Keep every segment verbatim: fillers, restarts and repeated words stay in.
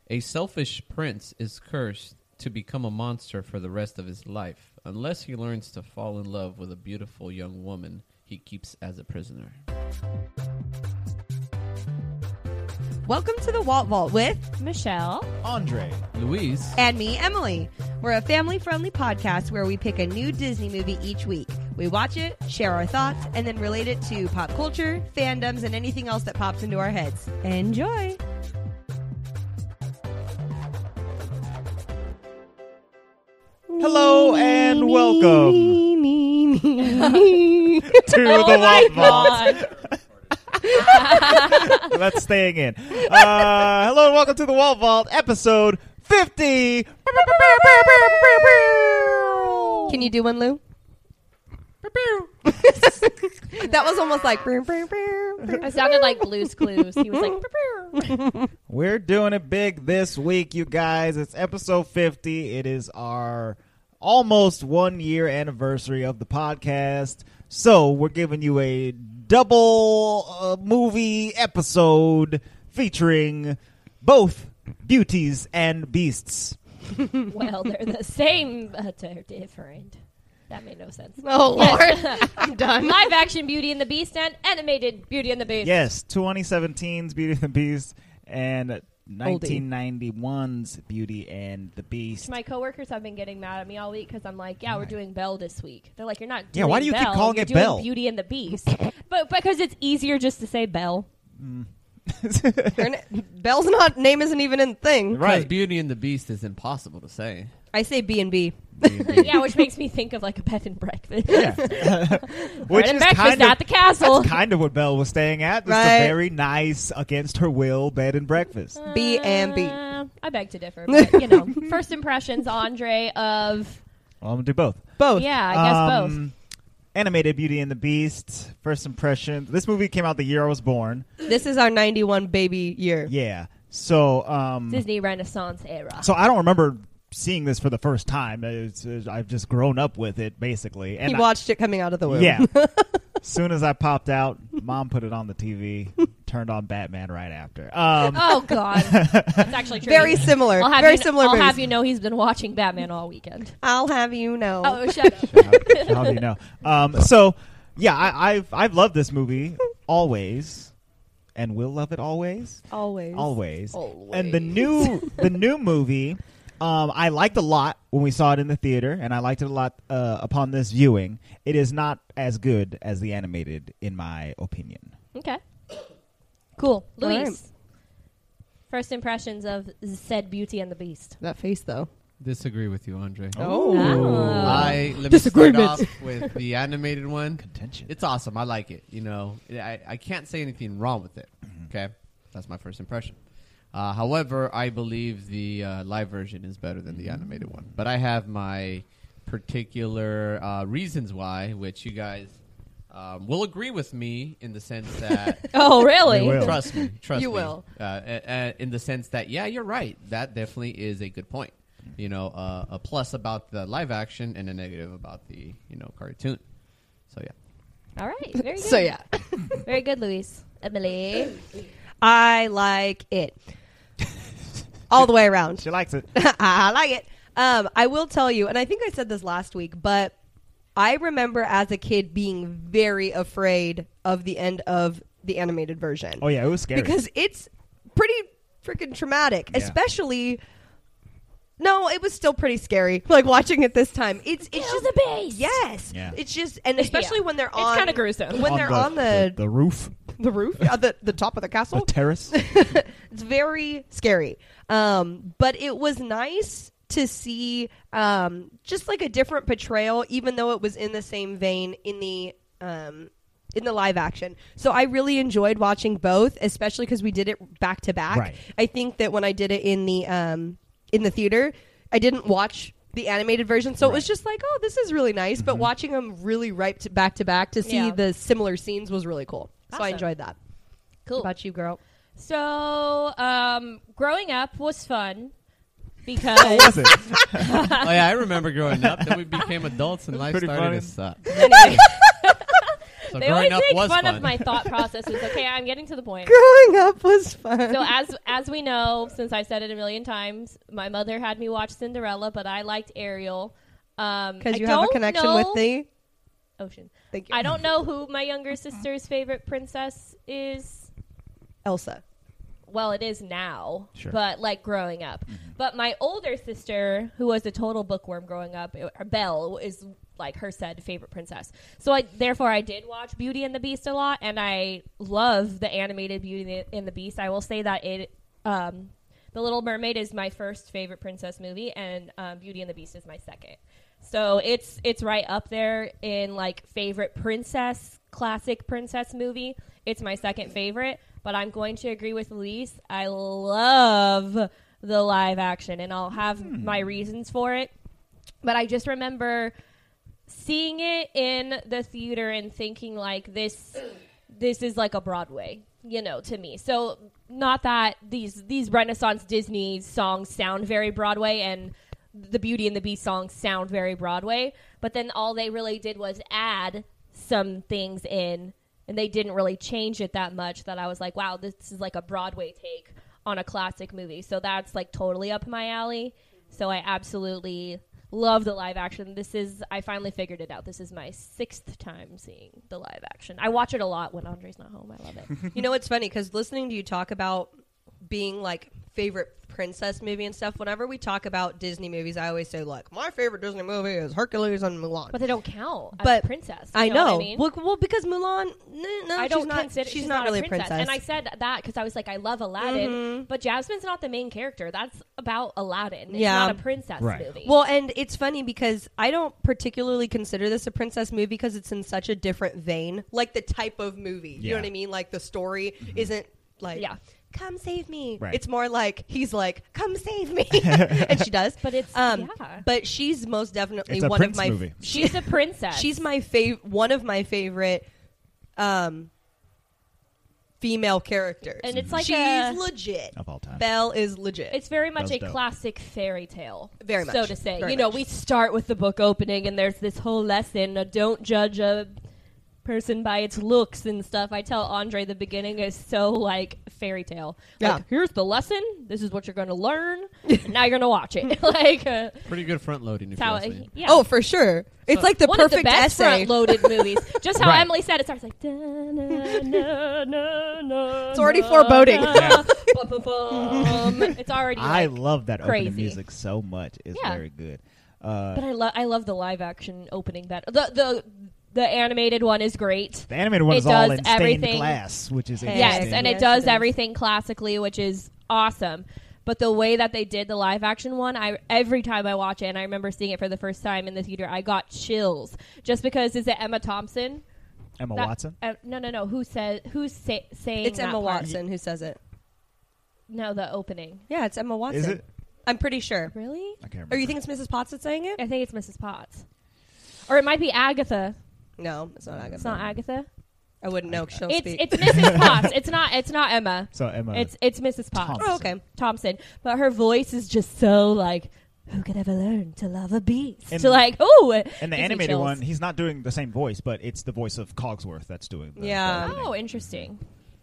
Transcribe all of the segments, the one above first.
A selfish prince is cursed to become a monster for the rest of his life, unless he learns to fall in love with a beautiful young woman he keeps as a prisoner. Welcome to the Walt Vault with Michelle, Andre, Louise, and me, Emily. We're a family-friendly podcast where we pick a new Disney movie each week. We watch it, share our thoughts, and then relate it to pop culture, fandoms, and anything else that pops into our heads. Enjoy! hello and welcome Me, me, to oh the my Walt God. Vault. That's staying in. Uh, hello and welcome to the Walt Vault, episode fifty. Can you do one, Lou? That was almost like... It sounded like Blue's Clues. He was like, We're doing it big this week, you guys. It's episode fifty. It is our almost one year anniversary of the podcast. So we're giving you a double uh, movie episode featuring both Beauties and Beasts. well, they're the same, but they're different. That made no sense. Oh, Yes. Lord. I'm done. Live action Beauty and the Beast and animated Beauty and the Beast. Yes, twenty seventeen's Beauty and the Beast and nineteen ninety-one's Beauty and the Beast. My coworkers have been getting mad at me all week because I'm like, yeah, we're doing Belle this week. They're like, you're not doing Yeah, why do you keep Belle, calling you're it doing Belle? Beauty and the Beast. But because it's easier just to say Belle. Her na- Belle's not name isn't even in the thing. Because Right. Beauty and the Beast is impossible to say. I say B and B. Yeah, which makes me think of like a bed and breakfast. Yeah. Which Bed and is breakfast kind of, at the castle. that's kind of what Belle was staying at. Just Right. a very nice, against her will, bed and breakfast. B and B. Uh, I beg to differ. But, you know, first impressions, Andre, of... Well, I'm going to do both. Both. Yeah, I guess both. Um, Animated Beauty and the Beast, first impression. This movie came out the year I was born. This is our ninety-one baby year. Yeah. So, um, Disney Renaissance era. so I don't remember seeing this for the first time. It's, it's, I've just grown up with it, basically. And He I- watched it coming out of the womb. Yeah. As soon as I popped out, Mom put it on the T V, turned on Batman right after. Um, Oh, God. That's actually true. Very similar. I'll have Very you, similar I'll movies. have you know he's been watching Batman all weekend. I'll have you know. Oh, shut up. how, how do you know? Um, so, yeah, I, I've I've loved this movie always, and will love it always, Always. always. Always. And the new the new movie, um, I liked a lot when we saw it in the theater, and I liked it a lot uh, upon this viewing. It is not as good as the animated, in my opinion. Okay. Cool. All Luis. right. First impressions of said Beauty and the Beast. That face, though. Disagree with you, Andre. Oh. Oh. I let me start Disagreement. off with the animated one. Contention. It's awesome. I like it. You know, I, I can't say anything wrong with it. Mm-hmm. Okay, that's my first impression. Uh, however, I believe the uh, live version is better than the animated one. But I have my particular uh, reasons why, which you guys um, will agree with me in the sense that Oh, really? They will. trust me, trust You me. will. Uh, uh, uh, in the sense that, yeah, you're right. That definitely is a good point. You know, uh, a plus about the live action and a negative about the, you know, cartoon. So, yeah. All right. Very good. So, yeah. Very good, Luis. Emily. I like it. All the way around. She likes it. I like it. Um, I will tell you, and I think I said this last week, but I remember as a kid being very afraid of the end of the animated version. Oh, yeah, it was scary. Because it's pretty freaking traumatic, Yeah. especially... No, it was still pretty scary. Like watching it this time, it's it's Kill just the Beast. yes, Yeah. it's just and especially Yeah. when they're It's on kinda gruesome. when On they're the, on the the, the roof, the roof, yeah, the the top of the the castle. terrace. It's very scary. Um, but it was nice to see um, just like a different portrayal, even though it was in the same vein in the um, in the live action. So I really enjoyed watching both, especially because we did it back to back. Right. I think that when I did it in the um, in the theater, I didn't watch the animated version, so it was Right. just like, oh, this is really nice. But Mhm. watching them really right to back to back to see Yeah. the similar scenes was really cool. So I Awesome. enjoyed that. Cool. What about you, girl? So, um, growing up was fun What because was it? Oh, yeah, I remember growing up. Then we became adults and life Pretty started funny. to suck. Anyway. So they growing always up make was fun fun. of my thought processes. Okay, I'm getting to the point. Growing up was fun. So as as we know, since I've said it a million times, my mother had me watch Cinderella, but I liked Ariel. Um, Because I you have a don't connection know- with the Ocean. Thank you. I don't know who my younger sister's favorite princess is. Elsa. Well, it is now, Sure. but like growing up. But my older sister, who was a total bookworm growing up, it, Belle is like her said favorite princess. So I therefore I did watch Beauty and the Beast a lot, and I love the animated Beauty and the Beast. I will say that it, um, The Little Mermaid is my first favorite princess movie, and um, Beauty and the Beast is my second. So it's it's right up there in like favorite princess, classic princess movie. It's my second favorite, but I'm going to agree with Elise. I love the live action, and I'll have Hmm. my reasons for it. But I just remember seeing it in the theater and thinking like this this is like a Broadway, you know, to me. So not that these these Renaissance Disney songs sound very Broadway and the Beauty and the Beast songs sound very Broadway, but then all they really did was add some things in, and they didn't really change it that much that I was like, wow, this is like a Broadway take on a classic movie. So that's like totally up my alley. So I absolutely love the live action. This is, I finally figured it out. This is my sixth time seeing the live action. I watch it a lot when Andre's not home. I love it. You know, it's funny because listening to you talk about being like favorite princess movie and stuff, whenever we talk about Disney movies, I always say like my favorite Disney movie is Hercules and Mulan. But they don't count as But princess. You I know. know. What I mean? well, well, because Mulan, no, no I she's don't not, consider she's, she's not, really a princess. And I said that because I was like, I love Aladdin, Mhm. but Jasmine's not the main character. That's about Aladdin. It's Yeah. not a princess Right. movie. Well, and it's funny because I don't particularly consider this a princess movie because it's in such a different vein, like the type of movie. You Yeah. know what I mean? Like the story isn't like, Yeah. come save me. Right. It's more like he's like, come save me, and she does. But it's Um, yeah. but she's most definitely It's a one prince of my. movie. She's a princess. She's my fav- one of my favorite um, female characters, And it's like she's a- legit. Of all time. Belle is legit. It's very much That was a dope. classic fairy tale, Very so much. to say. Very you know, much. we start with the book opening, and there's this whole lesson: uh, don't judge a person by its looks and stuff. I tell Andre the beginning is so like fairy tale. Yeah. Like, here's the lesson. This is what you're going to learn. And now you're going to watch it. like, uh, Pretty good front loading. If that's how you ask it, me. yeah. Oh, for sure. It's like the One perfect of the best essay. front-loaded movies. Just how Right. Emily said, it starts like. Da, na, na, na, na, It's already na, foreboding. na, Yeah. bum, bum, bum. It's already. I like, love that opening crazy. music so much. It's Yeah. very good. Uh, But I love I love the live action opening. That the the the animated one is great. the animated one it is all does in stained everything- glass, which is Yes, Yes, interesting. and Yes, it does it is. everything classically, which is awesome. But the way that they did the live action one, I every time I watch it, and I remember seeing it for the first time in the theater, I got chills just because is it Emma Thompson? Emma That- Watson. Uh, no, no, no. Who said who's say, saying It's that Emma part? Watson who says it. No, the opening. Yeah, it's Emma Watson. Is it? I'm pretty sure. Really? I can't remember. Or you think it's Missus Potts that's saying it? I think it's Missus Potts, or it might be Agatha. No, it's not Agatha. It's not Agatha. I wouldn't know. 'Cause she don't It's speak. it's Missus Potts. It's not it's not Emma. So Emma. It's it's Missus Potts. Thompson. Oh, okay. Thompson, but her voice is just so like, who could ever learn to love a beast? And- to like, ooh. in the gives me animated chills. one, he's not doing the same voice, but it's the voice of Cogsworth that's doing the Yeah. the opening. Oh, interesting.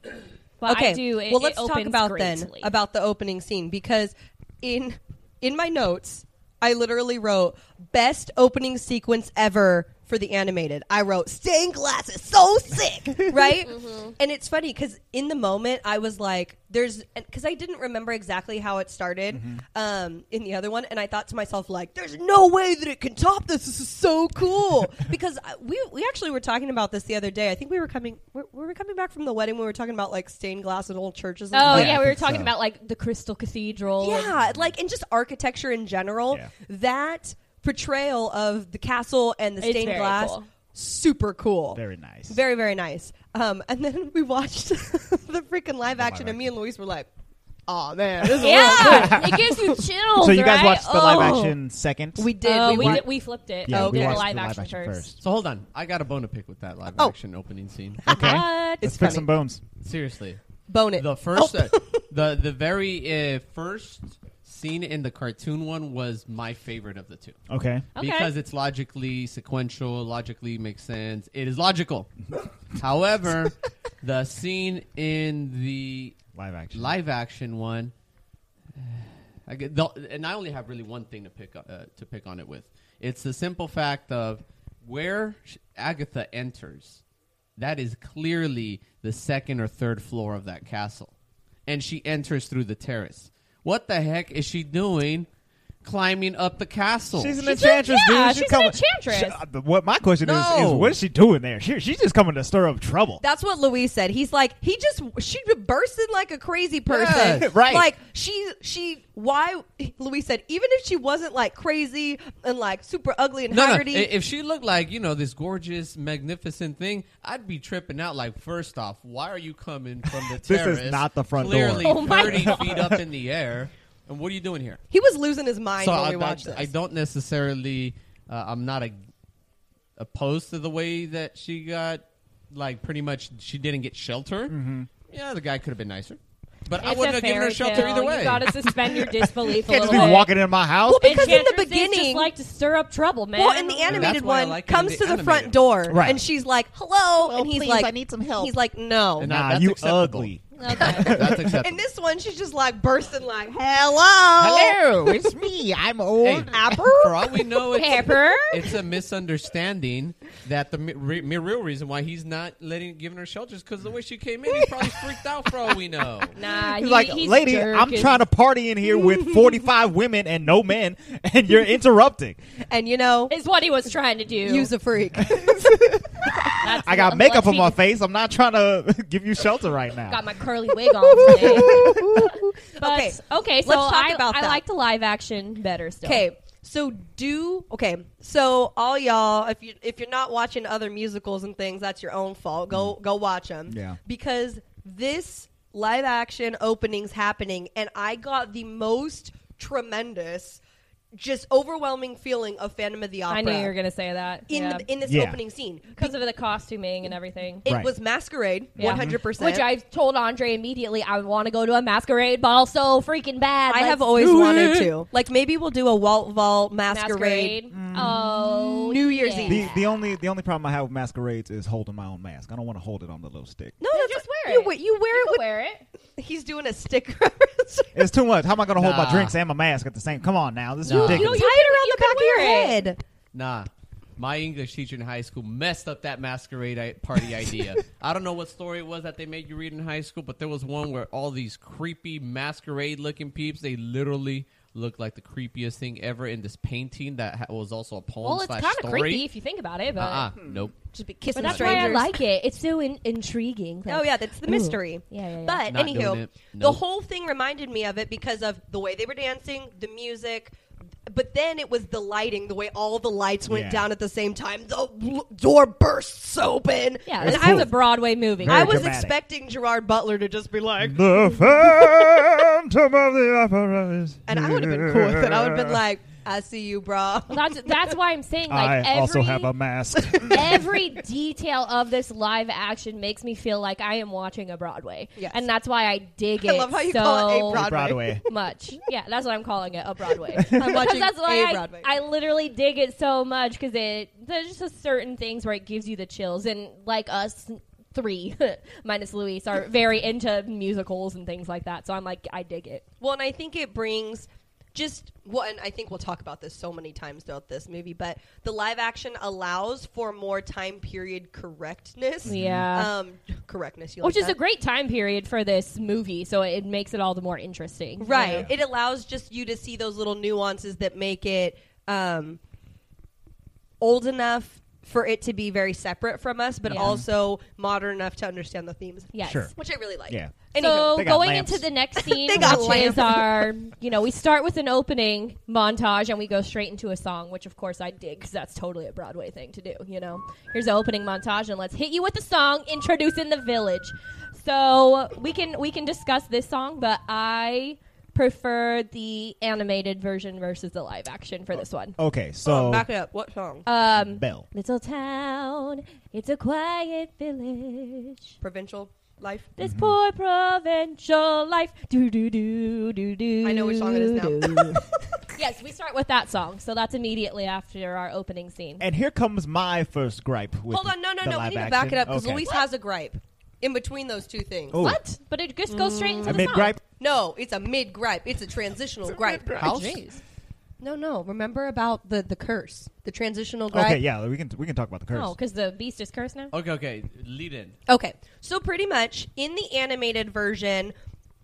But okay. I do. It, well, it let's talk opens about then greatly. about the opening scene because in in my notes I literally wrote best opening sequence ever for the animated. I wrote stained glass is so sick, right? And it's funny because in the moment I was like, "There's," because I didn't remember exactly how it started um, in the other one, and I thought to myself like, "There's no way that it can top this. This is so cool." Because I- we we actually were talking about this the other day. I think we were coming were, were we coming back from the wedding when we were talking about like stained glass and old churches. And Oh stuff? yeah, I we were think talking so. about like the Crystal Cathedral. and- Yeah, like and just architecture in general. Yeah. That portrayal of the castle and the It's stained very glass, cool. super cool. Very nice. Very, very nice. Um, and then we watched the freaking live The action, live and me and Luis were like, "Oh man, this is real Yeah, it gives you chills. so you guys right? watched the Oh. live action second? We did. Oh, we we, wa- did, we flipped it. Yeah, we we did the watched live the live action, action first. first. So hold on, I got a bone to pick with that live Oh. action opening scene. Okay. What? It's Let's pick funny. some bones. Seriously, Bone it. the first Oh. uh, the the very uh, first scene in the cartoon one was my favorite of the two. Okay. Okay. Because it's logically sequential, logically makes sense. It is logical. However, the scene in the Live action. live action one, I get, the, and I only have really one thing to pick uh, to pick on it with. It's the simple fact of where Agatha enters. That is clearly the second or third floor of that castle, and she enters through the terrace. What the heck is she doing climbing up the castle? She's an She's enchantress, a- yeah, dude. she's an coming- enchantress. Sh- uh, what my question is, No. is what is she doing there? She, she's just coming to stir up trouble. That's what Luis said. He's like, he just she burst in like a crazy person. Yeah, right. Like she she why Luis said even if she wasn't like crazy and like super ugly and No, no. haggardy. I- If she looked like, you know, this gorgeous, magnificent thing, I'd be tripping out. Like, first off, why are you coming from the This terrace? is not the front clearly door. Oh my thirty God. feet up in the air. And what are you doing here? he was losing his mind So when I, we watched I, this. I don't necessarily, uh, I'm not a, opposed to the way that she got, like, pretty much, she didn't get shelter. Mm-hmm. Yeah, the guy could have been nicer. But I It's wouldn't a have given her fairy shelter tale. either way. You gotta suspend your disbelief a Can't little just be bit. walking in my house. Well, because in the Enchantresses beginning, just like to stir up trouble, man. well, in the And animated that's why I one, like it in comes the to the animated. front door, Right. and she's like, "Hello," Well, and he's please, like, I need some help. He's like, "No." And Nah, that's you acceptable. ugly. Okay. That's acceptable. In this one, she's just like bursting, like, "Hello, Hello, it's me. I'm old. Hey, Apple." for all we know, it's, Pepper. it's a misunderstanding that the mi- re- mi- real reason why he's not letting giving her shelter is because the way she came in, he probably freaked out for all we know. Nah, He's he, like, he's lady, jerk I'm and- trying to party in here with forty-five women and no men, and you're interrupting. And you know, Is what he was trying to do. use a freak. That's I got what- makeup let's on be- my face. I'm not trying to give you shelter right now. Got my curly wig on today. But, Okay, okay, so let's talk I, about I that. like the live action better still. Okay, so do okay. So all y'all, if you if you're not watching other musicals and things, that's your own fault. Go go watch them. Yeah. Because this live action opening's happening, and I got the most tremendous, just overwhelming feeling of Phantom of the Opera I knew you were gonna say that. in yeah. the, in this Yeah. opening scene. because of the costuming and everything. It Right. was Masquerade, Yeah. one hundred percent. Which I told Andre immediately, I want to go to a masquerade ball so freaking bad. I Let's have always do wanted it. to. Like maybe we'll do a Walt Vault masquerade. Masquerade. Oh, New Year's yeah. Eve. The the only the only problem I have with masquerades is holding my own mask. I don't want to hold it on the little stick. No, Then that's just what- wear you, it. we- You wear You it can with. wear it. He's doing a sticker. It's too much. How am I going to hold my Nah. drinks and my mask at the same? Come on now, this is Nah. You ridiculous. tie it around you the back can of your wear it. head. Nah. My English teacher in high school messed up that masquerade I- party idea. I don't know what story it was that they made you read in high school, but there was one where all these creepy masquerade-looking peeps, they literally looked like the creepiest thing ever in this painting that ha- was also a poem Well, it's slash kind of story. creepy if you think about it, but Uh-uh. Nope. Just be but kissing that's strangers. why I like it. It's so in- intriguing. Oh yeah, that's the Ooh. mystery. Yeah, yeah, yeah. But Not doing anywho, it. the Nope. whole thing reminded me of it because of the way they were dancing, the music. But then it was the lighting, the way all the lights went Yeah. down at the same time. The l- door bursts open. yeah, and this I is was a Broadway movie. Very I was dramatic. expecting Gerard Butler to just be like, The Phantom of the Opera is and I would have been cool with it. I would have been like, I see you, brah. Well, that's that's why I'm saying like I every also have a mask. every detail of this live action makes me feel like I am watching a Broadway. Yes. And that's why I dig I it love how you so call it a Broadway. Broadway. much. Yeah, that's what I'm calling it, a Broadway. I'm Because watching that's why a I, Broadway. I literally dig it so much because it there's just certain things where it gives you the chills, and like us three minus Luis are very into musicals and things like that. So I'm like, I dig it. Well, and I think it brings just well, and I think we'll talk about this so many times throughout this movie, but the live action allows for more time period correctness. Yeah. Um, correctness, you Which like is that? a great time period for this movie, so it makes it all the more interesting. you Right. know? It allows just you to see those little nuances that make it um, old enough for it to be very separate from us, but Yeah. also modern enough to understand the themes. Yes. Sure. Which I really like. Yeah. Anywho, So They got going lamps. into the next scene, They got which lamps. is our, you know, we start with an opening montage and we go straight into a song, which of course I dig because that's totally a Broadway thing to do. You know, here's the opening montage and let's hit you with the song introducing the village. So we can we can discuss this song, but I prefer the animated version versus the live action for this one. Okay, so so back it up. What song? Um, Bell. Little town, it's a quiet village. Provincial. Life. This poor provincial life. Do do do do do. I know which song it is now. do. Yes, we start with that song, so that's immediately after our opening scene. And here comes my first gripe with Hold on, no, no, the no. We live need to action. back it up because Okay. Luis has a gripe in between those two things. Oh. What? But it just goes straight into A the mid song. gripe? No, it's a mid gripe. It's a transitional gripe. Oh, House? jeez. No, no. Remember about the the curse, the transitional gripe. Okay, yeah, we can we can talk about the curse. Oh, because the beast is cursed now? Okay, okay. Lead in. Okay, so pretty much in the animated version,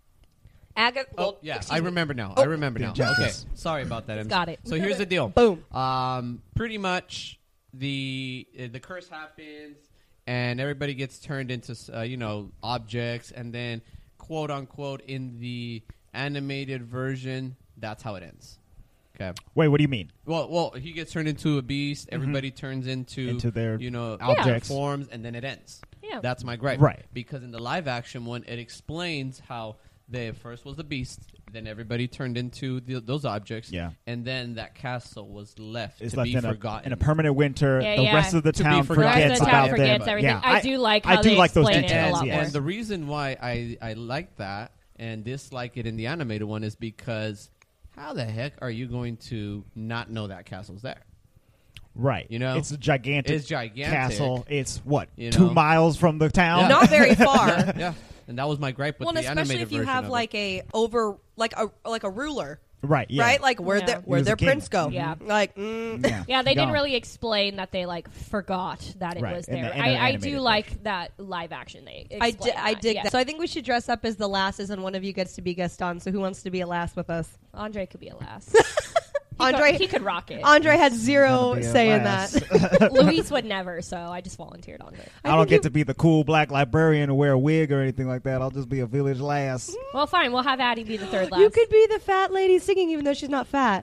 Agatha. Oh, well, yeah. excuse I me. remember now. Oh. I remember now. Didn't check Okay. this. Sorry about that. Em. got it. So here's the deal. Boom. Um, pretty much the uh, the curse happens, and everybody gets turned into uh, you know objects, and then quote unquote in the animated version, that's how it ends. Okay. Wait, what do you mean? Well, well, he gets turned into a beast. Everybody turns into Mm-hmm. Into their you know objects. forms, and then it ends. Yeah. That's my gripe. Right. Because in the live action one, it explains how they first was the beast, then everybody turned into the, those objects, Yeah. and then that castle was left It's to left be in a, forgotten. in a permanent winter. Yeah, the yeah. rest of the To be town forgotten. The forgets rest of the about town forgets them. everything. Yeah, I, do like how I do they like those explain it details. a lot yes. more. And the reason why I, I like that and dislike it in the animated one is because how the heck are you going to not know that castle's there? Right. You know? it's a gigantic, It's gigantic. castle. It's what You two know? miles from the town. Yeah. Not very far. Yeah, and that was my gripe with Well, and the especially animated if you version have of like it. a over like a like a ruler, Right. Yeah. right? Like where Yeah. the He where was a their king. prince go. Yeah. Like mm, yeah. Yeah, they didn't Gone. really explain that they like forgot that it Right, was in there. the- in the I, I animated do version. like that live action. They I explain di- I that, dig yeah. that. So I think we should dress up as the lasses, and one of you gets to be Gaston. So who wants to be a lass with us? Andre could be a lass. He Andre could, he could rock it. Andre had Gonna zero be a say in lass. that. Luis would never, so I just volunteered Andre. I, don't think get you- to be the cool black librarian or wear a wig or anything like that. I'll just be a village lass. Well, fine. We'll have Addie be the third lass. You could be the fat lady singing, even though she's not fat.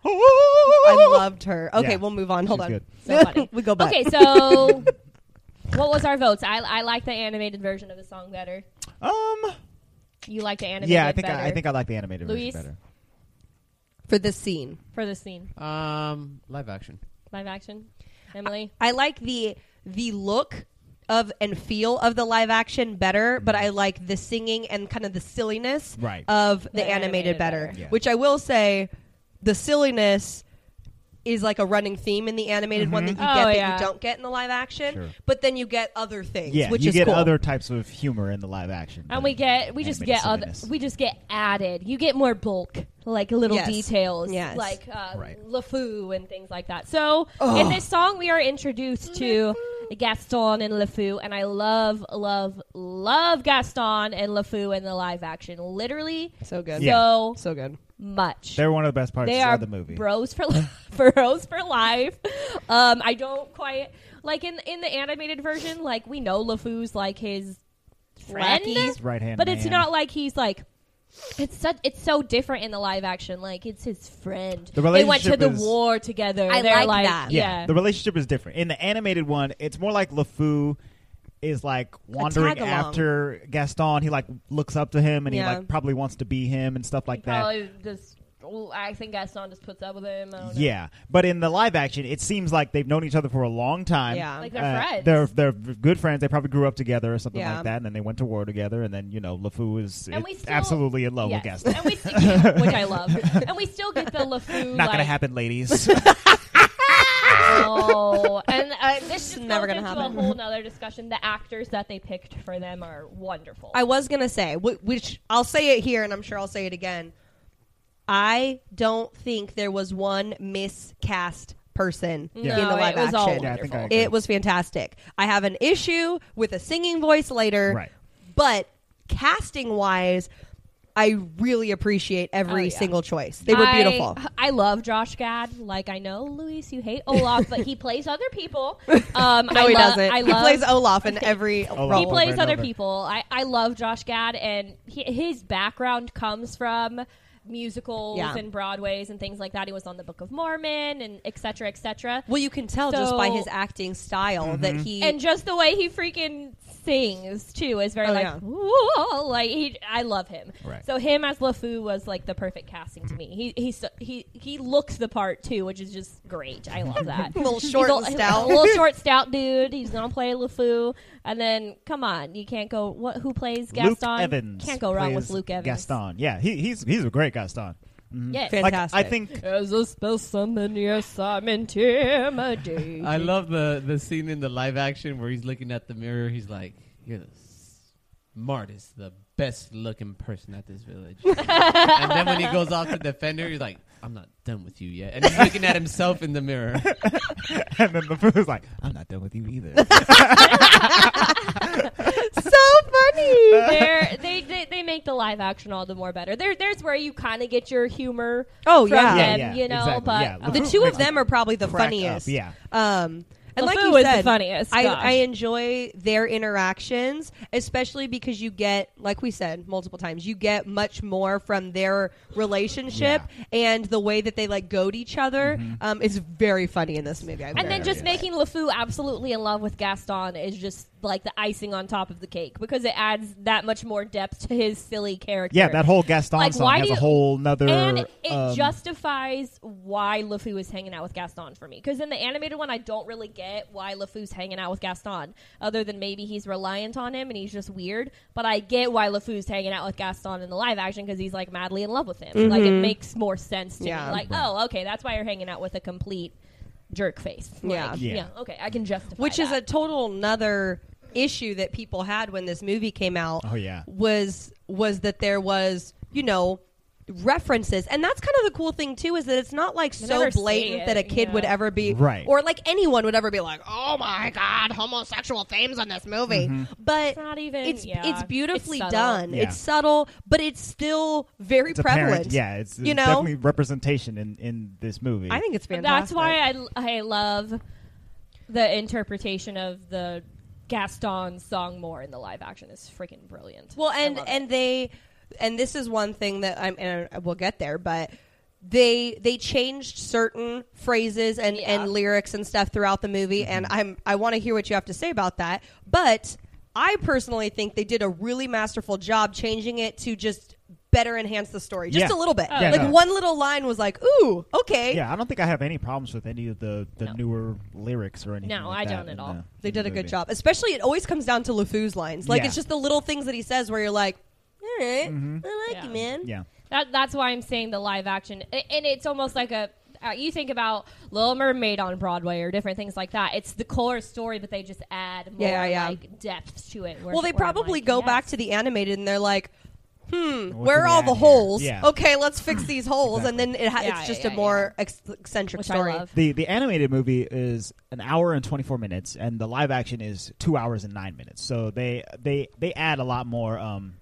I loved her. Okay, Yeah. we'll move on. Hold She's on. good. So funny. we go back. Okay, so what was our votes? I I like the animated version of the song better. Um. You like the animated Yeah, I think better I, I think I like the animated Luis? version better. For this scene, for the scene. um live action. Live action. Emily? I like the the look of and feel of the live action better, but I like the singing and kind of the silliness Right. of the, The animated, animated better. better. Yeah. Which I will say, the silliness is like a running theme in the animated one that you Oh, get that yeah. you don't get in the live action. Sure. But then you get other things, Yeah, which you is get cool. other types of humor in the live action. And than we get we just animated get other silliness. we just get added. You get more bulk, like little Yes. details, Yes. like uh, Right. LeFou and things like that. So in this song, we are introduced to Gaston and LeFou, and I love, love, love Gaston and LeFou in the live action. Literally, So good. Yeah. so So good. much. They're one of the best parts They are of the movie. bros for li- bros for life. Um, I don't quite like in in the animated version. Like we know LeFou's like his friend, Lackey. His right-hand but it's man. not like he's like. It's such it's so different in the live action. Like it's his friend. The They went to relationship the is- war together. I They're like that. Yeah, Yeah, the relationship is different. In the animated one, it's more like LeFou is like wandering tag-along. after Gaston. He like looks up to him and Yeah. he like probably wants to be him and stuff like He that. probably just. well, I think Gaston just puts up with him. I don't know. Yeah, but in the live action, it seems like they've known each other for a long time. Yeah. Like they're Uh, friends. They're they're good friends. They probably grew up together or something Yeah. like that, and then they went to war together. And then you know, LeFou is And we it's still- absolutely in love Yes. with Gaston. And we st- which I love, and we still get the LeFou. Not like, gonna happen, ladies. Oh, and uh, this just never goes gonna into happen. a whole nother discussion. The actors that they picked for them are wonderful. I was gonna say, wh- which I'll say it here, and I'm sure I'll say it again. I don't think there was one miscast person Yeah. in the No, live it was all action. Yeah, I think I wonderful. agree. It was fantastic. I have an issue with a singing voice later, Right. but casting wise, I really appreciate every Oh, yeah. single choice. They were I- beautiful. I love Josh Gad. Like I know, Luis, you hate Olaf, but he plays other people. Um, No, I he lo- doesn't. I he love, plays Olaf in every Olaf. role. He over plays and other over. people. I, I love Josh Gad, and he, his background comes from musicals Yeah. and Broadways and things like that. He was on the Book of Mormon and et cetera, et cetera. Well, you can tell just by So- his acting style that he And just the way he freaking sings too is very Oh, like, yeah. "Ooh," like he, I love him. Right. So him as LeFou was like the perfect casting to me. He he so- he he looks the part too, which is just great. I love that. A little short He's and a, stout. a little short stout dude. He's gonna play LeFou, and then come on, you can't go. What? Who plays Gaston? Luke Evans Can't go wrong with plays Luke Evans. Gaston. Yeah, he, he's he's a great Gaston. Yes. Fantastic. Like, I think As a specimen, yes, I'm intimidated. I love the the scene in the live action where he's looking at the mirror. He's like, "You're the smartest, the best looking person at this village." And then when he goes off to defend her, he's like, "I'm not done with you yet." And he's looking at himself in the mirror. and then the fool's like, I'm not done with you either. So funny. They're, they, they they make the live action all the more better. There there's where you kind of get your humor. Oh, from yeah. them, Yeah, yeah, you know. exactly, But yeah. uh, The LeFou two of makes them me are probably the crack funniest. up, yeah. Um, and like LeFou you is said, the funniest. I, gosh. I enjoy their interactions, especially because you get, like we said multiple times, you get much more from their relationship and the way that they like goad each other. Um, is very funny in this movie. I'm and then very just into it. making LeFou absolutely in love with Gaston is just like the icing on top of the cake because it adds that much more depth to his silly character. Yeah, that whole Gaston Like, song why has do a you- whole nother. And it, it um, justifies why LeFou is hanging out with Gaston for me. Because in the animated one, I don't really get why LeFou's hanging out with Gaston, other than maybe he's reliant on him and he's just weird. But I get why LeFou's hanging out with Gaston in the live action because he's like madly in love with him. Like it makes more sense to Yeah. me. Like, oh, okay, that's why you're hanging out with a complete jerk face. Like, Yeah. Yeah. okay, I can justify which is a that. total another issue that people had when this movie came out. Oh, yeah. was was that there was, you know, references, and that's kind of the cool thing too, is that it's not like They so never say blatant it, that a kid yeah. would ever be Right. or like anyone would ever be like, oh my god, homosexual themes on this movie. But It's not even- it's yeah, it's beautifully it's subtle. done. Yeah. It's subtle, but it's still very It's prevalent. apparent. Yeah, it's, it's you know, definitely representation in, in this movie. I think it's But fantastic. that's why I, I love the interpretation of the Gaston song more in the live action. It's freaking brilliant. Well, I and love and it. they, and this is one thing that I'm, and we'll get there, but they they changed certain phrases and, Yeah. and lyrics and stuff throughout the movie, and I'm I want to hear what you have to say about that. But I personally think they did a really masterful job changing it to just better enhance the story, just Yeah. a little bit. Oh, Yeah, like no. one little line was like, "Ooh, okay." Yeah, I don't think I have any problems with any of the, the No. newer lyrics or anything. No, like I that don't at in all. the- They in did the a good movie. job. Especially, it always comes down to LeFou's lines. Like Yeah. it's just the little things that he says where you're like, "All right, I like Yeah. you, man." Yeah. That, that's why I'm saying the live action, a- and it's almost like a. Uh, you think about Little Mermaid on Broadway or different things like that. It's the core story, but they just add more Yeah, yeah. like depth to it. Where, Well, they where I'm probably like, go yes. back to the animated and they're like, hmm, What where do are we all add the here? holes? Yeah. Okay, let's fix these holes. And then it ha- Yeah, it's just yeah, a more yeah. ex- eccentric Which story. I love. The the animated movie is an hour and twenty four minutes, and the live action is two hours and nine minutes. So they they they add a lot more. Um,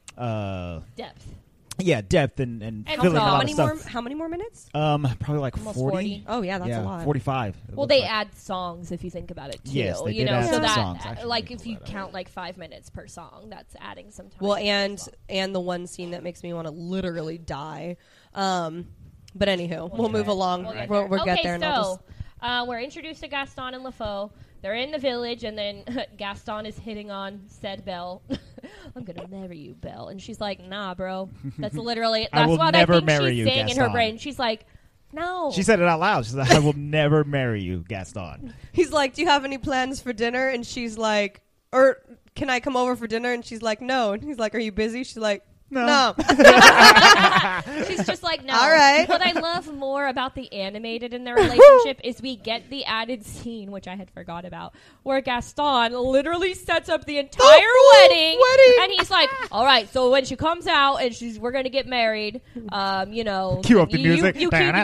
uh, Depth. yeah, depth and and, And filling also- a How lot many of more? stuff. How many more minutes? Um, probably like Almost forty. forty. Oh yeah, that's yeah, a lot. forty five. Well, they add songs if you think about it too. Yes, they you did know, add so some that songs, uh, actually, like to if you pull that count like five minutes per song, that's adding some time. Well, as and well. and the one scene that makes me want to literally die. Um, but anywho, we'll, get move there. along. We'll get We'll, there. we'll get okay, there. And so I'll just, uh, we're introduced to Gaston and LeFou. They're in the village, and then Gaston is hitting on said Belle. I'm gonna marry you, Belle, and she's like, "Nah, bro." That's literally I that's will what never I think marry she's you, saying in her Gaston. brain. She's like, "No." She said it out loud. She's like, "I will never marry you, Gaston." he's like, "Do you have any plans for dinner?" And she's like, "Or can I come over for dinner?" And she's like, "No." And he's like, "Are you busy?" She's like, No. "No." She's just like, no. All right. What I love more about the animated in their relationship is we get the added scene, which I had forgot about, where Gaston literally sets up the entire wedding, wedding. and he's like, "All right, so when she comes out and she's we're gonna get married, um, you know, Cue up the you, music. You, you cue the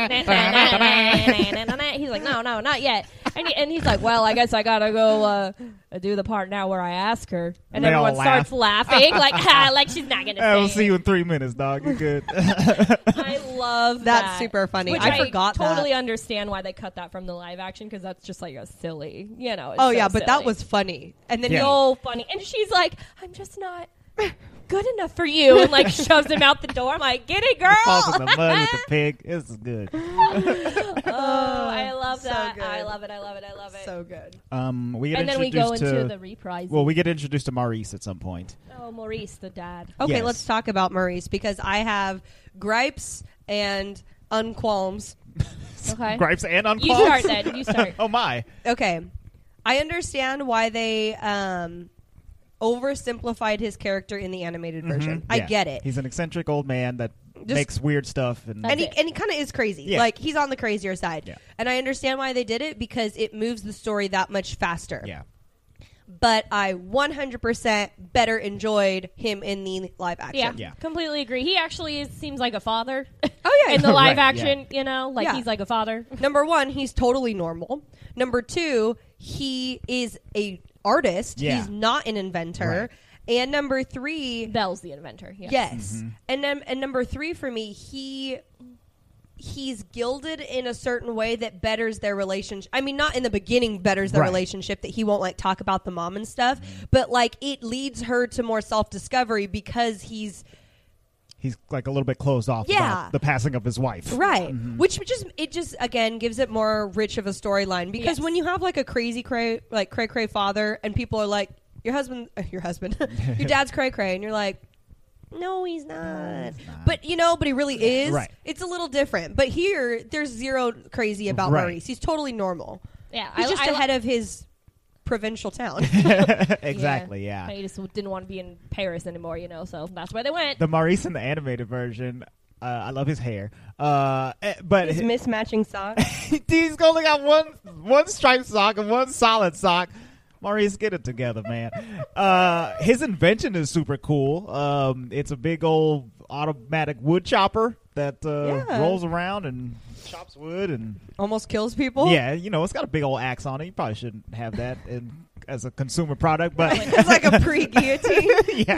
music." He's like, "No, no, not yet." And, he, and he's like, "Well, I guess I gotta go uh, do the part now where I ask her," and They all everyone starts laughing, like, "Ha, like she's not gonna." I say will it. see you in three minutes, dog. You're good. I love That's that. super funny. Which I forgot that. totally understand why they cut that from the live action because that's just like a silly, you know. It's Oh so yeah, but that silly. was funny. And then Yeah. he so funny. And she's like, "I'm just not good enough for you, and like shoves him out the door. I'm like, get it, girl. Falls in the mud with the pig. This is good. Oh, I love So that. good. I love it. I love it. I love it. So good. Um, we get and then we introduced go into to the reprise. well, we get introduced to Maurice at some point. oh, Maurice, the dad. Okay, Yes. let's talk about Maurice because I have gripes and unqualms. Okay. Gripes and unqualms. You start then. You start. Oh my! Okay, I understand why they um, oversimplified his character in the animated version. Mhm. I Yeah. get it. He's an eccentric old man that Just- makes weird stuff, and and he, it. and he kind of is crazy. Yeah. Like, he's on the crazier side. Yeah. And I understand why they did it because it moves the story that much faster. yeah, But I one hundred percent better enjoyed him in the live action. Yeah, Yeah. completely agree. He actually is, seems like a father. Oh, yeah. in the live Right, action, you know, like Yeah. he's like a father. Number one, he's totally normal. Number two, he is a artist. Yeah. He's not an inventor. Right. And number three, Bell's the inventor. Yeah. yes. Mm-hmm. And then and number three for me, he he's gilded in a certain way that betters their relationship. I mean, not in the beginning betters their Right. relationship that he won't like talk about the mom and stuff, but like it leads her to more self-discovery because he's he's like a little bit closed off Yeah. about the passing of his wife. right, Mm-hmm. which just it just again gives it more rich of a storyline because Yes. when you have like a crazy cray like cray cray father and people are like your husband uh, your husband your dad's cray cray and you're like no he's not. he's not. But you know but he really is. Right. It's a little different, but here there's zero crazy about Right. Maurice. He's totally normal. Yeah. He's I, just I, ahead of his provincial town. Exactly. Yeah. He just didn't want to be in Paris anymore, you know, so that's where they went. The Maurice in the animated version. Uh, I love his hair. Uh, eh, but His mismatching socks. he's only got one one striped sock and one solid sock. Maurice, get it together, man. Uh, his invention is super cool. Um, it's a big old automatic wood chopper that uh, Yeah. rolls around and chops wood, and Almost kills people. yeah, you know, it's got a big old axe on it. You probably shouldn't have that in, as a consumer product, but It's like a pre-guillotine. yeah.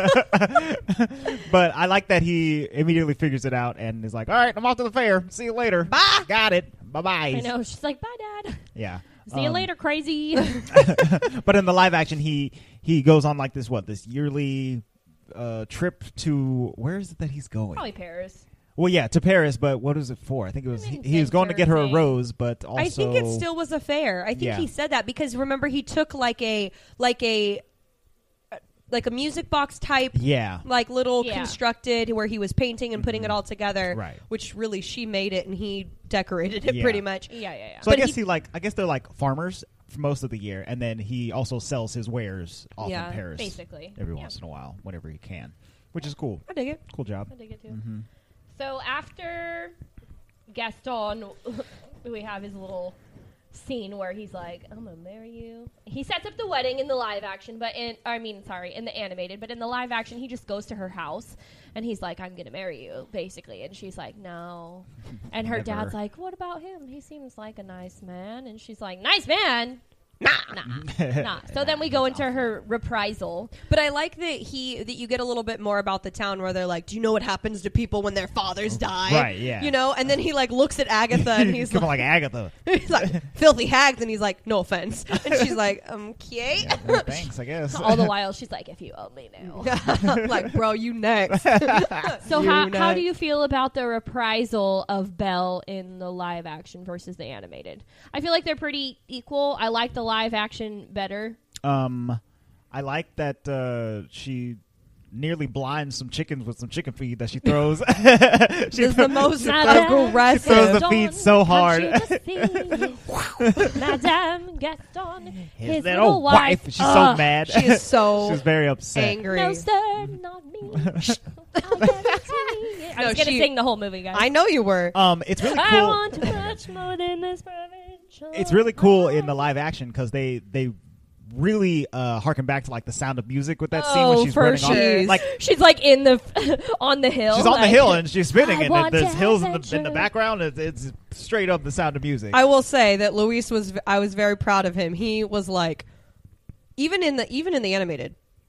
But I like that he immediately figures it out and is like, "All right, I'm off to the fair. See you later. Bye." Got it. Bye bye." I know. She's like, bye, Dad. Yeah. See you Um, later, crazy. But in the live action, he he goes on like this what this yearly uh, trip to where is it that he's going? Probably Paris. Well, yeah, to Paris. But what is it for? I think it was he, An he was going to get her a adventure rose, but also I think it still was a fair. I think Yeah. he said that because remember he took like a like a uh, like a music box type yeah. like little Yeah. constructed where he was painting and putting it all together. Mm-hmm. Right. Which really she made it and he decorated it Yeah. pretty much. Yeah, yeah, yeah. So I But guess he- he, like I guess they're like farmers for most of the year, and then he also sells his wares off Yeah, in Paris basically. every Yeah. once in a while, whenever he can, which is cool. I dig it. Cool job. I dig it too. Mm-hmm. So after Gaston, we have his little scene where he's like, "I'm gonna marry you." He sets up the wedding in the live action, but in I mean, sorry, in the animated, but in the live action, he just goes to her house and he's like, "I'm gonna marry you," basically, and she's like, "No," and her Never. dad's like, "What about him? He seems like a nice man," and she's like, "Nice man." Nah, nah, nah. So then we go into her reprisal. But I like that he that you get a little bit more about the town where they're like, "Do you know what happens to people when their fathers die?" Right, yeah. You know, and then he like looks at Agatha and he's Come on, like, like Agatha. he's like, "Filthy hags," and he's like, "No offense," and she's like, "Um, okay." Yeah, well, thanks, I guess. All the while, she's like, "If you only knew." Like, bro, you next. So You how, how know. do you feel about the reprisal of Belle in the live action versus the animated? I feel like they're pretty equal. I like the live action better. Um, I like that uh, she nearly blinds some chickens with some chicken feed that she throws. she This is the most Madame aggressive. throws the Gaston, feet so hard. can't you just see? Madame Gaston, His, his little little wife. wife. She's Ugh. so mad. She is so She's very upset. angry. No, sir, not me. I No, was going to she- sing the whole movie, guys. I know you were. Um, it's really I cool. want much more than this provincial. It's really cool in the live action because they they really uh harken back to like the Sound of Music with that scene Oh, when she's for running sure. on like She's like in the on the hill. she's on the like- hill and she's spinning I and want there's to hills in the adventure. in the background. It's, it's straight up the Sound of Music. I will say that Luis was. I was very proud of him. He was like, even in the even in the animated,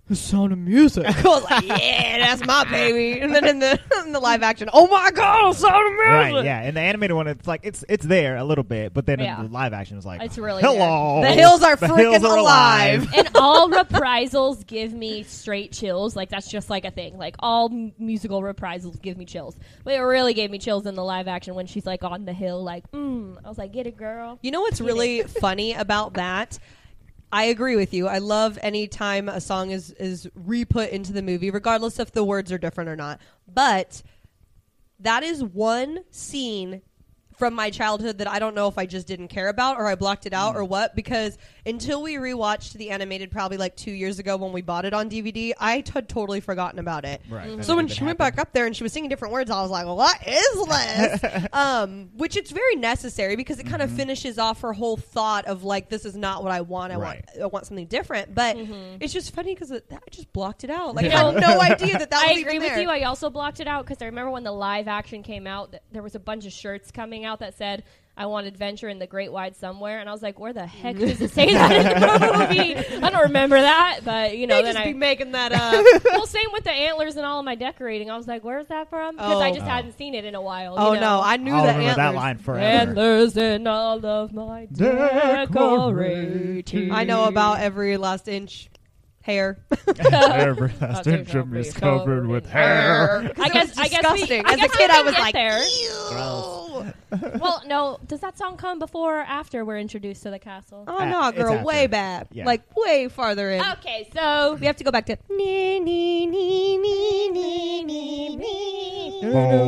The Sound of Music. I was like, yeah, that's my baby. And then in the in the live action, oh my god, Sound of Music. Right, yeah. In the animated one, it's like it's it's there a little bit, but then Yeah. in the live action, it's like It's really hello. The hills are The freaking hills are alive. And all reprisals give me straight chills. Like, that's just like a thing. Like, all m- musical reprisals give me chills. But it really gave me chills in the live action when she's, like, on the hill. Like, mm. I was like, get it, girl. You know what's Get really it. funny about that? I agree with you. I love any time a song is is re-put into the movie, regardless if the words are different or not. But that is one scene from my childhood that I don't know if I just didn't care about or I blocked it out or what, because until we rewatched the animated probably like two years ago when we bought it on D V D, I had totally forgotten about it. Right. Mm-hmm. That So when didn't she went happen. back up there and she was singing different words, I was like, what is this? um, which it's very necessary because it kind of finishes off her whole thought of like, this is not what I want. I Right. want I want something different. But Mm-hmm. it's just funny because I just blocked it out. Like You I had know, no idea that that I was agree even with there. you. I also blocked it out because I remember when the live action came out, th- there was a bunch of shirts coming out that said, I want adventure in the great wide somewhere. And I was like, where the heck does it say that in the movie? I don't remember that. But, you know, They then just I... be making that up. well, same with the antlers and all of my decorating. I was like, where's that from? Because Oh. I just Oh. hadn't seen it in a while. oh you know? no, I knew I'll the remember that antlers. line forever. Antlers in all of my decorating. I know about every last inch hair. Every Oh, last there's inch of me no is be covered covered with in hair. I It guess, was I guess, we, disgusting. I As a guess kid, we I was can like, get there. Gross. Well, no. Does that song come before or after we're introduced to the castle? Oh Uh, no, it's girl, after. way back, Yeah. like way farther in. Okay, so We have to go back to. Nee, nee, nee, nee, nee, nee, nee.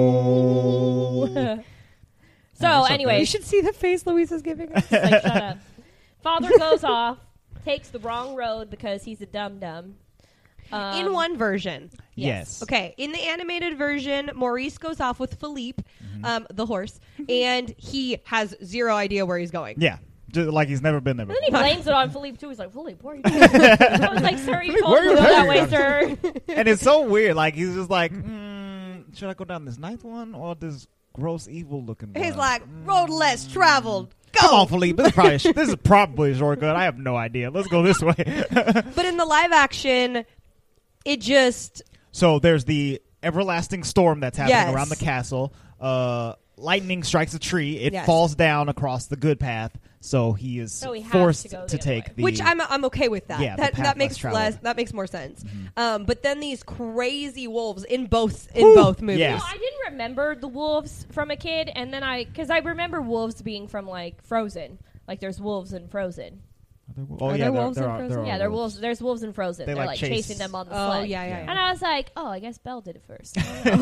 so something. anyway, You should see the face Louise is giving us. like, shut up. Father goes off, takes the wrong road because he's a dum dum. Um, in one version. Yes. Okay, in the animated version, Maurice goes off with Philippe, Mm-hmm. um, the horse, and he has zero idea where he's going. Yeah. Just like he's never been there And then he before. blames it on Philippe too. He's like, Philippe, where are you going? I was like, sir, you Philippe, told where me you to go that going? way, sir. And it's so weird. Like he's just like, mm, should I go down this ninth one or this gross evil looking one? He's like, road less traveled. Go! Come on, Philippe. This is probably a sh- this is probably a shortcut. I have no idea. Let's go this way. But in the live action, it just So there's the everlasting storm that's happening Yes. around the castle. Uh, lightning strikes a tree. It Yes. falls down across the good path. So he is So he has forced to go the to other take way. the which I'm I'm okay with that. Yeah, the that path that less makes traveled. less that makes more sense. Mm-hmm. Um, but then these crazy wolves in both in Whew. both movies. Yes. No, I didn't remember the wolves from a kid, and then I, because I remember wolves being from like Frozen. Like there's wolves in Frozen. Oh Are yeah, there there, wolves there in are, Frozen? there are yeah, they're wolves. There's wolves in Frozen. They, They're like, like, chase- chasing them on the Oh sled. yeah, yeah, Yeah. yeah. And I was like, oh, I guess Belle did it first.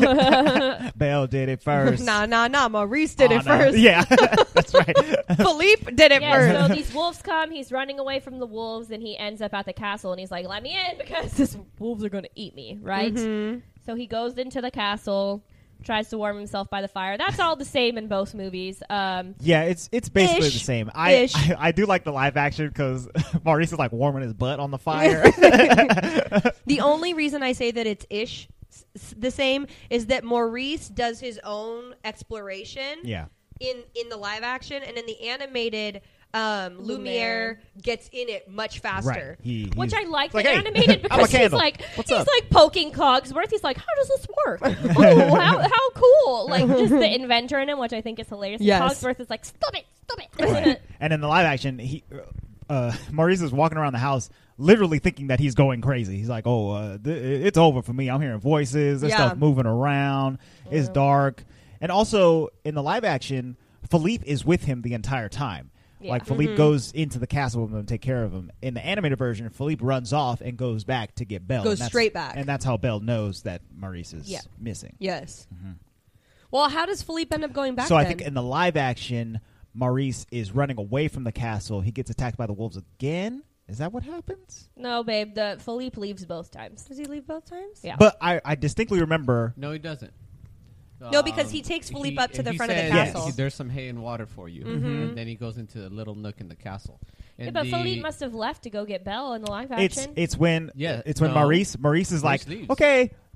Belle did it first. Nah, nah, nah. Maurice did Oh, it no. first. Yeah, that's right. Philippe did it yeah, first. so these wolves come. He's running away from the wolves, and he ends up at the castle. And he's like, "Let me in because these wolves are going to eat me." Right. Mhm. So he goes into the castle, tries to warm himself by the fire. That's all the same in both movies. Um, Yeah, it's it's basically Ish. the same. I, Ish. I I do like the live action because Maurice is like warming his butt on the fire. The only reason I say that it's ish s- s- the same is that Maurice does his own exploration yeah, in in the live action, and in the animated, um, Lumiere Lumiere. gets in it much right. faster. He, Which he's- I like it's the like, hey, animated I'm a because he's candle. like What's he's up? like poking Cogsworth. He's like, how does this work? Oh, how how cool! Like just the inventor in him, which I think is hilarious. Yes. Cogsworth is like, stop it, stop it. Right. And in the live action, he uh, Maurice is walking around the house, literally thinking that he's going crazy. He's like, "Oh, uh, th- it's over for me. I'm hearing voices. There's Yeah. stuff moving around. It's Yeah. dark." And also in the live action, Philippe is with him the entire time. Yeah. Like Philippe Mhm. goes into the castle with him to take care of him. In the animated version, Philippe runs off and goes back to get Belle. Goes and that's- straight back. and that's how Belle knows that Maurice is Yeah. missing. Yes. Well, how does Philippe end up going back? So I then? think in the live action, Maurice is running away from the castle. He gets attacked by the wolves again. Is that what happens? No, babe. The Philippe leaves both times. does he leave both times? Yeah. But I, I distinctly remember. No, he doesn't. No, because Um, he takes Philippe he- up to the he front of the says, castle. "He- There's some hay and water for you, Mhm. and then he goes into a little nook in the castle. yeah, And but the- Philippe must have left to go get Belle in the live It's action. it's when Yeah, it's when no. Maurice Maurice is Maurice like, leaves. okay,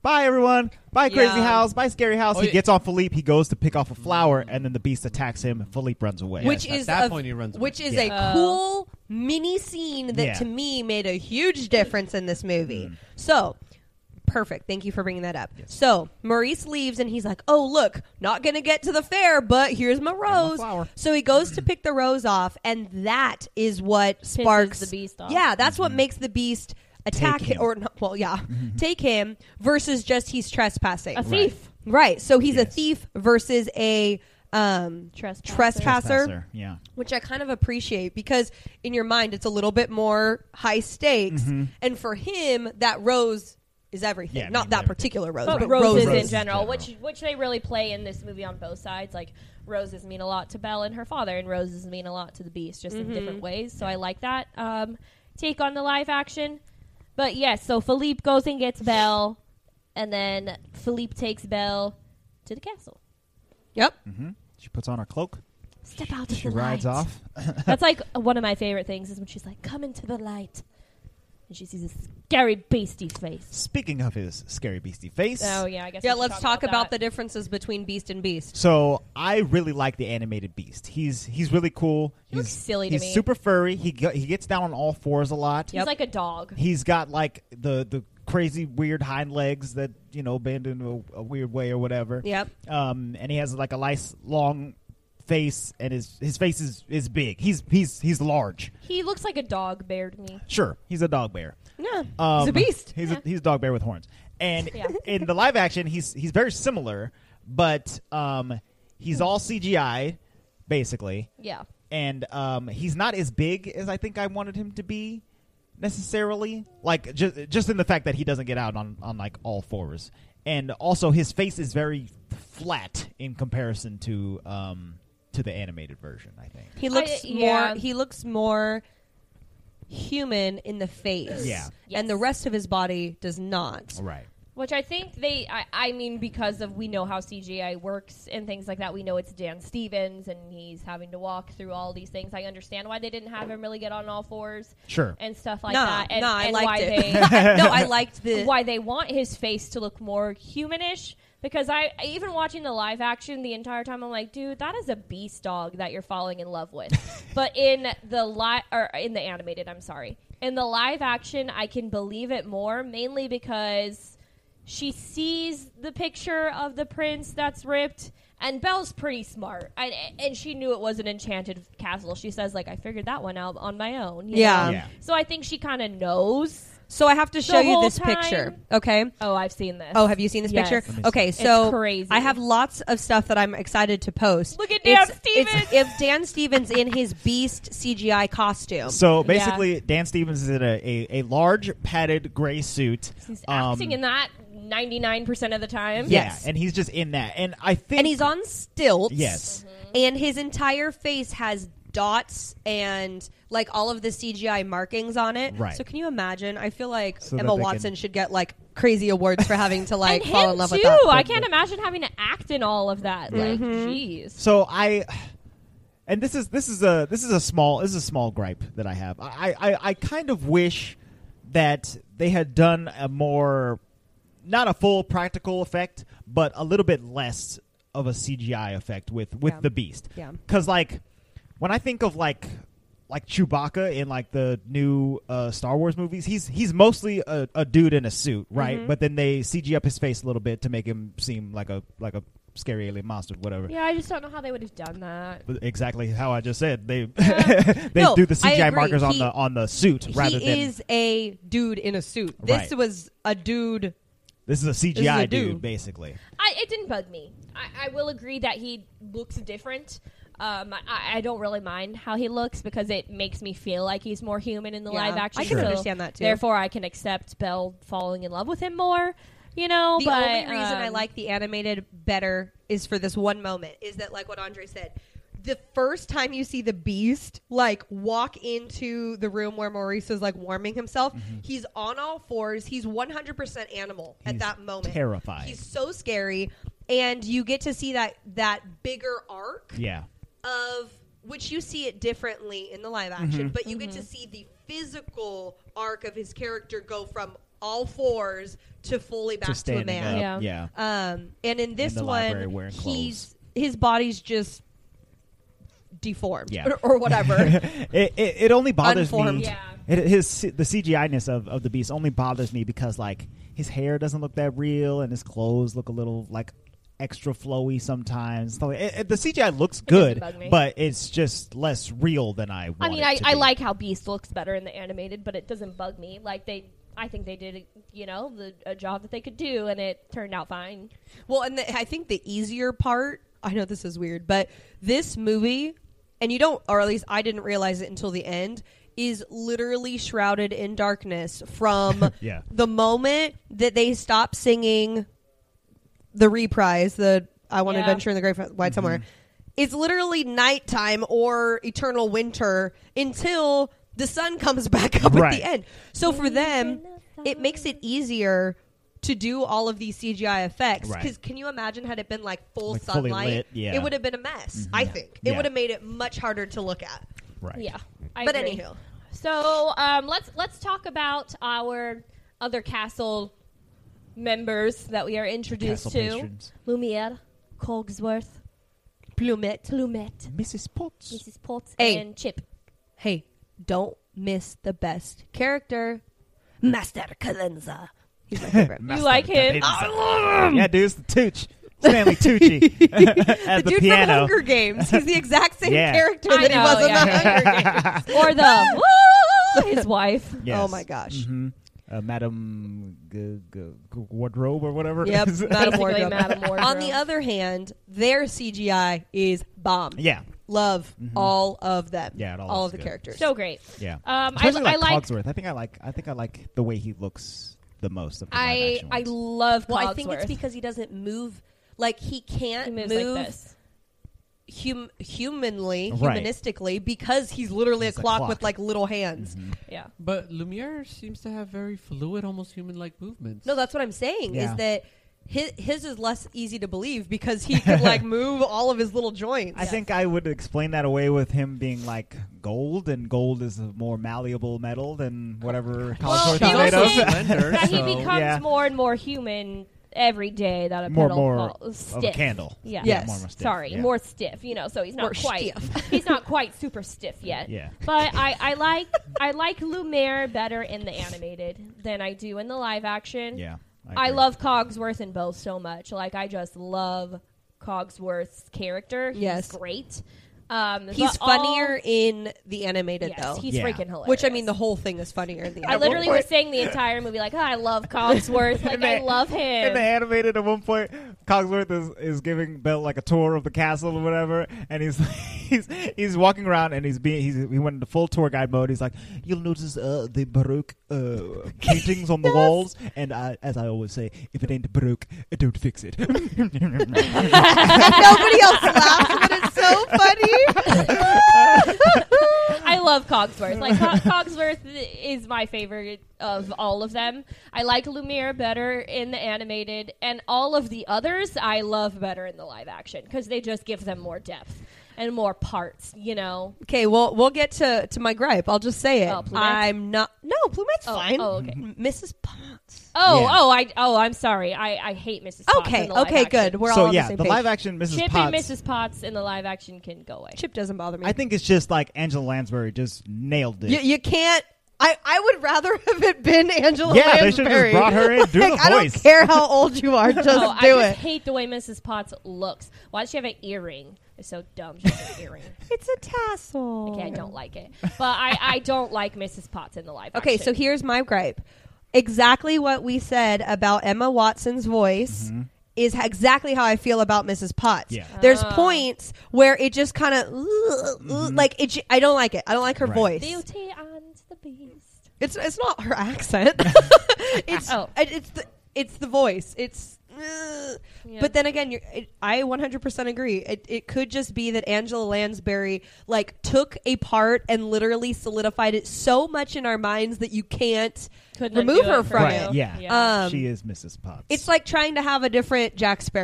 bye everyone, bye Crazy Yeah. House, bye Scary House. Oh, he yeah. gets on Philippe. He goes to pick off a flower, and then the Beast attacks him. and Philippe runs away. which Yes, at is that a, point he runs away. which is Yeah. a cool mini scene that Yeah. to me made a huge difference in this movie. Mm. So perfect. Thank you for bringing that up. So Maurice leaves and he's like, "Oh look, not gonna get to the fair, but here's my rose." flower. So he goes to pick the rose off, and that is what sparks the beast off. Yeah, that's what makes the beast attack Take him. him. or not, well, yeah, take him versus just he's trespassing. A thief. Right. So he's a Yes. thief versus a um, Trespasser. trespasser. Trespasser, yeah. Which I kind of appreciate because in your mind it's a little bit more high stakes, Mhm. and for him that rose is everything. Yeah, it Not means that everything. particular rose, But but, roses, roses. in general, general. which which they really play in this movie on both sides. Like roses mean a lot to Belle and her father, and roses mean a lot to the Beast, just in different ways. So I like that um, take on the live action. But yes, so Philippe goes and gets Belle, and then Philippe takes Belle to the castle. Yep. hmm She puts on her cloak. Step out of She the rides light. off. That's like one of my favorite things is when she's like, "Come into the light," and she sees a scary beastie face. Speaking of his scary beastie face. Oh yeah, I guess. Yeah, we should let's talk about, the that. differences between Beast and Beast. So I really like the animated Beast. He's he's really cool. He he's looks silly to he's me. super furry. He go, he gets down on all fours a lot. He's like a dog. He's got like the the crazy weird hind legs that you know bend in a, a weird way or whatever. Yep. Um, and he has like a nice long face, and his his face is is big. He's he's he's large. He looks like a dog bear to me. Sure, he's a dog bear. Yeah. Um, he's a beast. He's Yeah. a, he's a dog bear with horns. And Yeah. in the live action, he's he's very similar, but um, he's all C G I, basically, Yeah. and um, he's not as big as I think I wanted him to be necessarily. Like just just in the fact that he doesn't get out on on like all fours, and also his face is very flat in comparison to um to the animated version. I think. He looks I- yeah. more. He looks more human in the face. Yeah. And the rest of his body does not. Right. Which I think they, I, I mean, because of we know how C G I works and things like that, we know it's Dan Stevens and he's having to walk through all these things. I understand why they didn't have him really get on all fours Sure. and stuff like nah, that. And, nah, I and liked why it. they, no, I liked the. why they want his face to look more humanish. Because I, even watching the live action the entire time, I'm like, dude, that is a beast dog that you're falling in love with. But in the li- or in the animated, I'm sorry, in the live action, I can believe it more, mainly because she sees the picture of the prince that's ripped, and Belle's pretty smart, and, and she knew it was an enchanted castle. She says, like, I figured that one out on my own. you Yeah. know? Yeah. So I think she kind of knows. So I have to show you whole this time- picture. Okay. Oh, I've seen this. Oh, have you seen this Yes. picture? Let me see. Okay, It's so crazy. I have lots of stuff that I'm excited to post. Look at Dan It's- Stevens. It's, it's Dan Stevens in his Beast C G I costume. So basically, Dan Stevens is in a, a, a large padded gray suit. He's Um, acting in that ninety-nine percent of the time. Yeah, Yes. and he's just in that. And I think And he's on stilts. Yes. And his entire face has dots and like all of the C G I markings on it. Right. So can you imagine? I feel like So that Emma they Watson can- should get like crazy awards for having to like and fall him in love too. with that. I can't imagine having to act in all of that. Like, jeez. So I, and this is this is a this is a small this is a small gripe that I have. I I, I kind of wish that they had done a more, not a full practical effect, but a little bit less of a C G I effect with with Yeah. the Beast. Yeah. Because like when I think of like like Chewbacca in like the new uh, Star Wars movies, he's he's mostly a, a dude in a suit, right? Mhm. But then they C G up his face a little bit to make him seem like a like a scary alien monster, whatever. Yeah, I just don't know how they would have done that. Exactly how I just said. They Yeah. they No, do the C G I I agree. markers on He- the on the suit rather he than is a dude in a suit. This Right. was a dude. this is a C G I This is a dude, dude. basically. I, it didn't bug me. I, I will agree that he looks different. Um, I, I don't really mind how he looks because it makes me feel like he's more human in the Yeah, live action. I can so understand that too. Therefore, I can accept Belle falling in love with him more. You know, The but, only reason I um, like the animated better is for this one moment. Is that like what Andre said? The first time you see the Beast like walk into the room where Maurice is like warming himself, he's on all fours. He's one hundred percent animal at He's that moment. terrifying. He's so scary, and you get to see that that bigger arc Yeah. of which you see it differently in the live action, but you get to see the physical arc of his character go from all fours to fully back to to, a standing man. up. Yeah. Yeah. Um, and in this the library one, wearing he's his body's just deformed Yeah. or, or whatever. it, it it only bothers Unformed. me. Yeah. It, his the C G I ness of, of the beast only bothers me because like his hair doesn't look that real and his clothes look a little like extra flowy sometimes. So it, it, the C G I looks doesn't good, bug me. but it's just less real than I. Want I mean, it I, to I be. like how Beast looks better in the animated, but it doesn't bug me. Like they, I think they did, you know, the a job that they could do, and it turned out fine. Well, and the, I think the easier part, I know this is weird, but this movie, and you don't, or at least I didn't realize it until the end, is literally shrouded in darkness from Yeah. the moment that they stop singing the reprise, the I Want to Yeah. Adventure in the Great Wide Somewhere. It's literally nighttime or eternal winter until the sun comes back up Right. at the end. So for them, it makes it easier to do all of these C G I effects. Right. Because can you imagine had it been like full Like fully sunlight? lit, yeah. It would have been a mess, I think. It Yeah. would have made it much harder to look at. Right. Yeah, I But agree. anyhow. So um, let's let's talk about our other castle members that we are introduced Castle to: patrons. Lumiere, Cogsworth, Plumet. Lumet, Missus Potts. Missus Potts, Hey. and Chip. Hey, don't miss the best character, Master Calenza. He's my favorite. You like him? I love him. Yeah, dude, it's the Tooch. Stanley Tucci at the the, dude piano. from Hunger Games. He's the exact same Yeah. character I that he know, was in yeah. the Hunger Games. Or the woo, his wife. Yes. Oh my gosh. hmm Uh, Madam G- G- G- Wardrobe or whatever. Yep, it is. Madam Basically, Wardrobe. Madam Wardrobe. On the other hand, their C G I is bomb. yeah, Love all of them. Yeah, it all all looks of the good. characters. So great. yeah. Um, I, Especially I like like. Cogsworth. I think I like. I think I like the way he looks the most of the live I action I ones. love. well, Cogsworth. I think it's because he doesn't move. Like he can't he moves move like this. hum- humanly, Right. humanistically, because he's literally He's a a clock, clock. with like little hands. Yeah. But Lumiere seems to have very fluid, almost human-like movements. No, that's what I'm saying. Yeah. Is that his, his is less easy to believe because he could like move all of his little joints. I think I would explain that away with him being like gold, and gold is a more malleable metal than whatever Well, Cogsworth they is were made of. saying Slender, that he so- becomes Yeah. more and more human every day that a more pedal more falls of stiff. a candle. Yeah. Yes. more, more stiff. Sorry, yeah. more stiff. You know, so he's not More quite. stiff. He's not quite super stiff yet. Yeah. But I, I like I like Lumiere better in the animated than I do in the live action. Yeah. I agree. love Cogsworth in both so much. Like I just love Cogsworth's character. He's Yes. great. Um, he's but all- funnier in the animated Yes, though. he's Yeah. freaking hilarious. Which I mean, the whole thing is funnier in the. I animated. literally was saying the entire movie like, oh, I love Cogsworth. Like And I they- love In him. the animated, at one point, Cogsworth is, is giving Belle like a tour of the castle or whatever, and he's he's he's walking around and he's being he's he went into full tour guide mode. He's like, you'll notice uh, the Baroque uh, paintings on the walls, and I, as I always say, if it ain't Baroque, uh, don't fix it. And nobody else laughs, but it's so funny. I love Cogsworth. Like Co- Cogsworth is my favorite of all of them. I like Lumiere better in the animated, and all of the others I love better in the live action because they just give them more depth and more parts. You know. Okay, well, we'll get to, to my gripe. I'll just say it. Oh, Plumet? I'm not. No, Plumet's Oh, fine. oh, okay. M- Missus Potts. Oh, Yeah. oh, I, oh, I'm sorry. I, I hate Missus Potts. Okay, in the live okay, action. good. We're all so on yeah, the same the page. live action Missus Chip Potts. and Missus Potts in the live action can go away. Chip doesn't bother me. I think it's just like Angela Lansbury just nailed it. you, you can't. I, I would rather have it been Angela Yeah, Lansbury. they should've just brought her in. Do the Like, I don't voice. care how old you are. Just Oh, I do just it. hate the way Missus Potts looks. Why does she have an earring? It's so dumb. She has an earring. It's a tassel. Okay, I don't like it. But I, I don't like Missus Potts in the live Okay, action. so here's my gripe. Exactly what we said about Emma Watson's voice is ha- exactly how I feel about Missus Potts. Yeah. There's Ah. points where it just kind of like it. j- I don't like it. I don't like her Right. voice. Beauty and the Beast. It's it's not her accent. it's Oh. it, it's the it's the voice. It's. uh, Yeah. But then again, you're, it, I one hundred percent agree. It, it could just be that Angela Lansbury like took a part and literally solidified it so much in our minds that you can't Couldn't remove undo her it for from you. it. Yeah. Um, she is Missus Potts. It's like trying to have a different Jack Sparrow.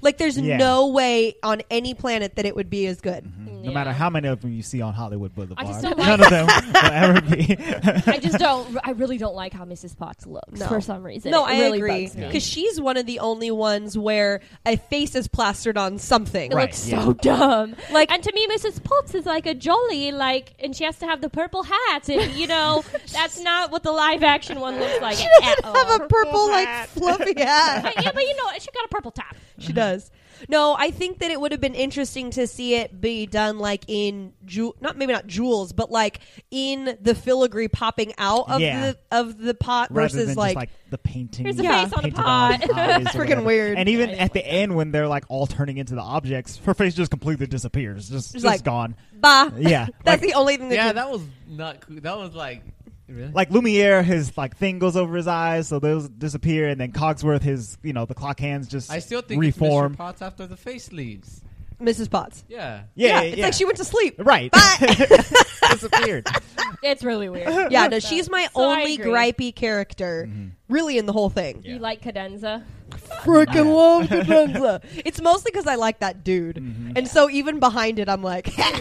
Like, there's Yeah. no way on any planet that it would be as good. No Yeah. matter how many of them you see on Hollywood Boulevard, just don't none like- of them will ever be. I just don't. I really don't like how Missus Potts looks No. for some reason. No, it I really agree. bugs me. Because she's one of the only ones where a face is plastered on something. It Right, looks yeah. so dumb. Like- and to me, Missus Potts is like a jolly, like, and she has to have the purple hat, and you know, that's not what the live action one looks like She at doesn't all. have a purple, like, hat. fluffy hat. yeah, but you know, she got a purple top. She does. No, I think that it would have been interesting to see it be done like in Ju- not maybe not jewels, but like in the filigree popping out of Yeah. the of the pot Rather versus than like, just like the painting. Here's a Yeah. face on a painted pot. eyes or Freaking whatever. weird. And even Yeah, at the end, when they're like all turning into the objects, her face just completely disappears. Just, just like- gone. bah. Yeah. That's Like- the only thing that Yeah, could- that was not cool. That was like really. Like Lumiere, his like thing goes over his eyes, so those disappear, and then Cogsworth, his you know the clock hands just I still think reform. it's Mister Potts after the face leaves. Missus Potts. Yeah. Yeah, it's yeah. like she went to sleep. right disappeared. It's really weird. Yeah, no, she's my So I only agree. gripey character, really, in the whole thing. You like Cadenza? Freaking love Cadenza. It's mostly because I like that dude, Mm-hmm. and so even behind it, I'm like, See,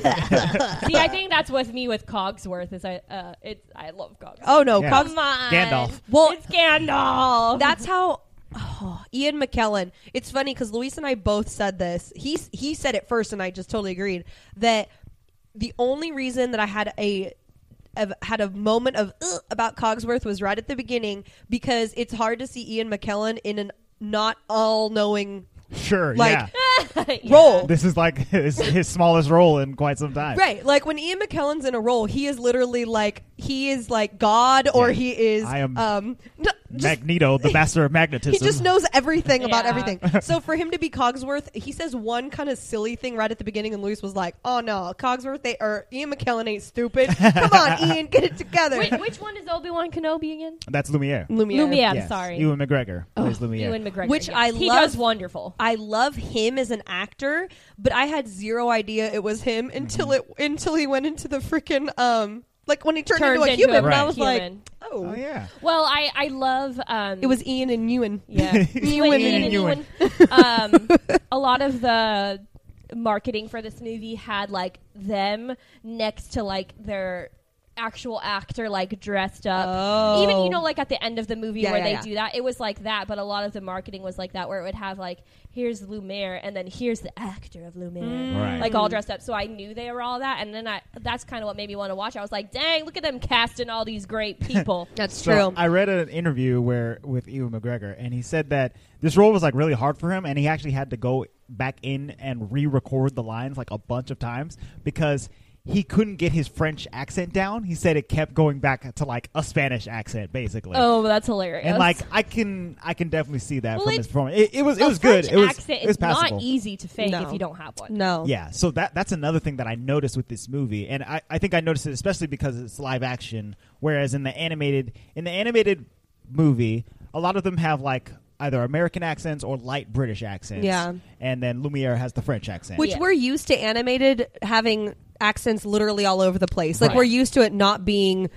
I think that's with me with Cogsworth. Is I, uh, it's I love Cogsworth. oh no, Yeah. Cogs- Come on, Gandalf. Well, it's Gandalf. that's how oh, Ian McKellen. It's funny because Luis and I both said this. He he said it first, and I just totally agreed that the only reason that I had a of, had a moment of "Ugh," about Cogsworth was right at the beginning because it's hard to see Ian McKellen in an not all knowing Sure, Like- yeah. Yeah. role. This is like his, his smallest role in quite some time. Right, like when Ian McKellen's in a role, he is literally like he is like God, or Yeah. he is I am um, n- just- Magneto, the master of magnetism. He just knows everything about Yeah. everything. So for him to be Cogsworth, he says one kind of silly thing right at the beginning, and Luis was like, "Oh no, Cogsworth, they or Ian McKellen ain't stupid. Come on, Ian, get it together." Wait, which one is Obi Wan Kenobi again? That's Lumiere. Lumiere. Lumiere. I'm Yes. sorry. Ewan McGregor plays Lumiere. Ewan McGregor, Which yes. I he love- does wonderful. I love him as an actor, but I had zero idea it was him until Mm-hmm. it until he went into the freaking um like when he turned, Turned into a into human, a and I was like, human. oh, Oh yeah. Well, I I love um it was Ian and Ewan. yeah Ewan Ian and and Ewan. Ewan. um a lot of the marketing for this movie had like them next to like their actual actor like dressed up. Oh. Even you know like at the end of the movie Yeah, where yeah, they yeah. do that, it was like that, but a lot of the marketing was like that where it would have like here's Lumiere and then here's the actor of Lumiere. Mm. Right. Like all dressed up, so I knew they were all that, and then I that's kind of what made me want to watch. I was like, "Dang, look at them casting all these great people." That's So true. I read an interview where with Ewan McGregor, and he said that this role was like really hard for him, and he actually had to go back in and re-record the lines like a bunch of times because he couldn't get his French accent down. He said it kept going back to like a Spanish accent, basically. Oh, that's hilarious! And like I can, I can definitely see that Well, from it- his performance. It, it was, it a was French good. It was, accent it was is not passable. easy to fake No. if you don't have one. no. Yeah, so that that's another thing that I noticed with this movie, and I, I think I noticed it especially because it's live action. Whereas in the animated in the animated movie, a lot of them have like either American accents or light British accents. Yeah. and then Lumiere has the French accent. Which Yeah. we're used to animated having accents literally all over the place. Like Right. we're used to it not being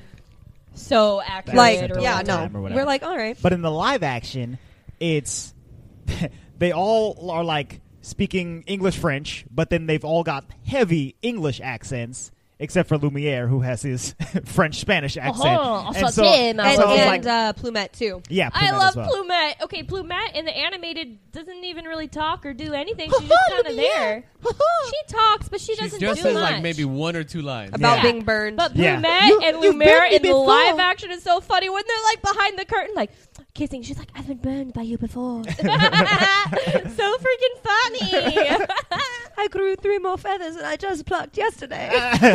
So accurate. like Accent or yeah, all the no. time or whatever. We're like, all right. But in the live action, it's they all are like speaking English French, but then they've all got heavy English accents. Except for Lumiere, who has his French Spanish accent, Oh, and so, enchanté, And, ma so I was and like, uh, Plumette too. yeah, I Plumette love as well. Plumette. Okay, Plumette in the animated doesn't even really talk or do anything. She's just kind of there. She talks, but she She doesn't just do says much. like maybe one or two lines. About Yeah. being burned. But Yeah. Plumette You- and you've Lumiere burned me in the before. live action is so funny when they're like behind the curtain, like kissing. She's like, "I've been burned by you before." So freaking funny. I grew three more feathers and I just plucked yesterday.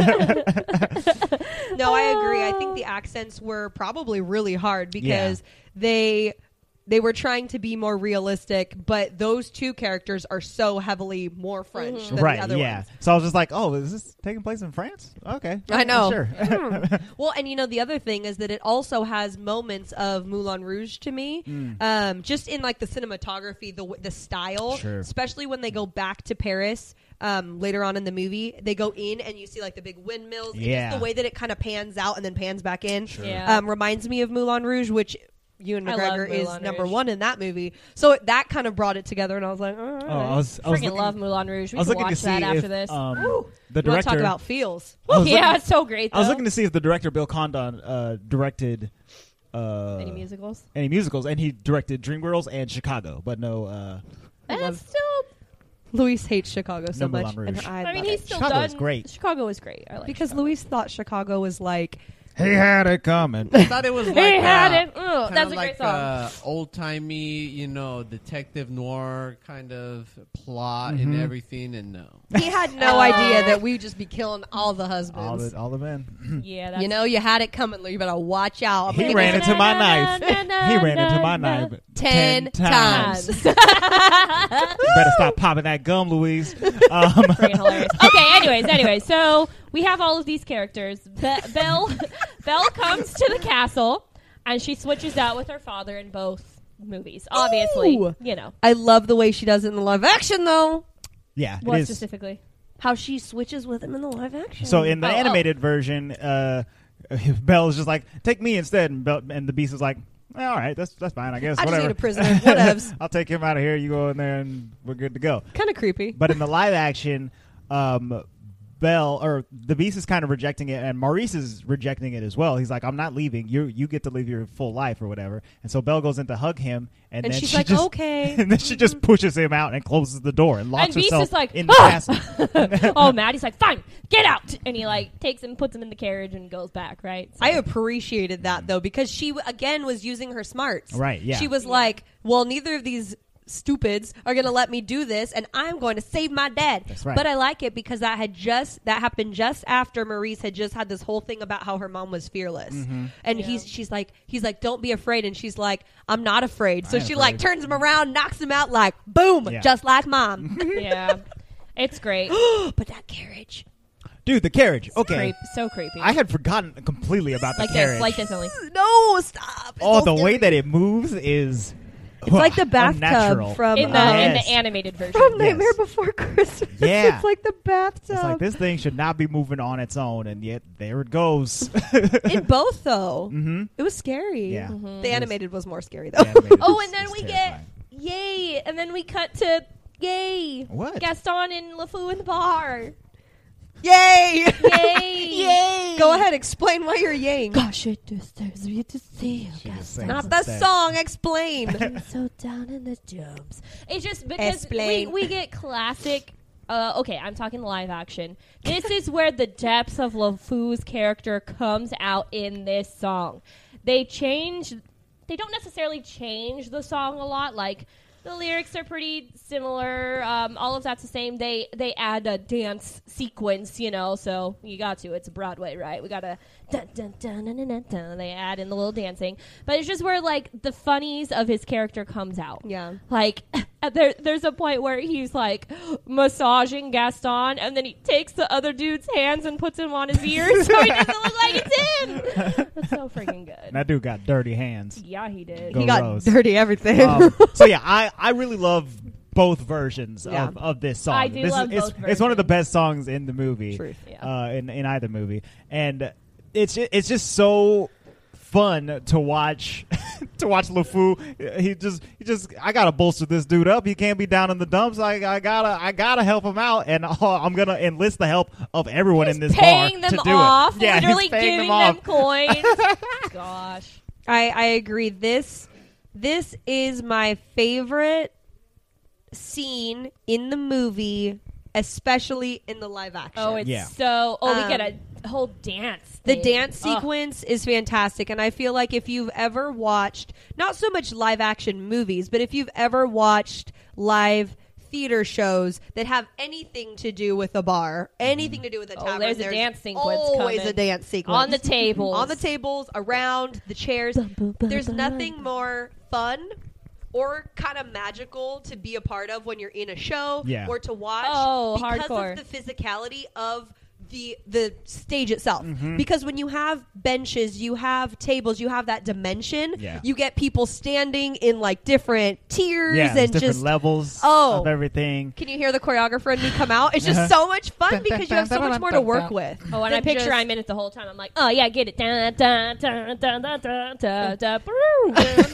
No, I agree. I think the accents were probably really hard because they they were trying to be more realistic, but those two characters are so heavily more French Mm-hmm. than Right, the other yeah. ones. So I was just like, oh, is this taking place in France? Okay. I know. Sure. Well, and you know the other thing is that it also has moments of Moulin Rouge to me, um, just in like the cinematography, the w- the style, Sure. especially when they go back to Paris um, later on in the movie. They go in and you see like the big windmills. And Yeah. just the way that it kind of pans out and then pans back in Yeah. um, reminds me of Moulin Rouge, which Ewan I love McGregor is Moulin number Rouge. one in that movie. So it, that kind of brought it together, and I was like, all right. Oh, I was, I was Freaking looking, love Moulin Rouge. I We was can looking to watch see that after if this. um, the You want to director. talk about feels? I was yeah, looking- it's so great. Though. I was looking to see if the director Bill Condon uh, directed uh, Any musicals? any musicals, and he directed Dreamgirls and Chicago, but no. Uh, I And love- it's still. Luis hates Chicago so No much, Moulin and Rouge. I, I mean, love he's it. still Chicago done. is great. Chicago is great. I like because Chicago. Luis thought Chicago was like he had it coming. I thought it was like He had uh, it. Ugh, kinda that's a like great song. uh, old timey, you know, detective noir kind of plot Mhm. and everything, and no. he had no Uh, idea that we just be killing all the all husbands. the all the men. yeah, that's You know, you had it coming. You better watch out. I'm He gonna ran give into you my knife. Na, na, He ran into na, my na. knife ten times. times. You better stop popping that gum, Louise. Um, Freaking hilarious. Okay, anyways, anyways, so we have all of these characters. Be- Belle, Belle comes to the castle, and she switches out with her father in both movies. Obviously, Ooh. you know I love the way she does it in the live action, though. yeah, what it is. specifically. How she switches with him in the live action. So in the Oh, oh. animated version, uh, Belle's just like, "Take me instead," and, Belle, and the Beast is like, "Eh, "All right, that's that's fine, I guess. I just Whatever. need a prisoner. Whatevs. I'll take him out of here. You go in there, and we're good to go." Kind of creepy. But in the live action, um, Belle or the Beast is kind of rejecting it, and Maurice is rejecting it as well. He's like, "I'm not leaving. You you get to live your full life or whatever." And so Belle goes in to hug him, and, And then she's she like, just, "Okay." and then she just pushes him out and closes the door and locks And Beast herself is like, in the "Ah!" castle. Oh, Matt, he's like, fine, get out, and he like takes him, puts him in the carriage, and goes back. Right. So- I appreciated that though because she again was using her smarts. Right, yeah. She was like, "Well, neither of these stupids are going to let me do this, and I'm going to save my dad." That's right. But I like it because that had just that happened just after Maurice had just had this whole thing about how her mom was fearless, Mm-hmm. and Yeah. he's she's like he's like, "Don't be afraid," and she's like, "I'm not afraid." So I ain't she like afraid. turns him around, knocks him out, like boom, Yeah. just like mom. yeah, it's great. But that carriage. Dude, the carriage. Okay, Creep, so creepy. I had forgotten completely about the like carriage. this, like this only. No, stop. It's Oh, so the way scary. that it moves is It's like the bathtub unnatural. from In the uh, in Yes. the animated version. from Yes. Nightmare Before Christmas. Yeah. It's like the bathtub. It's like this thing should not be moving on its own, and yet there it goes. In both, though. Mm-hmm. It was scary. Yeah. Mhm. The animated was more scary, though. Oh, and then we get yay, and then we cut to yay. What? Gaston and LeFou in the bar. Yay! Yay! Yay! Go ahead, explain why you're yaying. Gosh, it disturbs me to see you, She just sang Not it the instead. song, explain. I'm so down in the dumps. It's just because we, Explain. we get classic. Uh, okay, I'm talking live action. This is where the depth of LeFou's character comes out in this song. They change. They don't necessarily change the song a lot. Like the lyrics are pretty similar. Um, all of that's the same. They they add a dance sequence, you know. So you got to. It's Broadway, right? We got to dun dun dun dun dun dun. dun. They add in the little dancing, but it's just where like the funnies of his character comes out. Yeah. Like there, there's a point where he's like massaging Gaston, and then he takes the other dude's hands and puts them on his ears, so he doesn't look like it's him. That's so freaking good. That dude got dirty hands. Yeah, he did. Go He got Rose. dirty everything. Um, so yeah, I, I really love both versions Yeah. of, of this song. I do this love is, it's, both it's one of the versions. best songs in the movie. Truth. Yeah. Uh, in in either movie, and it's ju- it's just so fun to watch to watch LeFou. He just he just I gotta bolster this dude up. He can't be down in the dumps. I, I gotta I gotta help him out, and uh, I'm gonna enlist the help of everyone He's in this paying bar them to do off, it. Yeah, he's literally paying giving them them, off. coins. Gosh. I, I agree. This this is my favorite scene in the movie, especially in the live action. Oh, it's Yeah. so. Oh, we Um, get a whole dance. The thing. dance Ugh. sequence is fantastic, and I feel like if you've ever watched, not so much live action movies, but if you've ever watched live theater shows that have anything to do with a bar, anything to do with a Oh, tavern, there's a dance sequence always coming. a dance sequence on the tables. on the tables, around the chairs. There's nothing more fun or kind of magical to be a part of when you're in a show Yeah. or to watch Oh, because hardcore. of the physicality of the the stage itself. Mhm. Because when you have benches, you have tables, you have that dimension. Yeah. You get people standing in like different tiers Yeah, there's and different just levels Oh. of everything. can you hear the choreographer and me come out? It's just Uh-huh. so much fun because you have so much more to work with. Oh, and I than picture just- I'm in it the whole time. I'm like, oh yeah, get it. Da, da, da, da, da, da, da, da, broo.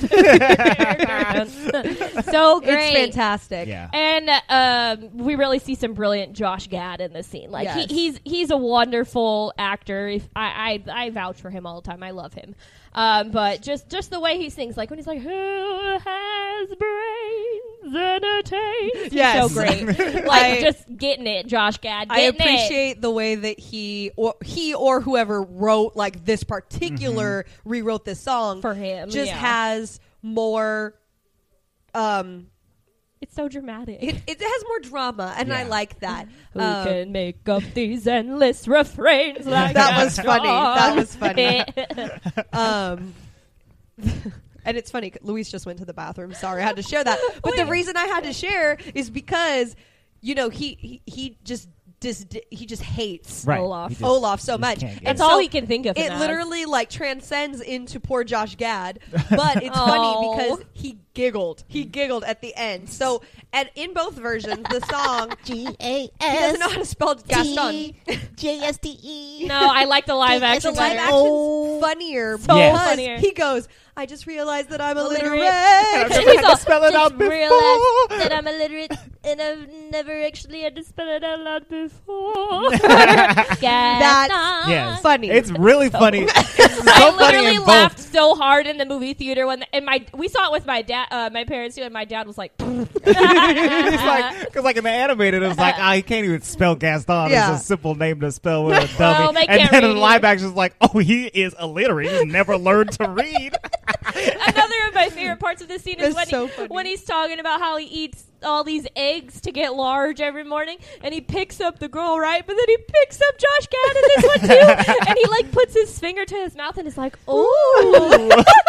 So great. It's fantastic. Yeah. And um, we really see some brilliant Josh Gad in this scene. Like Yes. he, he's he's a wonderful actor. If I, I I vouch for him all the time. I love him. Um, but just just the way he sings, like when he's like, "Who has brains and a taste?" He's Yes. so great. Like I- just getting it, Josh Gad. I Getting it. appreciate the way that he or he or whoever wrote like this particular rewrote this song For him, just yeah. has more um It's so dramatic. it, it has more drama and I Yeah. like that. Who Um, can make up these endless refrains like That was funny. That song? was funny. um and it's funny, Luis just went to the bathroom. Sorry, I had to share that. But the reason I had to share is because you know, he he, he just dis, he just hates Right. Olaf. He just- Olaf so just much. can't get And That's it. all so he can think of. It him as. literally like transcends into poor Josh Gad, but it's Aw. funny because he giggled. He giggled at the end. So, and in both versions, the song G A he doesn't know how S to spell Gaston. T J S T E. No, I like the live The The action. live better. action's Oh. funnier So because funnier. he goes, "I just realized that I'm illiterate." Illiterate. And He's I all, spell it "Just out before." realized that I'm illiterate and I've never actually had to spell it out loud before. That's Gaston. Yes. funny. It's really funny. It's so I funny literally in both. laughed so hard in the movie theater when and my we saw it with my dad, uh, my parents too, and my dad was like, It's like, because like in the animated, it was like, ah, he can't even spell Gaston. Yeah. It's a simple name to spell with a dummy. Well, they and can't then in read the live either. action, it's like, oh, he is illiterate. He's never learned to read. Another of my favorite parts of the scene is It's when, so he, funny. when he's talking about how he eats all these eggs to get large every morning, and he picks up the girl right, but then he picks up Josh Gad in this one too, and he like puts his finger to his mouth and is like, "Ooh."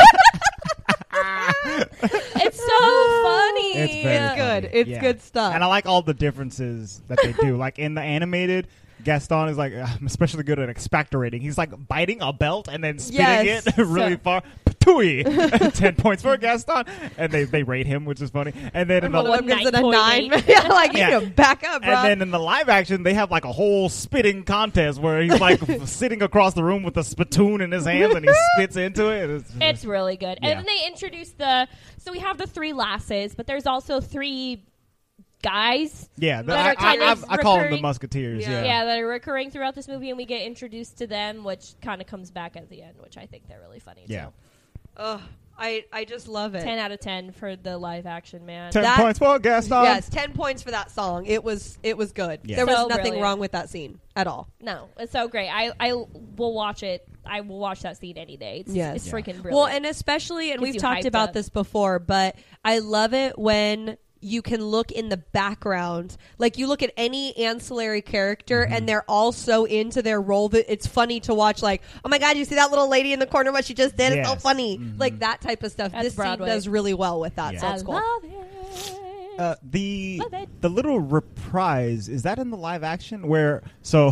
It's so funny. It's very It's good. funny. It's Yeah. good stuff. And I like all the differences that they do. Like in the animated, Gaston is like, uh, I'm especially good at expectorating. He's like biting a belt and then spitting Yes. it really So- far. Patooey! ten points for Gaston. And they, they rate him, which is funny. And then in the, One of them gives it a nine nine. point eight. Yeah, like you Yeah. need to back up, bro. and then in the live action, they have like a whole spitting contest where he's like sitting across the room with a spittoon in his hands and he spits into it. It's, It's really good. Yeah. And then they introduce the so we have the three lasses, but there's also three guys. yeah, the, that I, are kind I, of I, I call them the recurring. Musketeers. Yeah. Yeah. Yeah, that are recurring throughout this movie, and we get introduced to them, which kind of comes back at the end, which I think they're really funny. Yeah. too. Ugh, I I just love it. ten out of ten for the live action, man. Ten That- points for Gaston. Yes, ten points for that song. It was it was good. Yeah. There was So nothing brilliant. wrong with that scene at all. No, it's so great. I I will watch it. I will watch that scene any day. It's, Yes. it's Yeah. freaking brilliant. Well, and especially, and Gets we've you talked hyped about up. this before, but I love it when you can look in the background. Like you look at any ancillary character Mm-hmm. and they're all so into their role that it's funny to watch. Like, oh my God, you see that little lady in the corner, what she just did? It's so Yes. funny. Mhm. Like that type of stuff. That's this Broadway. scene does really well with that. Yeah. So I it's cool. love it. Uh, the Love it. the little reprise, is that in the live action where so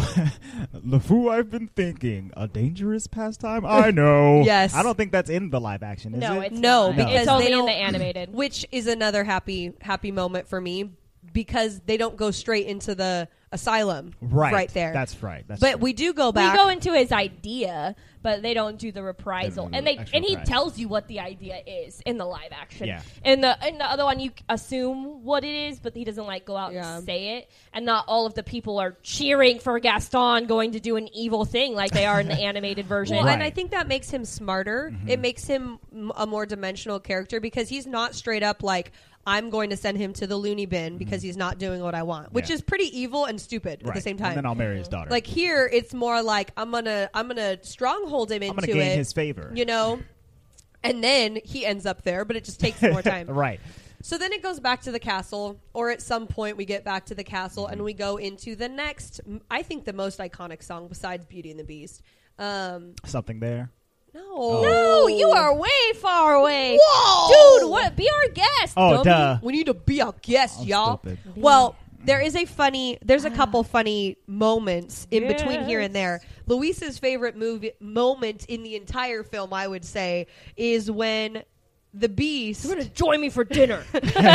LeFou, I've been thinking a dangerous pastime? I know. Yes. I don't think that's in the live action, is no, it? it's No, not. because it's only they in don't- the animated. Which is another happy happy moment for me because they don't go straight into the asylum right. right there. That's right. That's but true. we do go We back. go into his idea, but they don't do the They reprisal, don't do and the they actual and he reprisal. tells you what the idea is in the live action. Yeah. In the in the other one, you assume what it is, but he doesn't like go out Yeah. and say it, and not all of the people are cheering for Gaston going to do an evil thing like they are in the animated version. Well, Right. and I think that makes him smarter. Mhm. It makes him m- a more dimensional character because he's not straight up like I'm going to send him to the loony bin because he's not doing what I want, which Yeah. is pretty evil and stupid at Right. the same And time. then I'll marry his daughter. Like here, it's more like I'm gonna I'm gonna stronghold him I'm into going to gain it, his favor. you know, and then he ends up there, but it just takes more time. right. So then it goes back to the castle, or at some point we get back to the castle Mm-hmm. and we go into the next, m- I think the most iconic song besides Beauty and the Beast. Um, Something there. no. No, you are way far away. Whoa! Dude, what? Be our guest. Oh, dummy. duh. We need to be our guest, I'm y'all. stupid. Well, there is a funny. There's a couple funny moments in between here and there. Luis's favorite movie moment in the entire film, I would say, is when the Beast You're gonna join me for dinner.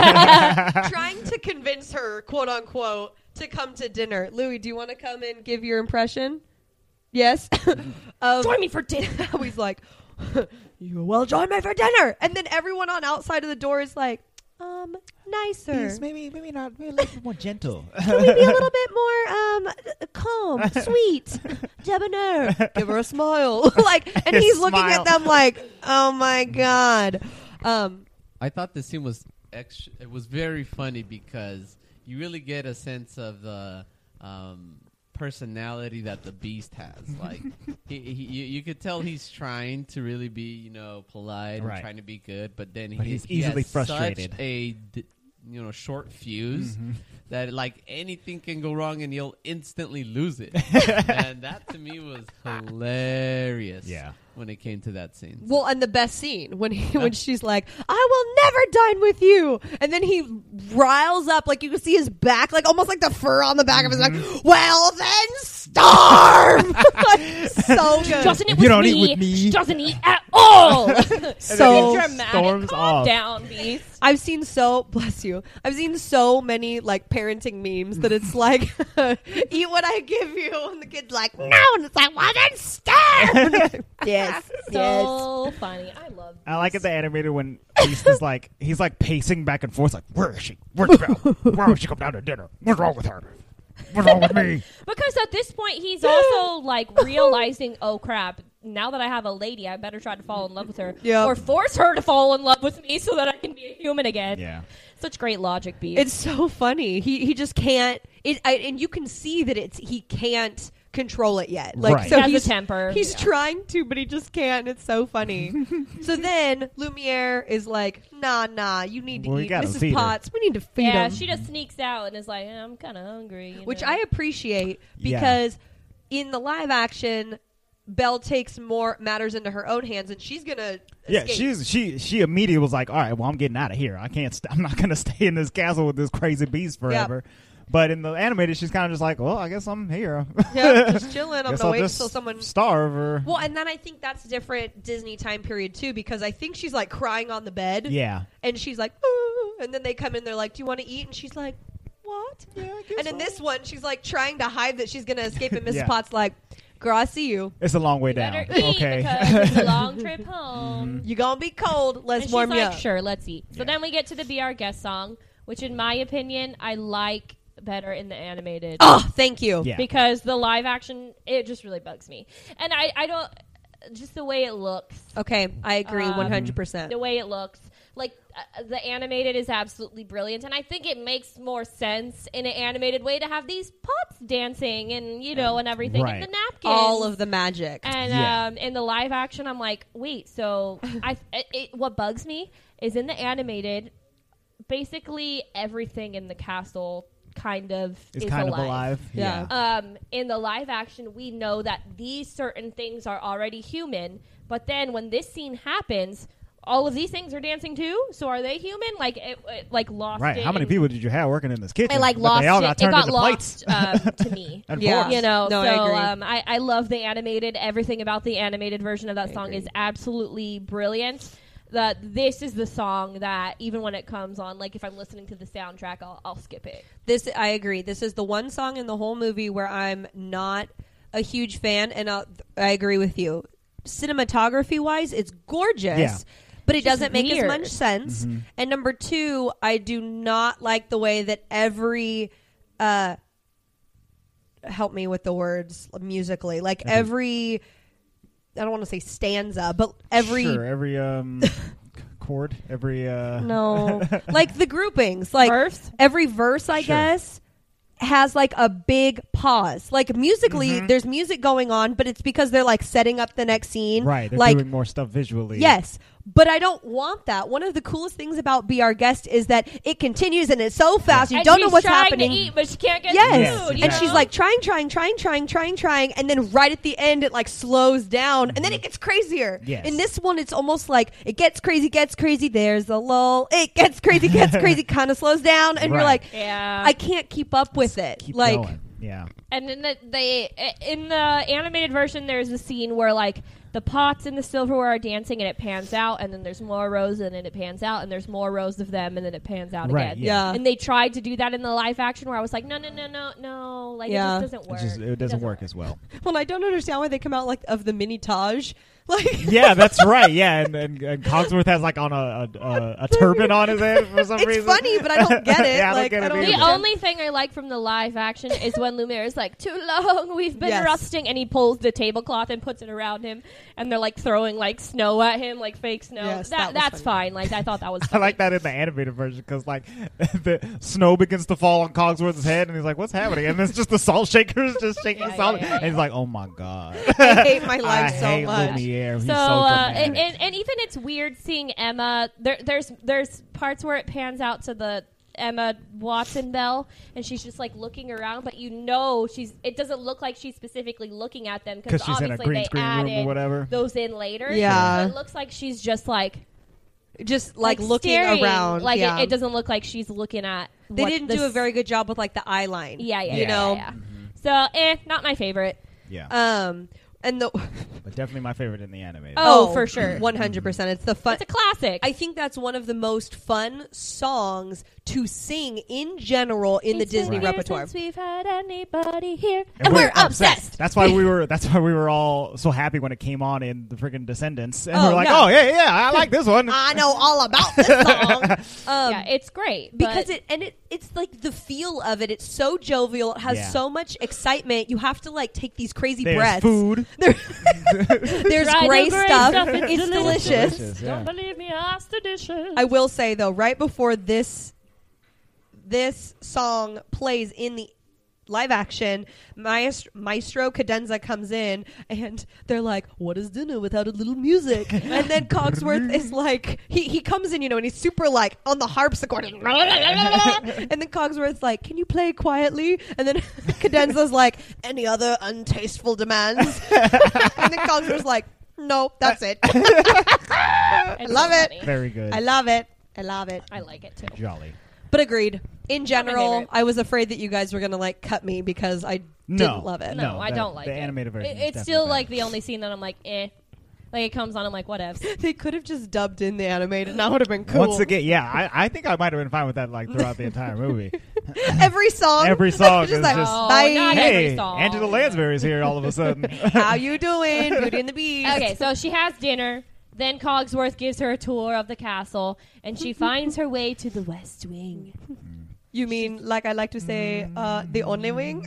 trying to convince her, quote unquote, to come to dinner. Louis, do you want to come and give your impression? Yes. um, Join me for dinner. He's like, you will join me for dinner. And then everyone on outside of the door is like, um, nicer. Please, maybe, maybe not. Maybe a little bit more gentle. Can we be a little bit more um calm, sweet, debonair? Give her a smile. Like, and he's looking Smile. at them like, oh my god. Um, I thought this scene was extra, it was very funny because you really get a sense of the um, personality that the Beast has. Like, he, he, you, you could tell he's trying to really be, you know, polite Right. and trying to be good, but then But he, he's he easily has frustrated. Such a d- you know short fuse Mhm. that like anything can go wrong and he'll instantly lose it. And that to me was hilarious. Yeah. When it came to that scene. well, and the best scene when he, when she's like, "I will never dine with you," and then he riles up, like you can see his back, like almost like the fur on the back of his neck. Well, then starve. Like, so good. Doesn't eat If with you don't me. eat with me. She doesn't eat at all. So dramatic. storms Calm off. down, Beast. I've seen so bless you. I've seen so many like parenting memes that it's like, eat what I give you, and the kid's like, no, and it's like, well then starve. Yes, yes. So funny. I love I like it the animated when Beast is like he's like pacing back and forth like where is she? Where's Belle? Why would she come down to dinner? What's wrong with her? What's wrong with me? Because at this point, he's also like realizing, oh crap, now that I have a lady, I better try to fall in love with her. Yep. Or force her to fall in love with me so that I can be a human again. Yeah. Such great logic, Beast. It's so funny. He he just can't. It I, and you can see that it's he can't control it yet. Like Right. so He has a he's temper. He's Yeah. trying to, but he just can't. It's so funny. So then Lumiere is like, nah, nah, you need to Well, we eat, gotta Missus feed her. Potts. We need to feed yeah, him. she just sneaks out and is like, eh, I'm kind of hungry. you Which know? I appreciate Yeah. because in the live action, Belle takes more matters into her own hands, and she's gonna Yeah, escape. she's she she immediately was like, all right, well I'm getting out of here. I can't. St- I'm not gonna stay in this castle with this crazy beast forever. But in the animated, she's kind of just like, well, I guess I'm here. yeah, just chilling. I'm Guess gonna I'll wait just until someone. starve or Well, and then I think that's different Disney time period too, because I think she's like crying on the bed, yeah. and she's like, ooh, and then they come in, they're like, do you want to eat? And she's like, what? Yeah, I guess And in so. this one, she's like trying to hide that she's gonna escape, and Missus Yeah. Potts like, girl, I see you. It's a long way You better down. eat Okay. because it's a long trip home. You gonna be cold? Let's And warm she's you like, up. sure, let's eat. So Yeah. then we get to the Be Our Guest song, which in my opinion, I like better in the animated. Oh, thank you. Yeah. Because the live action, it just really bugs me. And I, I don't, just the way it looks. Okay, I agree, Um, one hundred percent. The way it looks. Like, uh, the animated is absolutely brilliant. And I think it makes more sense in an animated way to have these pots dancing and, you know, and everything. Right. And the napkins. All of the magic. And Yeah. um, in the live action, I'm like, wait, so I it, it, what bugs me is in the animated, basically everything in the castle kind of It's is kind alive. of alive. Yeah. Yeah. Um, in the live action, we know that these certain things are already human, but then when this scene happens, all of these things are dancing too. So are they human? Like, it, it like lost. Right. it How many in- people did you have working in this kitchen? I like But lost They all it. got It turned got into lost plates. um, to me. And Yeah. forks. You know, No, I so agree. um, I, I love the animated. Everything about the animated version of that I song agree. is absolutely brilliant. That this is the song that even when it comes on, like if I'm listening to the soundtrack, I'll, I'll skip it. This I agree. This is the one song in the whole movie where I'm not a huge fan, and I'll, I agree with you. Cinematography wise, it's gorgeous, Yeah. but it It's just doesn't make as weird. much sense. Mm-hmm. And number two, I do not like the way that every uh, help me with the words musically, like Every- every. I don't want to say stanza, but every Sure, every um chord, every uh no, like the groupings, like Verse? every verse, I Sure. guess. has like a big pause. Like musically, Mhm. there's music going on, but it's because they're like setting up the next scene. Right. They're like doing more stuff visually. yes. But I don't want that. One of the coolest things about Be Our Guest is that it continues and it's so fast. You And don't she's know what's trying happening. to eat, but she can't get Yes. Yes, food. you And know? she's like trying, trying, trying, trying, trying, trying, and then right at the end it like slows down, and then it gets crazier. Yes. In this one, it's almost like it gets crazy, gets crazy. There's a lull. It gets crazy, gets crazy. Kind of slows down, and you're Right. like, yeah. I can't keep up with it. Keep like, going. Yeah. And then the, they in the animated version, there's a scene where like the pots and the silverware are dancing, and it pans out, and then there's more rows, and then it pans out, and there's more rows of them, and then it pans out Right, again. yeah. And they tried to do that in the live action, where I was like, no, no, no, no, no, like Yeah. it just doesn't It, work. just, it doesn't work as well. well, I don't understand why they come out like of the mini Taj. Like, Yeah, that's right. Yeah, and, and, and Cogsworth has like on a a, a, a turban on his head for some it's reason. funny, but I don't get it. Yeah, I don't like, get it I don't either. The understand. only thing I like from the live action is when Lumiere is like, too long, we've been Yes. rusting, and he pulls the tablecloth and puts it around him, and they're like throwing like snow at him, like fake snow. Yes, that, that was that's funny. fine. Like I thought that was I funny. like that in the animated version because like the snow begins to fall on Cogsworth's head, and he's like, "What's happening?" And it's just the salt shakers just shaking Yeah, the salt, yeah, yeah, and he's yeah. like, "Oh my god, I hate my life I so hate much. Lumiere. He's So, so, uh, dramatic." and, and, and even it's weird seeing Emma. There, there's there's parts where it pans out to the Emma Watson Bell, and she's just like looking around, but you know she's. It doesn't look like she's specifically looking at them because because she's in a obviously green they screen room added or whatever. those in later. Yeah. So it looks like she's just like Just like, looking staring. around. Like yeah. it, it doesn't look like she's looking at. They what didn't the do a s- very good job with like the eye line. Yeah, yeah, you yeah, know. yeah, yeah. So, eh, not my favorite. Yeah, Um, and the but definitely my favorite in the animated. Oh, for sure. one hundred percent. It's the fun. It's a classic. I think that's one of the most fun songs to sing in general in the It's been Disney years repertoire. since we've had anybody here, And we're obsessed. That's why we were. That's why we were all so happy when it came on in the freaking Descendants, and Oh, we're like, yeah. "Oh yeah, yeah, I like this one." I know all about this song. Um, yeah, it's great because but it and it it's like the feel of it. It's so jovial. It has Yeah. so much excitement. You have to like take these crazy There's breaths. food. There- There's Try the gray gray stuff. stuff, it's It's delicious. delicious. Delicious, yeah. Don't believe me, ask the dishes. I will say though, right before this this song plays in the live action, Maestro, Maestro Cadenza comes in and they're like, "What is dinner without a little music?" And then Cogsworth is like, he he comes in, you know, and he's super like on the harpsichord, and then Cogsworth's like, "Can you play quietly?" And then Cadenza's like, "Any other untasteful demands?" And then Cogsworth's like, "No, that's it." I love it. Very good. I love it. I love it. I like it too. Jolly. But agreed. In general, favorite. I was afraid that you guys were gonna like cut me because I No. didn't love it. No, No, I the- don't like the it. animated version It- is it's still definitely like better. the only scene that I'm like, eh. Like it comes on, I'm like, whatevs. They could have just dubbed in the animated, and that would have been cool. Once again, yeah, I, I think I might have been fine with that like throughout the entire movie. every song, Every song just is like, just- Oh, bye. not every Hey, song. Angela Lansbury's here all of a sudden. How you doing, Beauty and the Beast? Okay, so she has dinner. Then Cogsworth gives her a tour of the castle, and she finds her way to the West Wing. You mean like I like to say, uh, the only wing?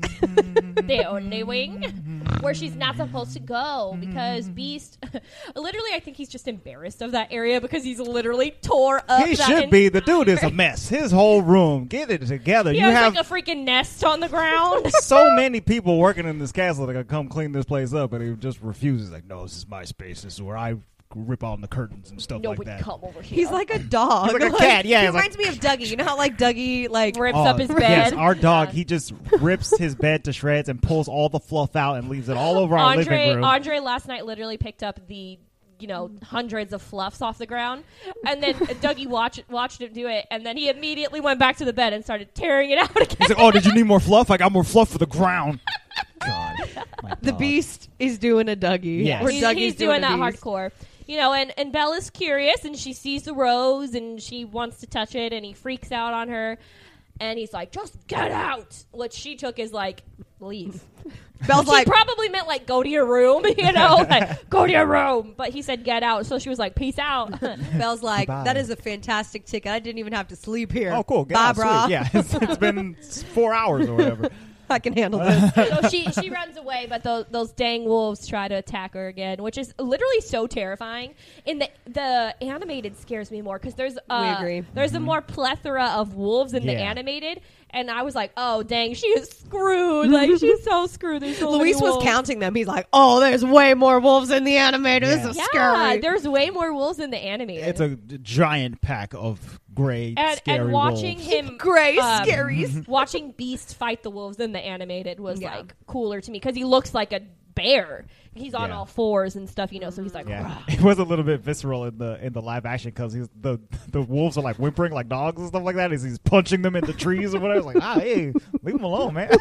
The only wing where she's not supposed to go because Beast. Literally, I think he's just embarrassed of that area because he's literally tore up. He that should be. The entire- dude is a mess. His whole room. Get it together. He you has have like a freaking nest on the ground. so many people working in this castle that could come clean this place up, and he just refuses. Like, no, this is my space. This is where I rip on the curtains and stuff like Nobody that. come over here. He's like a dog. He's like a cat, yeah, He he's like- reminds me of Dougie. You know how like Dougie like rips Oh, up his bed. Yes, our dog. Yeah. He just rips his bed to shreds and pulls all the fluff out and leaves it all over our living Andre, room. Andre last night literally picked up the, you know, hundreds of fluffs off the ground, and then Dougie watched watched him do it, and then he immediately went back to the bed and started tearing it out again. He's like, "Oh, did you need more fluff? I got more fluff for the ground." God, my the dog. Beast is doing a Dougie. Yes. Or he's, Dougie's he's doing, a that Beast. hardcore. You know, and, and Bella's curious, and she sees the rose, and she wants to touch it, and he freaks out on her, and he's like, just get out! What she took is like, leave. Belle's She like, probably meant like, go to your room, you know? Like, go to your room. But he said, get out, so she was like, peace out. Belle's like, Goodbye. that is a fantastic ticket. I didn't even have to sleep here. Oh, cool. Get Bye, out, sweet. brah. Yeah, it's, it's been four hours or whatever. I can handle this. So she she runs away, but those those dang wolves try to attack her again, which is literally so terrifying. In the the animated scares me more because there's uh, agree. there's a more plethora of wolves in the Yeah. animated, And I was like, oh, dang, she is screwed. Like, she's so screwed. There's so Luis many was wolves. counting them. He's like, oh, there's way more wolves in the animated. Yeah. This is Yeah, scary. there's way more wolves in the animated. It's a giant pack of gray, and, scary and watching wolves. him Gray um, scaries. watching Beast fight the wolves in the animated was Yeah. like cooler to me because he looks like a bear. He's on Yeah. all fours and stuff, you know. So he's like, Yeah, "Rah." it was a little bit visceral in the in the live action because he's the the wolves are like whimpering like dogs and stuff like that. As he's punching them in the trees or whatever. It's like, ah, hey, leave him alone, man.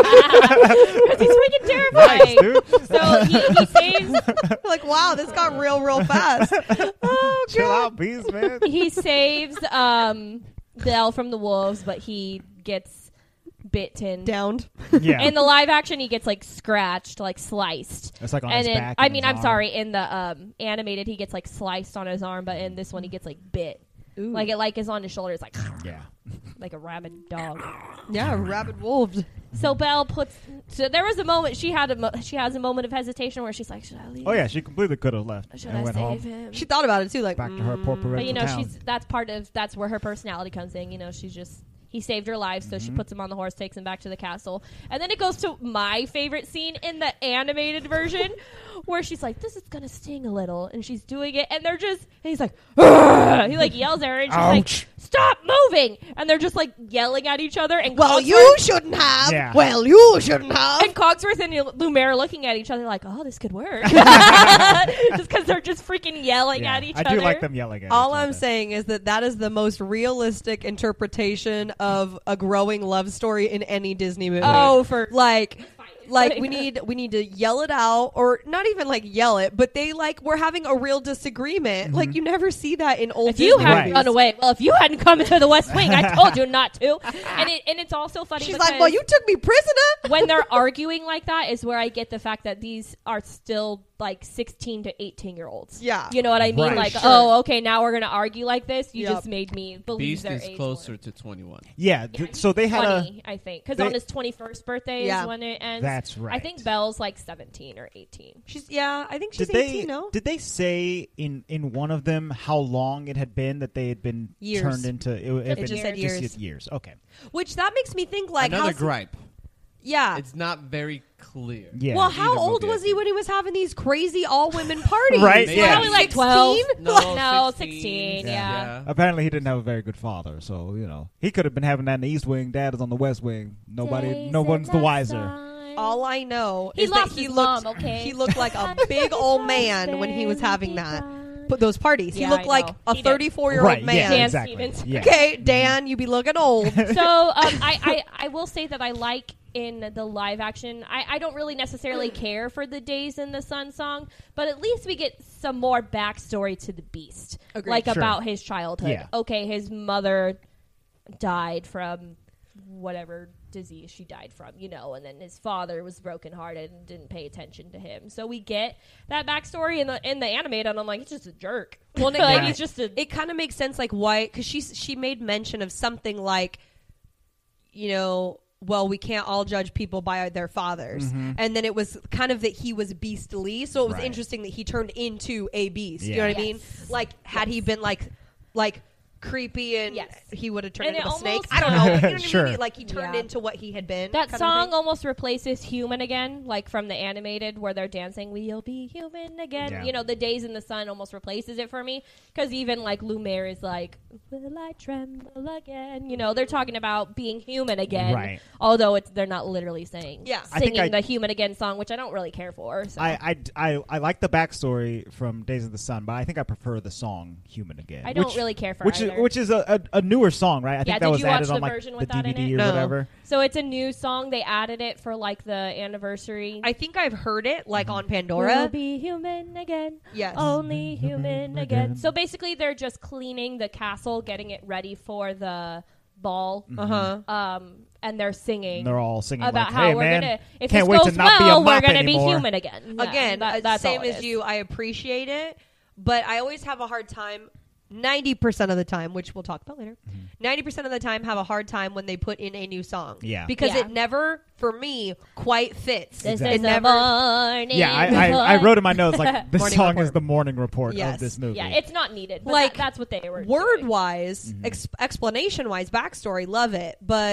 because he's freaking terrifying. Nice, dude. So he, he saves like, wow, this got real, real fast. Oh, Chill God. out, beast, man. he saves um Belle from the wolves, but he gets bitten. Downed. Yeah, In the live action, he gets like scratched, like sliced. it's like on and his then, back. I and mean, his I'm arm. sorry. In the um, animated, he gets like sliced on his arm, but in this one, he gets like bit. Ooh. Like it like is on his shoulder. It's like Yeah, like a rabid dog. Yeah, rabid wolves. So Belle puts. So there was a moment she had a mo- she has a moment of hesitation where she's like, should I leave? oh yeah, she completely could have left Should and I went save home him? She thought about it, too. Like, back to her poor mm. parental but you know, town. she's that's part of that's where her personality comes in. You know, she's just. He saved her life, so she Mm-hmm. puts him on the horse, takes him back to the castle. And then it goes to my favorite scene in the animated version where she's like, this is going to sting a little. And she's doing it, and they're just, and he's like, "Argh!" He like yells at her, and she's Ouch. like, stop moving. And they're just like yelling at each other. And Well, Cogsworth- you shouldn't have. Yeah. Well, you shouldn't have. And Cogsworth and Lumiere are looking at each other like, oh, this could work. Just because they're just freaking yelling yeah, at each I other. do like them yelling at All each I'm other. saying is that that is the most realistic interpretation of a growing love story in any Disney movie. Oh, for like like funny. we need we need to yell it out, or not even like yell it, but they like we're having a real disagreement. Like you never see that in old if you Disney hadn't Right. run away, well, if you hadn't come into the West Wing, I told you not to. And it and it's also funny. She's because like, "Well, you took me prisoner." when they're arguing like that is where I get the fact that these are still like sixteen to eighteen year olds. Yeah. You know what I mean? Right. Like, Sure. oh, okay, now we're going to argue like this. You Yep. just made me believe Beast their is age closer more. to twenty-one. Yeah, th- so they had a twenty, I think. Because they- on his twenty-first birthday Yeah. is when it ends. That's I right. think Belle's like seventeen or eighteen. She's yeah, I think she's did they eighteen. No, did they say in in one of them how long it had been that they had been Years. turned into it, had It been just said just years. years. Okay. which that makes me think like Another how gripe. yeah. It's not very clear. Yeah. Well, how Either old movie, I was he think. when he was having these crazy all women parties? Right, Maybe yeah. Probably like twelve. sixteen? No, No, sixteen. sixteen, yeah. Apparently, he didn't have a very good father, so you know he could have been having that in the East Wing. Dad is on the West Wing. Nobody, Days no in one's the wiser. sun. All I know He is lost that he his looked mom, okay? he looked like a big old man when he was having that. But those parties, Yeah, he looked I like know. a He did. thirty-four-year-old Right? man. Yeah. Dan Exactly. Stevens. Yeah. Okay, Dan, you be looking old. So um, I, I, I will say that I like in the live action. I, I don't really necessarily care for the Days in the Sun song, but at least we get some more backstory to the Beast, Agreed. like Sure. about his childhood. Yeah. Okay, his mother died from whatever disease she died from, you know, and then his father was brokenhearted and didn't pay attention to him. So we get that backstory in the in the animated, and I'm like, it's just a jerk. Well, like Right. he's just a It kind of makes sense, like why? Because she she made mention of something like, you know, well, we can't all judge people by their fathers, and then it was kind of that he was beastly. So it was Right. interesting that he turned into a beast. You Yeah. know what I mean? Yes. Like had he been like like creepy and Yes. he would have turned And into a it snake. almost- I don't know. But you know what I Sure. mean? Like he turned Yeah. into what he had been. That kind of song thing. almost replaces Human Again, like from the animated where they're dancing, we'll be human again. Yeah. You know, the Days in the Sun almost replaces it for me. Because even like Lumiere is like, will I tremble again? You know, they're talking about being human again. Right. Although it's they're not literally saying, Yeah. I think singing I- the Human Again song, which I don't really care for. So. I, I, I, I like the backstory from Days of the Sun, but I think I prefer the song "Human Again." I don't which- really care for which either. is which is a, a, a newer song, right? I Yeah, think that did was you watch added the on like version the with that D V in D it? or No. whatever. So it's a new song. They added it for like the anniversary. I think I've heard it like on We'll Pandora. be human again. Yes. Only human again. again. So basically, they're just cleaning the castle, getting it ready for the ball. Uh huh. Um, and they're singing And they're all singing about like, how "Hey we're man, gonna. If can't this wait goes to not be a well, we're mop gonna anymore." be human again. Yeah, Again, that- uh, that's same all it as is. you, I appreciate it, but I always have a hard time. Ninety percent of the time, which we'll talk about later, ninety percent of the time have a hard time when they put in a new song. Yeah. because Yeah. it never, for me, quite fits. This Exactly. is It the never. morning. Yeah, I, I, I report. wrote in my notes like this Morning song report. is the morning report Yes. of this movie. Yeah, it's not needed. But Like, that, that's what they were Word doing. wise, ex- explanation wise, backstory, love it, but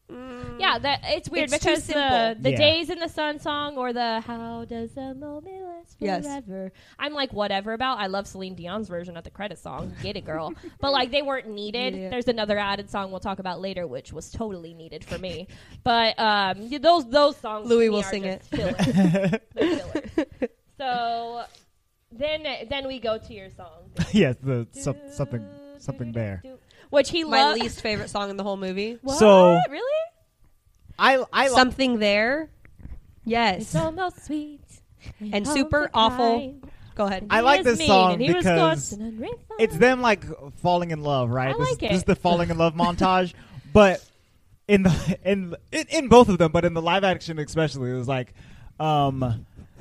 Mm, Yeah, that it's weird It's too because the simple. the Yeah. Days in the Sun song or the How Does a Moment Last Yes. Forever. I'm like whatever about. I love Celine Dion's version of the credit song. Get it, girl. But like they weren't needed. Yeah. There's another added song we'll talk about later, which was totally needed for me. But um, y- those those songs, Louis to me will are sing just it. fillers. They're fillers. So then then we go to your song. yes, the some, something something there. Which he My loved. least favorite song in the whole movie. What? So- really? I I li- Something there. It's Yes. almost sweet And super awful. Go ahead. I like He is this mean, song and he was because constant and refined. it's them like falling in love, right? I this, like is, this is it. the falling in love montage, but in the in, in in both of them, but in the live action especially, it was like um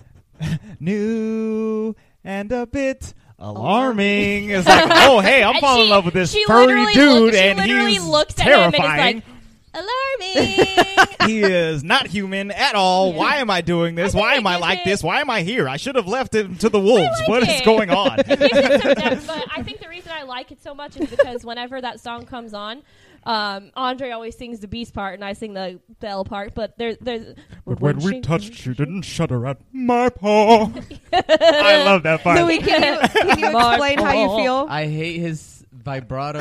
new and a bit alarming. It's like, oh hey, I'm And falling in she- love with this she furry literally dude, look- she and literally he's looks at terrifying. him and is alarming. He is not human at all. Why am I doing this? I think Why it am I gives like it- this? Why am I here? I should have left him to the wolves. like What is it. going on? It gives it some depth, but I think the reason I like it so much is because whenever that song comes on, um, Andre always sings the beast part and I sing the bell part. But there, there's But when we touched, she didn't shudder at my paw. I love that part. Louis, can you, can you explain how you feel? I hate his vibrato.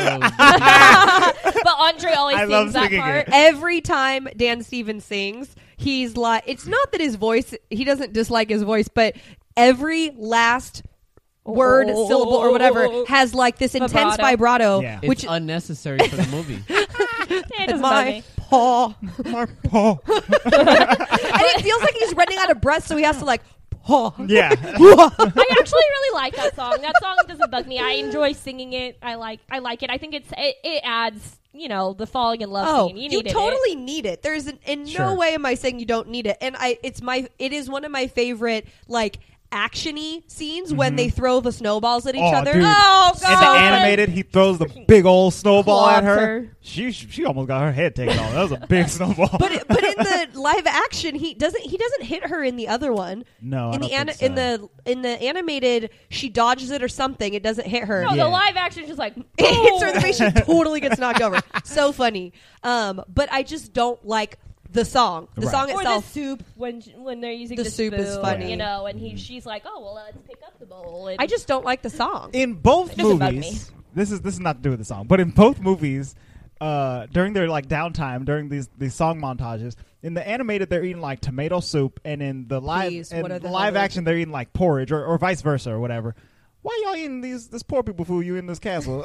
but Andre always I sings love that singing part. it. Every time Dan Stevens sings, he's like, it's not that his voice, he doesn't dislike his voice, but every last word, Oh. syllable, or whatever has like this intense Vibrato. vibrato, Yeah. It's which unnecessary for the movie. It doesn't bother my me. paw. My paw. And it feels like he's running out of breath, so he has to like, paw. Yeah. I actually really like that song. That song doesn't bug me. I enjoy singing it. I like I like it. I think it's it, it adds, you know, the falling in love Oh, scene. You, you needed totally it. need it. There's an, in Sure. no way am I saying you don't need it. And I, it's my, it is one of my favorite like actiony scenes when they throw the snowballs at each Oh, other. dude. Oh In god! the animated, he throws the big old snowball at Clods her. her. She she almost got her head taken off. That was a big snowball. But but in the live action, he doesn't he doesn't hit her in the other one. no, I in don't the an- think so. in the in the animated, she dodges it or something. It doesn't hit her. No, Yeah. the live action is just like It hits her in the boom. face. She totally gets knocked over. So funny. Um, but I just don't like the song. The Right. song Or the itself. soup when when they're using The the, soup is spoon, funny. you know, and he she's like, oh well, let's pick up the bowl. And I just don't like the song. in both It doesn't bug movies, this is this is not to do with the song, but in both movies, uh, during their like downtime, during these these song montages, in the animated they're eating like tomato soup, and in the live Please, in what are the live hell action they're eating like porridge or, or vice versa or whatever. Why y'all eating these this poor people food? You in this castle?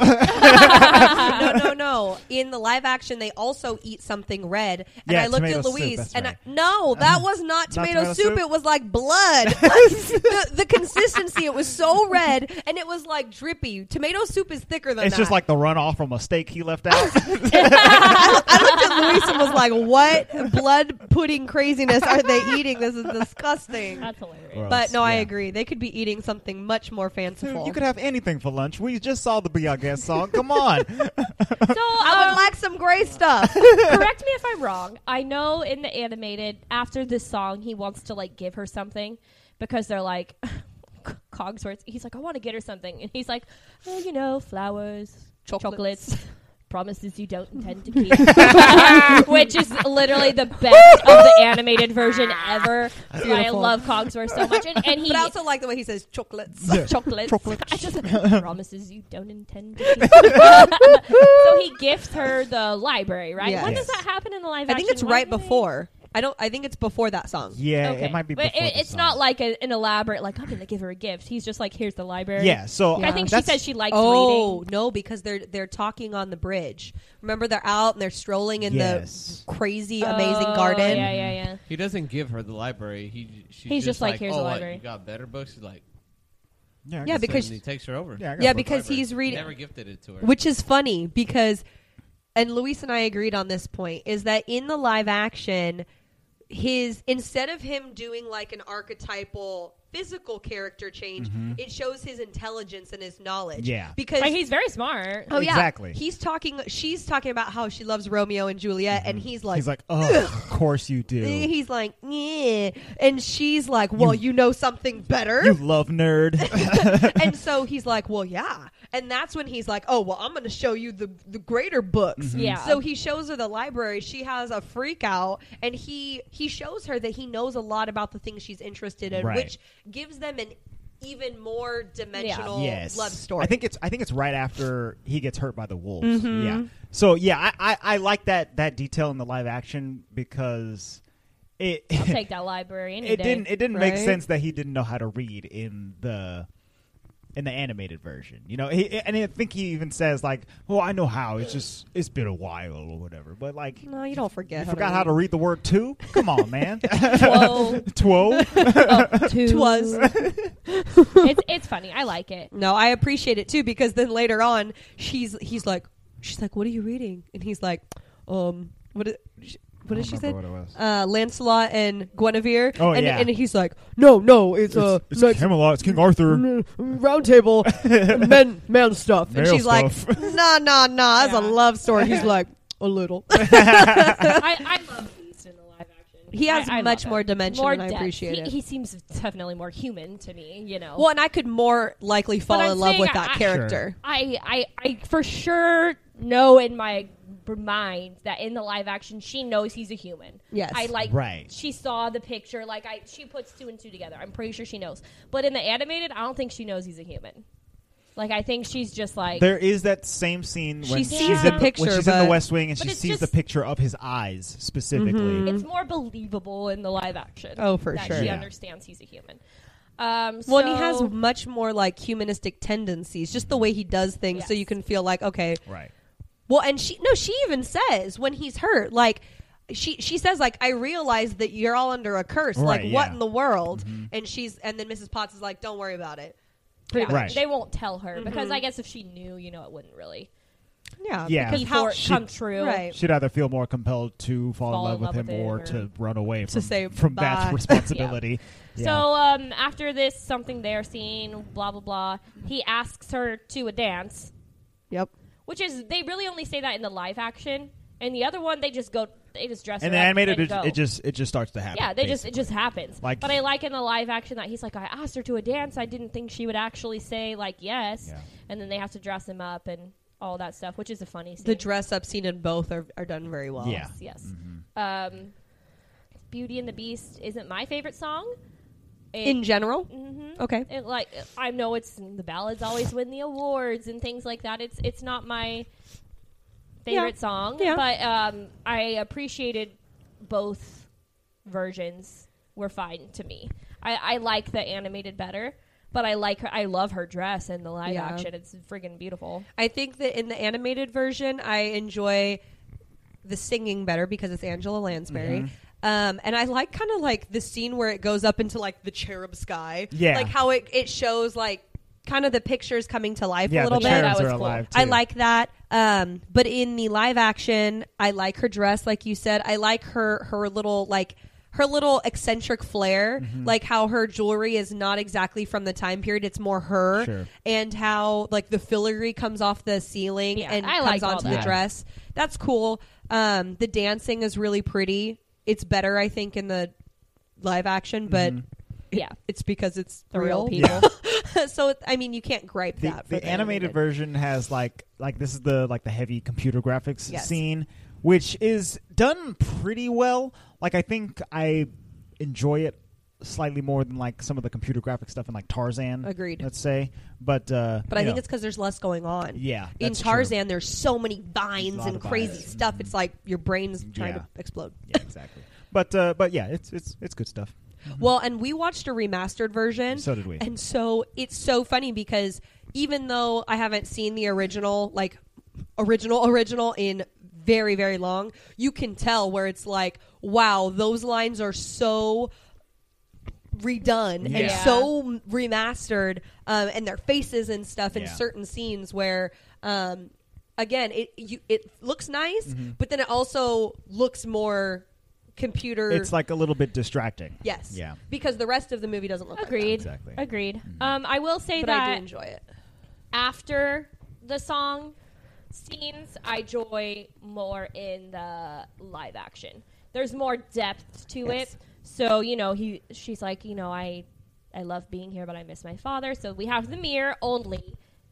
no, no, no. In the live action, they also eat something red. And Yeah, I looked tomato at soup, Luis, that's and right. I, no, that was not tomato, tomato soup. soup? It was like blood. the, the consistency, it was so red, and it was like drippy. Tomato soup is thicker than It's that. just like the runoff from a steak he left out. I, I looked at Luis and was like, "What blood pudding craziness are they eating? This is disgusting." That's hilarious. Gross. But no, I Yeah. agree. They could be eating something much more fanciful. You could have anything for lunch. We just saw the Be Our Guest song. Come on. So I would um, like some gray stuff. correct me if I'm wrong. I know in the animated, after this song, he wants to like give her something because they're like Cogsworth. He's like, I want to get her something, and he's like, oh, you know, flowers, Chocolates. chocolates. Promises you don't intend to keep, which is literally the best of the animated version ever. I Beautiful. love Cogsworth so much, and, and he But I also like the way he says chocolates. Yeah. chocolates. Chocolates. I just promises you don't intend to keep. So he gifts her the library, right? Yes. When does that happen in the live I action? think it's When right do they- before. I don't. I think it's before that song. Yeah, Okay. it might be. But Before it, the it's song. not like a, an elaborate, like, I'm going to give her a gift. He's just like, here's the library. Yeah, so I think she that's- says she likes Oh reading. no, because they're they're talking on the bridge. Remember, they're out and they're strolling in Yes. the crazy, amazing Oh, garden. Yeah, yeah, yeah. He doesn't give her the library. He she's He's just like, here's oh, the what, library." You got better books. He's like, Yeah, I Yeah, guess- because- and he takes her over. yeah, I got Yeah, both. because he's He reading, never gifted it to her. which is funny because, and Luis and I agreed on this point, is that in the live action, his instead of him doing like an archetypal physical character change, it shows his intelligence and his knowledge. Yeah. because Like, he's very smart. oh yeah, Exactly. He's talking. She's talking about how she loves Romeo and Juliet, and he's like, He's like, oh, of course you do. he's like, yeah, and she's like, well, you, know something better. You love nerd. And so he's like, well, yeah. And that's when he's like, oh, well, I'm going to show you the, the greater books. Mm-hmm. Yeah. So he shows her the library. She has a freak out, and he, he shows her that he knows a lot about the things she's interested in, Right. which gives them an even more dimensional Yes. love story. I think it's I think it's right after he gets hurt by the wolves. Yeah. So yeah, I, I, I like that that detail in the live action because it I'll take that library any it day. didn't it didn't make Right? sense that he didn't know how to read in the in the animated version. You know, he, and I think he even says like, "Oh, I know how. It's just it's been a while or whatever." But like, no, you don't forget. you how forgot to how to read. read the word two? Come on, man. Whoa. Twelve. Twas. it's it's funny. I like it. No, I appreciate it too because then later on, she's he's like, she's like, "What are you reading?" And he's like, "Um, what is, what did she say? What it was. Uh, Lancelot and Guinevere." Oh, and, yeah. and he's like, "No, no, it's uh, It's, no, it's Camelot. It's King Arthur. mm, round table, men, man stuff." And Male she's like, stuff. "Nah, nah, nah, that's a Yeah. love story." He's like, "A little." I, I love Beast in the live action. He has I, I much love more it. dimension, more and I depth. appreciate he, it. He seems definitely more human to me. You know. Well, and I could more likely fall I'm in love saying with I- that I- character. I, I, I for sure know in my mind that in the live action she knows he's a human. Yes. I like. Right. She saw the picture. Like I, she puts two and two together. I'm pretty sure she knows. But in the animated, I don't think she knows he's a human. Like I think she's just like. There is that same scene when She sees she's the in picture, when she's in the but- West Wing and But she it's sees the just- picture of his eyes specifically. It's more believable in the live action. Oh, for that sure. She Yeah. understands he's a human. Um, Well, and he so- has much more like humanistic tendencies, just the way he does things, so Yes. you can feel like, okay. Right. Well, and she no, she even says when he's hurt, like she she says like I realize that you're all under a curse. Right, like what yeah. in the world? Mm-hmm. And she's and then Missus Potts is like, don't worry about it. Yeah, much. Right. They won't tell her because I guess if she knew, you know, it wouldn't really Yeah, Yeah. because be how for it she- come true. right. She'd either feel more compelled to fall, Fall in love in with love him, with him or, or- to run away from, say from that bye. responsibility. Yeah. So um, after this something they're seeing, blah blah blah, he asks her to a dance, Yep. which is they really only say that in the live action. And the other one, they just go, they just dress and her the up animated, and it, go. it just it just starts to happen. Yeah, they just it basically. just happens. Like- but I like in the live action that he's like, I asked her to a dance. I didn't think she would actually say like yes, Yeah. and then they have to dress him up and all that stuff, which is a funny scene. The dress up scene in both are, are done very well. Yeah. yes. Mm-hmm. Um, Beauty and the Beast isn't my favorite song. It- In general, mhm. okay. It, like I know it's the ballads always win the awards and things like that. It's it's not my favorite Yeah. song, Yeah. but um, I appreciated both versions. Were fine to me. I, I like the animated better, but I like her. I love her dress in the live Yeah. action. It's friggin' beautiful. I think that in the animated version, I enjoy the singing better because it's Angela Lansbury. Mm-hmm. Um, and I like kind of like the scene where it goes up into like the cherub sky. Yeah. Like how it, it shows like kind of the pictures coming to life Yeah, a little the bit. That cherubs was are cool. alive I too. like that. Um, but in the live action, I like her dress, like you said. I like her her little like her little eccentric flair, Mm-hmm. like how her jewelry is not exactly from the time period; it's more her, Sure. and how like the filigree comes off the ceiling Yeah, and I comes like all onto the that. dress. That's cool. Um, the dancing is really pretty. It's better, I think, in the live action, but Mhm. Yeah, it's because it's the real real. people. So it, I mean, you can't gripe the, that. For the the animated version has like like this is the like the heavy computer graphics Yes. scene, which is done pretty well. Like I think I enjoy it slightly more than like some of the computer graphic stuff in like Tarzan. Agreed. Let's say, but uh, But I you think know, it's because there's less going on. yeah. In that's true. Tarzan, there's so many vines lot and of crazy vines. stuff. It's like your brain's trying Yeah. to explode. Yeah, exactly. But uh, but yeah, it's it's it's good stuff. Well, and we watched a remastered version. So did we. And so it's so funny because even though I haven't seen the original, like original original in very very long, you can tell where it's like, wow, those lines are so redone and Yeah. so remastered, um, and their faces and stuff in Yeah. certain scenes where. Um, Again, it you, it looks nice, Mm-hmm. but then it also looks more computer. It's like a little bit distracting. yes, Yeah. because the rest of the movie doesn't look Agreed. Exactly. Agreed. Um, I will say like that. But that I do enjoy it. after the song scenes, I enjoy more in the live action. There's more depth to Yes. it. So, you know, he she's like, you know, I I love being here, but I miss my father. So we have the mirror only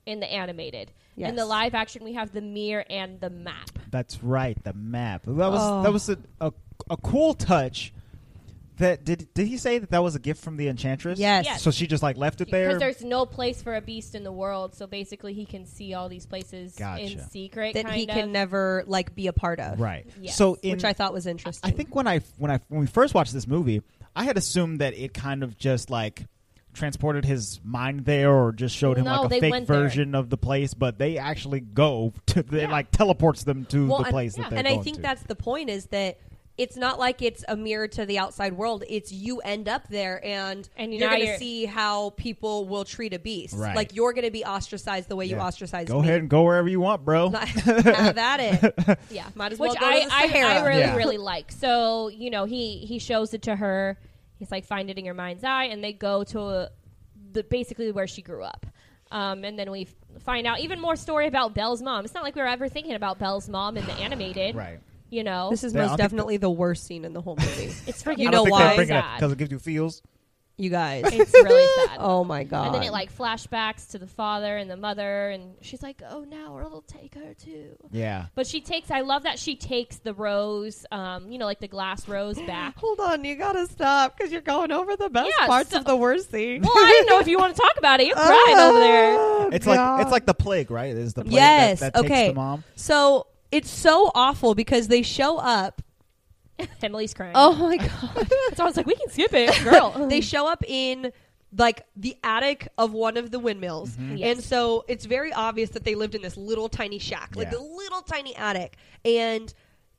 in the animated. Yes. In the live action, we have the mirror and the map. That's right, the map. That was Oh. that was a, a a cool touch. That did did he say that that was a gift from the Enchantress? Yes. Yes. So she just like left it there. Because there's no place for a beast in the world, so basically he can see all these places Gotcha. in secret. that kind he of. can never like be a part of. Right. Yes. So in, Which I thought was interesting. I think when I when I when we first watched this movie, I had assumed that it kind of just like transported his mind there, or just showed him No, like they a fake went there. version of the place. But they actually go to they Yeah. like teleports them to Well, the and- place yeah. that they're and going I think to. that's the point, is that it's not like it's a mirror to the outside world. It's you end up there, and, And you're now going to you're- see how people will treat a beast. Right. Like you're going to be ostracized the way you Yeah. ostracized Go me. ahead and go wherever you want, bro. Not- have at it. Yeah, Might as which well go I, to the I, Sahara. I really Yeah. really like. So you know, he he shows it to her. He's like, find it in your mind's eye, and they go to a, the basically where she grew up. Um, and then we f- find out even more story about Belle's mom. It's not like we were ever thinking about Belle's mom in the animated. Right. You know, This is Yeah, I most don't think definitely the worst scene in the whole movie. it's freaking. You I know don't think why? they bring it Sad. because it gives you feels. You guys. It's really sad. Oh my god. And then it like flashbacks to the father and the mother, and she's like, "Oh, now we'll take her too." Yeah. But she takes. I love that she takes the rose, um, you know, like the glass rose back. Hold on, you gotta stop because you're going over the best Yeah, parts so- of the worst scene. Well, I didn't know if you want to talk about it. You're crying over there. Oh, It's God. like it's like the plague, right? Is the plague Yes, that, that takes okay. the mom? So it's so awful because they show up. Emily's crying. Oh my god! So I was like, we can skip it, girl. They show up in like the attic of one of the windmills, Yes. and so it's very obvious that they lived in this little tiny shack, like Yeah. the little tiny attic, and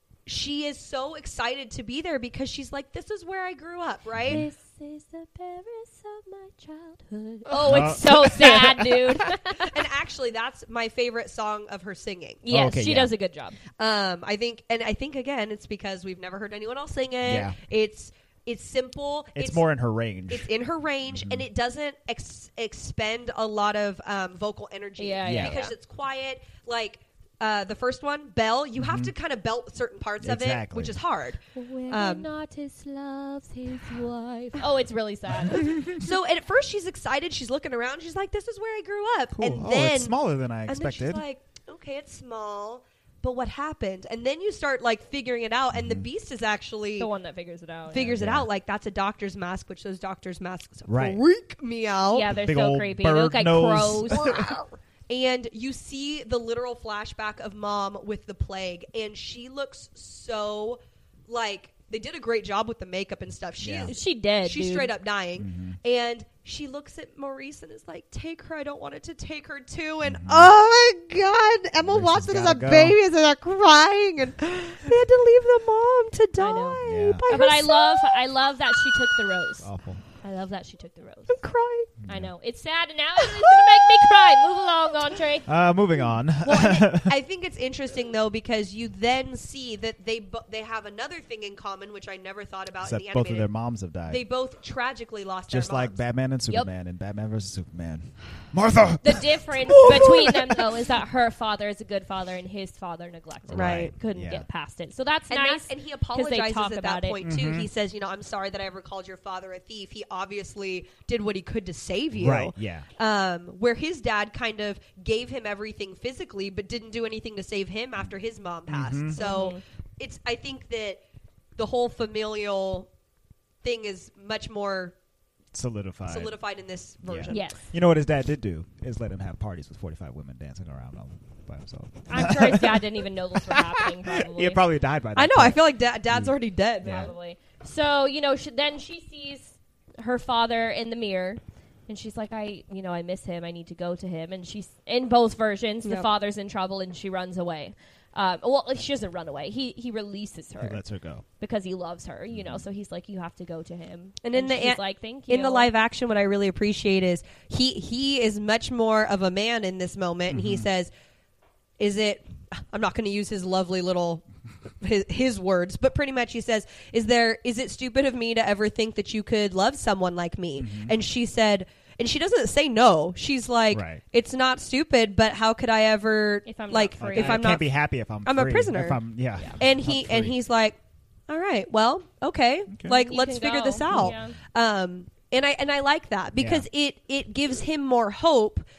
she is so excited to be there because she's like, "This is where I grew up, right?" This is the Paris of my childhood. Oh, it's so sad, dude. And actually, that's my favorite song of her singing. Yes, okay, she yeah. does a good job. Um, I think, and I think again, it's because we've never heard anyone else sing it. Yeah. It's it's simple. It's, more in her range. It's in her range, and it doesn't ex- expend a lot of um, vocal energy. Yeah, yeah, because yeah. it's quiet. Like uh, the first one, Belle, you have to kind of belt certain parts of it, Exactly. which is hard. When Um, an artist loves his wife. Oh, it's really sad. So at first, she's excited. She's looking around. She's like, "This is where I grew up." Cool. And oh, then it's smaller than I And then expected. she's like, okay, it's small, but what happened? And then you start like figuring it out, and the beast is actually The one that figures it out. figures it Yeah. out. Like that's a doctor's mask, which those doctor's masks Right. freak me out. Yeah, they're Big so old creepy. They bird look like nose. crows. And you see the literal flashback of mom with the plague, and she looks so like they did a great job with the makeup and stuff. She Yeah. is She dead. she's dude. straight up dying, and she looks at Maurice and is like, "Take her. I don't want it to take her too." And oh my god, Emma Maurice has Watson is a gotta go. baby, and they're crying, and they had to leave the mom to die I know. Yeah. by But I herself. love, I love that she took the rose. Awful. I love that she took the rose. I'm crying. I know it's sad, and now it's gonna make me cry. Move along, Entree. Uh, moving on. Well, I think it's interesting though because you then see that they bo- they have another thing in common, which I never thought about Except in the both of animated. their moms have died. They both tragically lost Just their like moms. Batman and Yep. Superman and Batman versus Superman. Martha! The difference between them, though, is that her father is a good father, and his father neglected her. Right. Couldn't Yeah. get past it. So that's And, nice. that's, and he they apologizes talk at about that it. point too. He says, "You know, I'm sorry that I ever called your father a thief. He obviously did what he could to save you." Right, yeah. Um, where his dad kind of gave him everything physically, but didn't do anything to save him after his mom passed. Mm-hmm. So Mhm. it's. I think that the whole familial thing is much more Solidified. solidified in this version. Yes. You know what his dad did do is let him have parties with forty-five women dancing around all by himself. I'm sure his dad didn't even know those were happening, probably. He probably died by that I know. I point. feel like da- dad's already dead. Yeah. Probably. So, you know, she, then she sees her father in the mirror. And she's like, I, you know, I miss him. I need to go to him. And she's in both versions. The Yep. father's in trouble, and she runs away. Um, well, she doesn't run away. He he releases her He lets her go. because he loves her. You know, so he's like, you have to go to him. And in the she's an- like, thank you. In the live action, what I really appreciate is he he is much more of a man in this moment, and he says, "Is it?" I'm not going to use his lovely little his, his words, but pretty much he says, "Is there? Is it stupid of me to ever think that you could love someone like me?" And she said. And she doesn't say no. She's like, Right. "It's not stupid, but how could I ever If I'm not like free. Like, if I I'm can't not be happy if I'm I'm a free. prisoner. If I'm, yeah. and he I'm and free. he's like, "All right, well, okay, Okay. like You let's can figure go. this out." Yeah. Um, and I and I like that because it it gives him more hope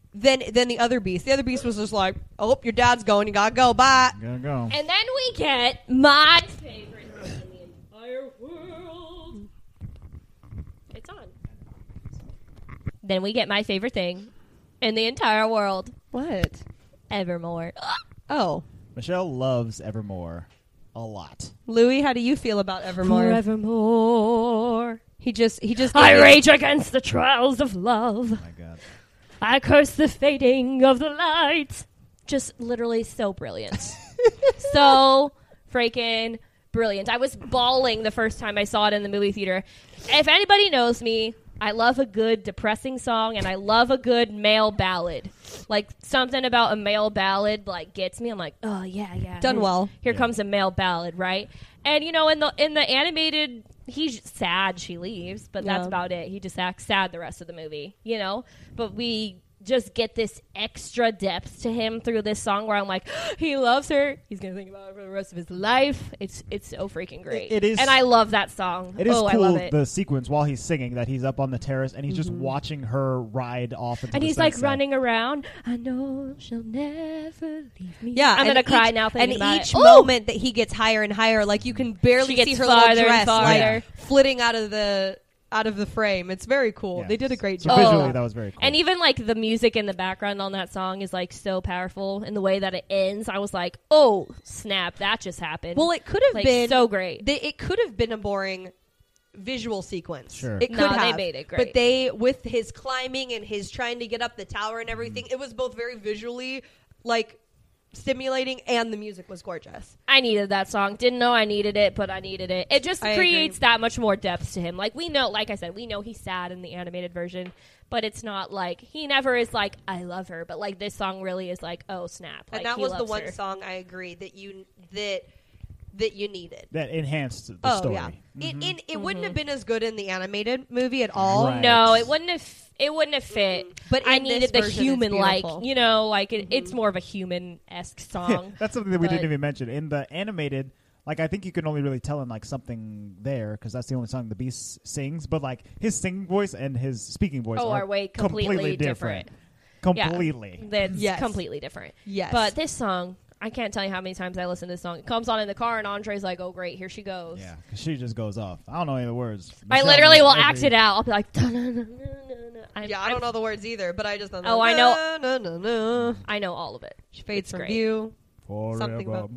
than than the other beast. The other beast was just like, "Oh, your dad's going. You gotta go. Bye." Gotta go. And then we get my favorite thing in the entire world. It's on. Then we get my favorite thing in the entire world. What? Evermore. Oh, Michelle loves Evermore a lot. Louis, how do you feel about Evermore? Forevermore. He just he just I gave you- rage against the trials of love. Oh my God. I curse the fading of the light. Just literally so brilliant. So freaking brilliant. I was bawling the first time I saw it in the movie theater. If anybody knows me, I love a good depressing song and I love a good male ballad. Like something about a male ballad like gets me. I'm like, oh yeah, yeah. Done here- well. Here Yeah. comes a male ballad, right? And you know, in the in the animated, he's sad she leaves, but that's Yeah. about it. He just acts sad the rest of the movie, you know? But we just get this extra depth to him through this song where I'm like, he loves her. He's going to think about her for the rest of his life. It's it's so freaking great. It- it is- And I love that song. It is oh, cool, I love it. the sequence while he's singing that he's up on the terrace and he's just Mm-hmm. watching her ride off into and the he's like sunset. running around. I know she'll never leave me. Yeah, I'm and going to cry each- now thinking and about each it. Ooh! moment that he gets higher and higher, like you can barely She gets see her farther little and dress farther. like flitting out of the out of the frame. It's very cool. Yeah. They did a great So job. visually, Oh. that was very cool. And even like the music in the background on that song is like so powerful in the way that it ends. I was like, oh snap, that just happened. Well, it could have like, been so great. They, it could have been a boring visual sequence. Sure. It could No, they have. made it great. But they, with his climbing and his trying to get up the tower and everything, Mm. it was both very visually like stimulating and the music was gorgeous. I needed that song. Didn't know I needed it, but I needed it. It just I creates agree. that much more depth to him. Like we know, like I said, we know he's sad in the animated version, but it's not like he never is like I love her. But like this song really is like oh snap, like, and that he was the loves one her. song I agree that you that that you needed. that enhanced the Oh story. yeah, it Mhm. it, it wouldn't have been as good in the animated movie at all. Right. No, it wouldn't have. It wouldn't have fit. But I in this needed the version, it's human like beautiful. you know, like it, it's more of a human esque song. That's something that we But- didn't even mention in the animated. Like I think you can only really tell in like something there because that's the only song the Beast sings. But like his singing voice and his speaking voice Oh, are are way completely different. different. Yeah. Completely. That's Yes. completely different. Yes, But this song, I can't tell you how many times I listen to this song. It comes on in the car, and Andre's like, "Oh, great, here she goes." Yeah, 'cause she just goes off. I don't know any of the words. I Michelle literally knows will every- act it out. I'll be like, "Da-na-na-na-na-na." I'm- yeah, I don't I'm- know the words either, but I just know. Oh, I know- No, no, no. I know all of it. She fades It's from great. view. Something about-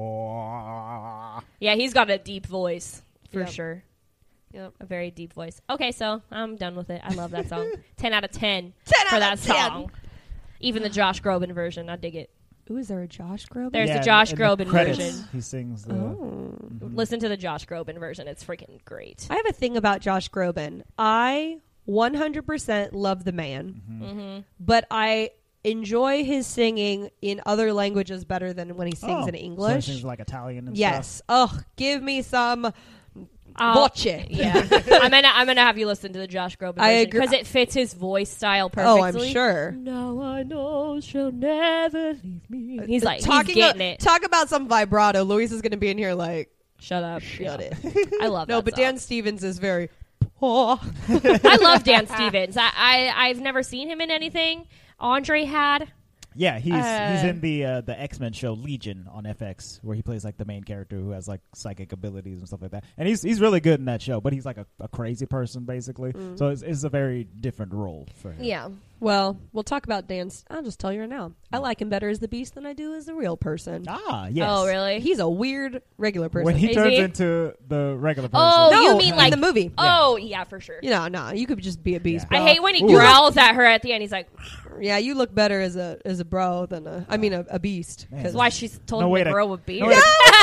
Forevermore. Yeah, he's got a deep voice for Yep. sure. Yep. A very deep voice. Okay, so I'm done with it. I love that song. ten out of ten ten for out that of ten. song. Even the Josh Groban version, I dig it. Ooh, is there a Josh Groban? There's Yeah, the Josh in Groban credits, version. He sings the. Oh. Listen to the Josh Groban version. It's freaking great. I have a thing about Josh Groban. I one hundred percent love the man, Mm-hmm. but I enjoy his singing in other languages better than when he sings Oh, in so he English. sings like Italian and Yes. Oh, give me some I'll- voce. Yeah, I'm gonna I'm gonna have you listen to the Josh Groban I version agree. because it fits his voice style perfectly. Oh, I'm sure. Now I know she'll never leave me. He's like talking he's getting a- it. Talk about some vibrato. Luis is going to be in here like, Shut up. shut it. I love No, that but song. Dan Stevens is very. Oh. I love Dan Stevens. I, I I've never seen him in anything. Andre had. Yeah, he's Uh, he's in the uh, the X Men show Legion on F X, where he plays like the main character who has like psychic abilities and stuff like that. And he's he's really good in that show, but he's like a, a crazy person basically. Mm. So it's, it's a very different role for him. Yeah. Well, we'll talk about Dan. I'll just tell you right now. I like him better as the Beast than I do as a real person. Ah, yes. Oh, really? He's a weird regular person. When he Is turns he? into the regular person. Oh, no, you mean in like the movie? Oh, yeah, for sure. You know, no, you could just be a beast. Yeah. I bro. hate when he Ooh. growls at her at the end. He's like, Yeah, you look better as a as a bro than a. I mean, a, a beast. Man. Cause that's why she's told No him way to to- grow a beard. no way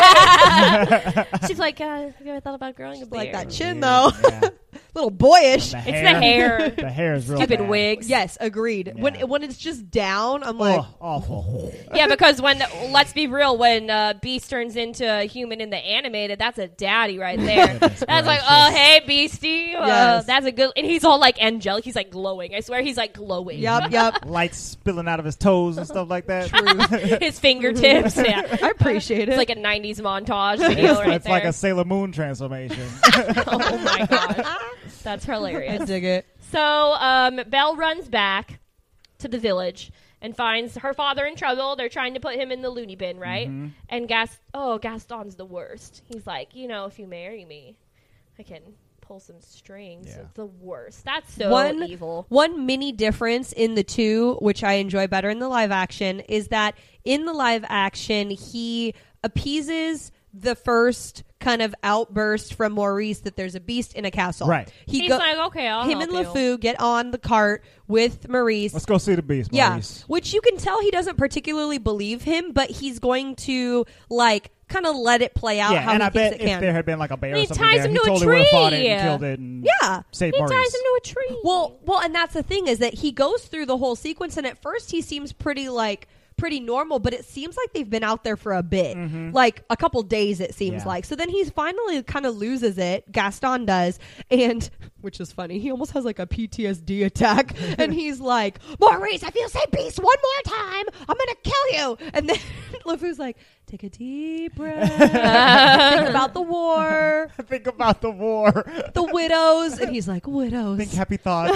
She's like, uh, have you ever thought about growing a beard? like that chin Yeah, though, yeah. little boyish. The It's the hair. The hair is real Stupid bad. wigs. Yes, agreed. When Yeah. when it's just down, I'm like, Oh, awful. Yeah, because when, let's be real, when uh, Beast turns into a human in the animated, that's a daddy right there. Goodness That's like, gracious. oh, hey, Beastie. Uh, Yes. That's a good, and he's all like angelic. He's like glowing. I swear he's like glowing. yup, yup. Lights spilling out of his toes and stuff like that. His fingertips. Yeah. I appreciate it. It's like a nineties montage video It's, right it's there. like a Sailor Moon transformation. Oh my gosh. That's I hilarious. dig it. So um, Belle runs back to the village and finds her father in trouble. They're trying to put him in the loony bin, right? Mm-hmm. And Gas, oh, Gaston's the worst. He's like, you know, if you marry me, I can pull some strings. Yeah. It's the worst. That's so One- evil. One mini difference in the two, which I enjoy better in the live action, is that in the live action, he appeases the first kind of outburst from Maurice that there's a beast in a castle. Right. He He's go- like, okay, I'll him help and you. LeFou get on the cart with Maurice. Let's go see the beast, Yeah, Maurice. which you can tell he doesn't particularly believe him, but he's going to like kind of let it play out Yeah, how and he I thinks bet it if can. there had been like a bear And or he something ties there, him he to a totally would have fought it tree. and killed it and Yeah. saved He Maurice. ties him to a tree. Well, well, and that's the thing is that he goes through the whole sequence, and at first he seems pretty like pretty normal, but it seems like they've been out there for a bit, like a couple days. It seems Yeah. like. So then he's finally kind of loses it. Gaston does, and which is funny. He almost has like a P T S D attack, and he's like, "Maurice, if you say beast one more time, I'm gonna kill you." And then LeFou's like, "Take a deep breath, think about the war, Think about the war. the widows," and he's like, "Widows." Think happy thoughts.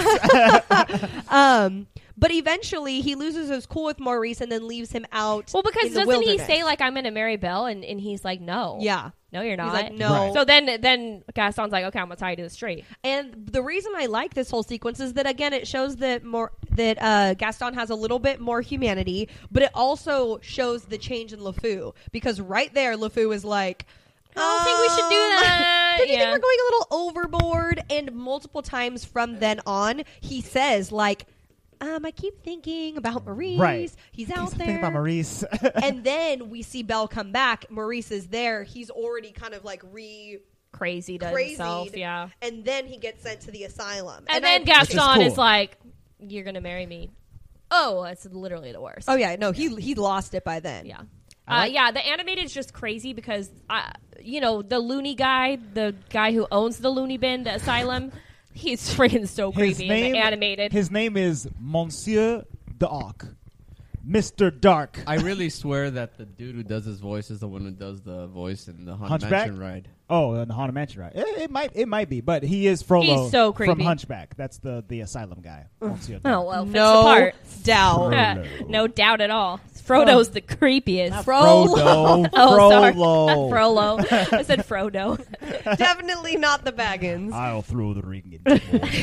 Um, but eventually he loses his cool with Maurice and then leaves him out. Well, because in the doesn't he wilderness. say like I'm going to marry Belle, and, and he's like, no, Yeah. no, you're not. like, no. Right. So then, then Gaston's like, okay, I'm gonna tie you to the street. And the reason I like this whole sequence is that again it shows that more that uh, Gaston has a little bit more humanity, but it also shows the change in LeFou because right there LeFou is like, I don't think we should do Um, that. Don't you Yeah. think we're going a little overboard? And multiple times from then on, he says like, um, I keep thinking about Maurice. Right. He's out there. Think about Maurice. And then we see Belle come back. Maurice is there. He's already kind of like re Crazy to crazy. himself, yeah. And then he gets sent to the asylum. And, I then appreciate- Gaston cool. is like, you're gonna marry me. Oh, it's literally the worst. Oh yeah, no, he he lost it by then. Yeah. I Uh, like- yeah, the animated is just crazy because, uh, you know, the loony guy, the guy who owns the loony bin, the asylum, he's freaking so His creepy name, in the animated. His name is Monsieur Dark. Mister Dark. I really swear that the dude who does his voice is the one who does the voice in the Haunted Hunchback? Mansion ride. Oh, and the Haunted Mansion, right? It, it might, it might be, but he is Frollo. He's so from creepy. Hunchback. That's the the asylum guy. Monsieur Oh, Dark. well, fits No the part. doubt. Frollo. no doubt at all. Frodo's the creepiest. Frodo. Oh, sorry. Frollo. Frollo. I said Frodo. Definitely not the Baggins. I'll throw the ring into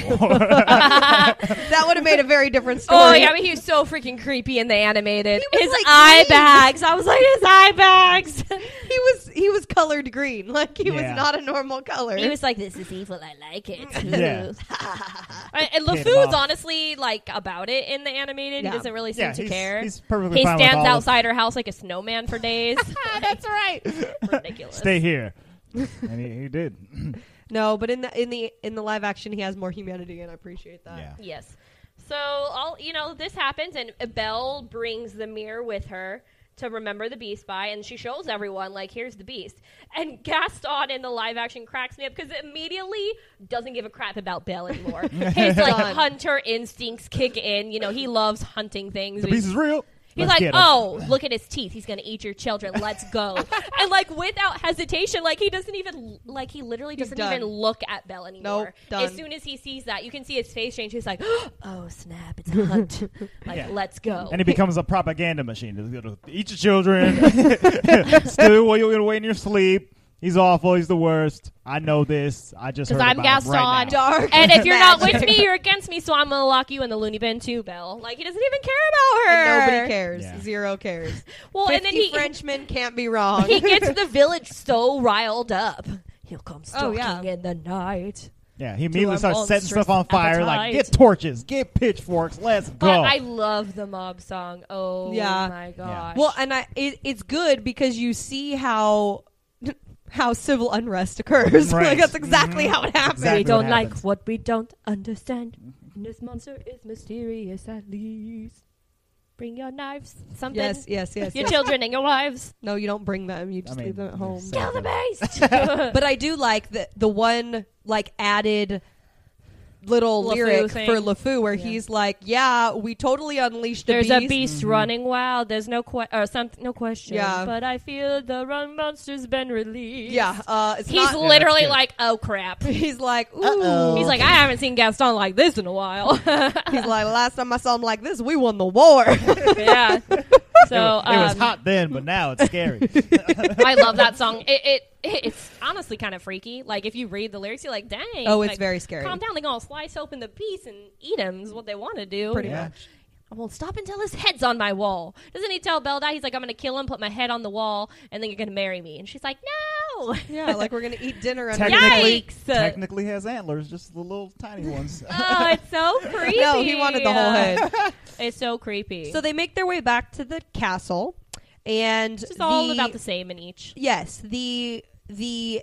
That would have made a very different story. Oh, yeah, but he was so freaking creepy in the animated. He was, His like, eye green. bags. I was like, his eye bags. he was he was colored green, like he Yeah. was not a normal color. He was like, this is evil. I like it. Yeah. and and Paid him LeFou's off. honestly like about it in the animated. Yeah. He doesn't really seem Yeah, to he's- care. he's perfectly he fine with stands all of- outside her house like a snowman for days. That's right. Ridiculous. Stay here. And he, he did. No, but in the in the in the live action, he has more humanity, and I appreciate that. Yeah. Yes. So all you know, this happens, and Belle brings the mirror with her to remember the beast by, and she shows everyone like, here's the beast. And Gaston in the live action cracks me up because immediately doesn't give a crap about Belle anymore. His like Done. hunter instincts kick in. You know, he loves hunting things. The beast is real. He's Let's like, get him. oh, look at his teeth. He's going to eat your children. Let's go. And, like, without hesitation, like, he doesn't even, like, he literally He's doesn't done. even look at Belle anymore. Nope, done. As soon as he sees that, you can see his face change. He's like, oh, snap, it's a hunt. Like, Yeah. let's go. And he becomes a propaganda machine. He's gonna eat your children. Still while you're gonna wait in your sleep. He's awful. He's the worst. I know this. I just heard Because I'm about him right Gaston. now. Dark And if you're not with magic. me, you're against me, so I'm going to lock you in the loony bin too, Belle. Like, he doesn't even care about her. And nobody cares. Yeah. Zero cares. Well, and then Fifty he, Frenchmen can't be wrong. he gets the village so riled up. He'll come Oh, stalking yeah. in the night. Yeah, he immediately our starts setting monstrous stuff on fire. Like, appetite. get torches, get pitchforks, let's go. But I love the mob song. Oh Yeah. my gosh. Well, and I it, it's good because you see how how civil unrest occurs. Right. Like that's exactly Mhm. how it happens. Exactly we don't what like happens. what we don't understand. And this monster is mysterious at least. Bring your knives. Something. Yes, yes, yes. Your yes. children and your wives. No, you don't bring them. You just I mean, leave them at home. same Kill the thing. beast. But I do like the the one like added little LeFou lyric thing. for LeFou where Yeah. he's like, "Yeah, we totally unleashed There's a beast." a beast running wild. There's no que- or something, no question. Yeah. But I feel the run monster's been released. Yeah, uh, it's He's not. Yeah, literally that's good. like, oh crap. He's like, "Ooh." Uh-oh. He's like, I haven't seen Gaston like this in a while. He's like, "Last time I saw him like this, we won the war." yeah. So it was um, hot then, but now it's scary. I love that song. It, it it's honestly kind of freaky. Like if you read the lyrics, you're like, dang. Oh, it's like, very scary. Calm down. They're gonna slice open the piece and eat him. Is what they want to do. Pretty Yeah. much. I won't stop until his head's on my wall. Doesn't he tell Belda? He's like, I'm gonna kill him, put my head on the wall, and then you're gonna marry me. And she's like, no. Yeah, like we're gonna eat dinner and technically, Yikes. technically has antlers, just the little tiny ones. Oh, it's so creepy. No, he wanted the whole head. It's so creepy. So they make their way back to the castle, and it's just all the- about the same in each. Yes, the the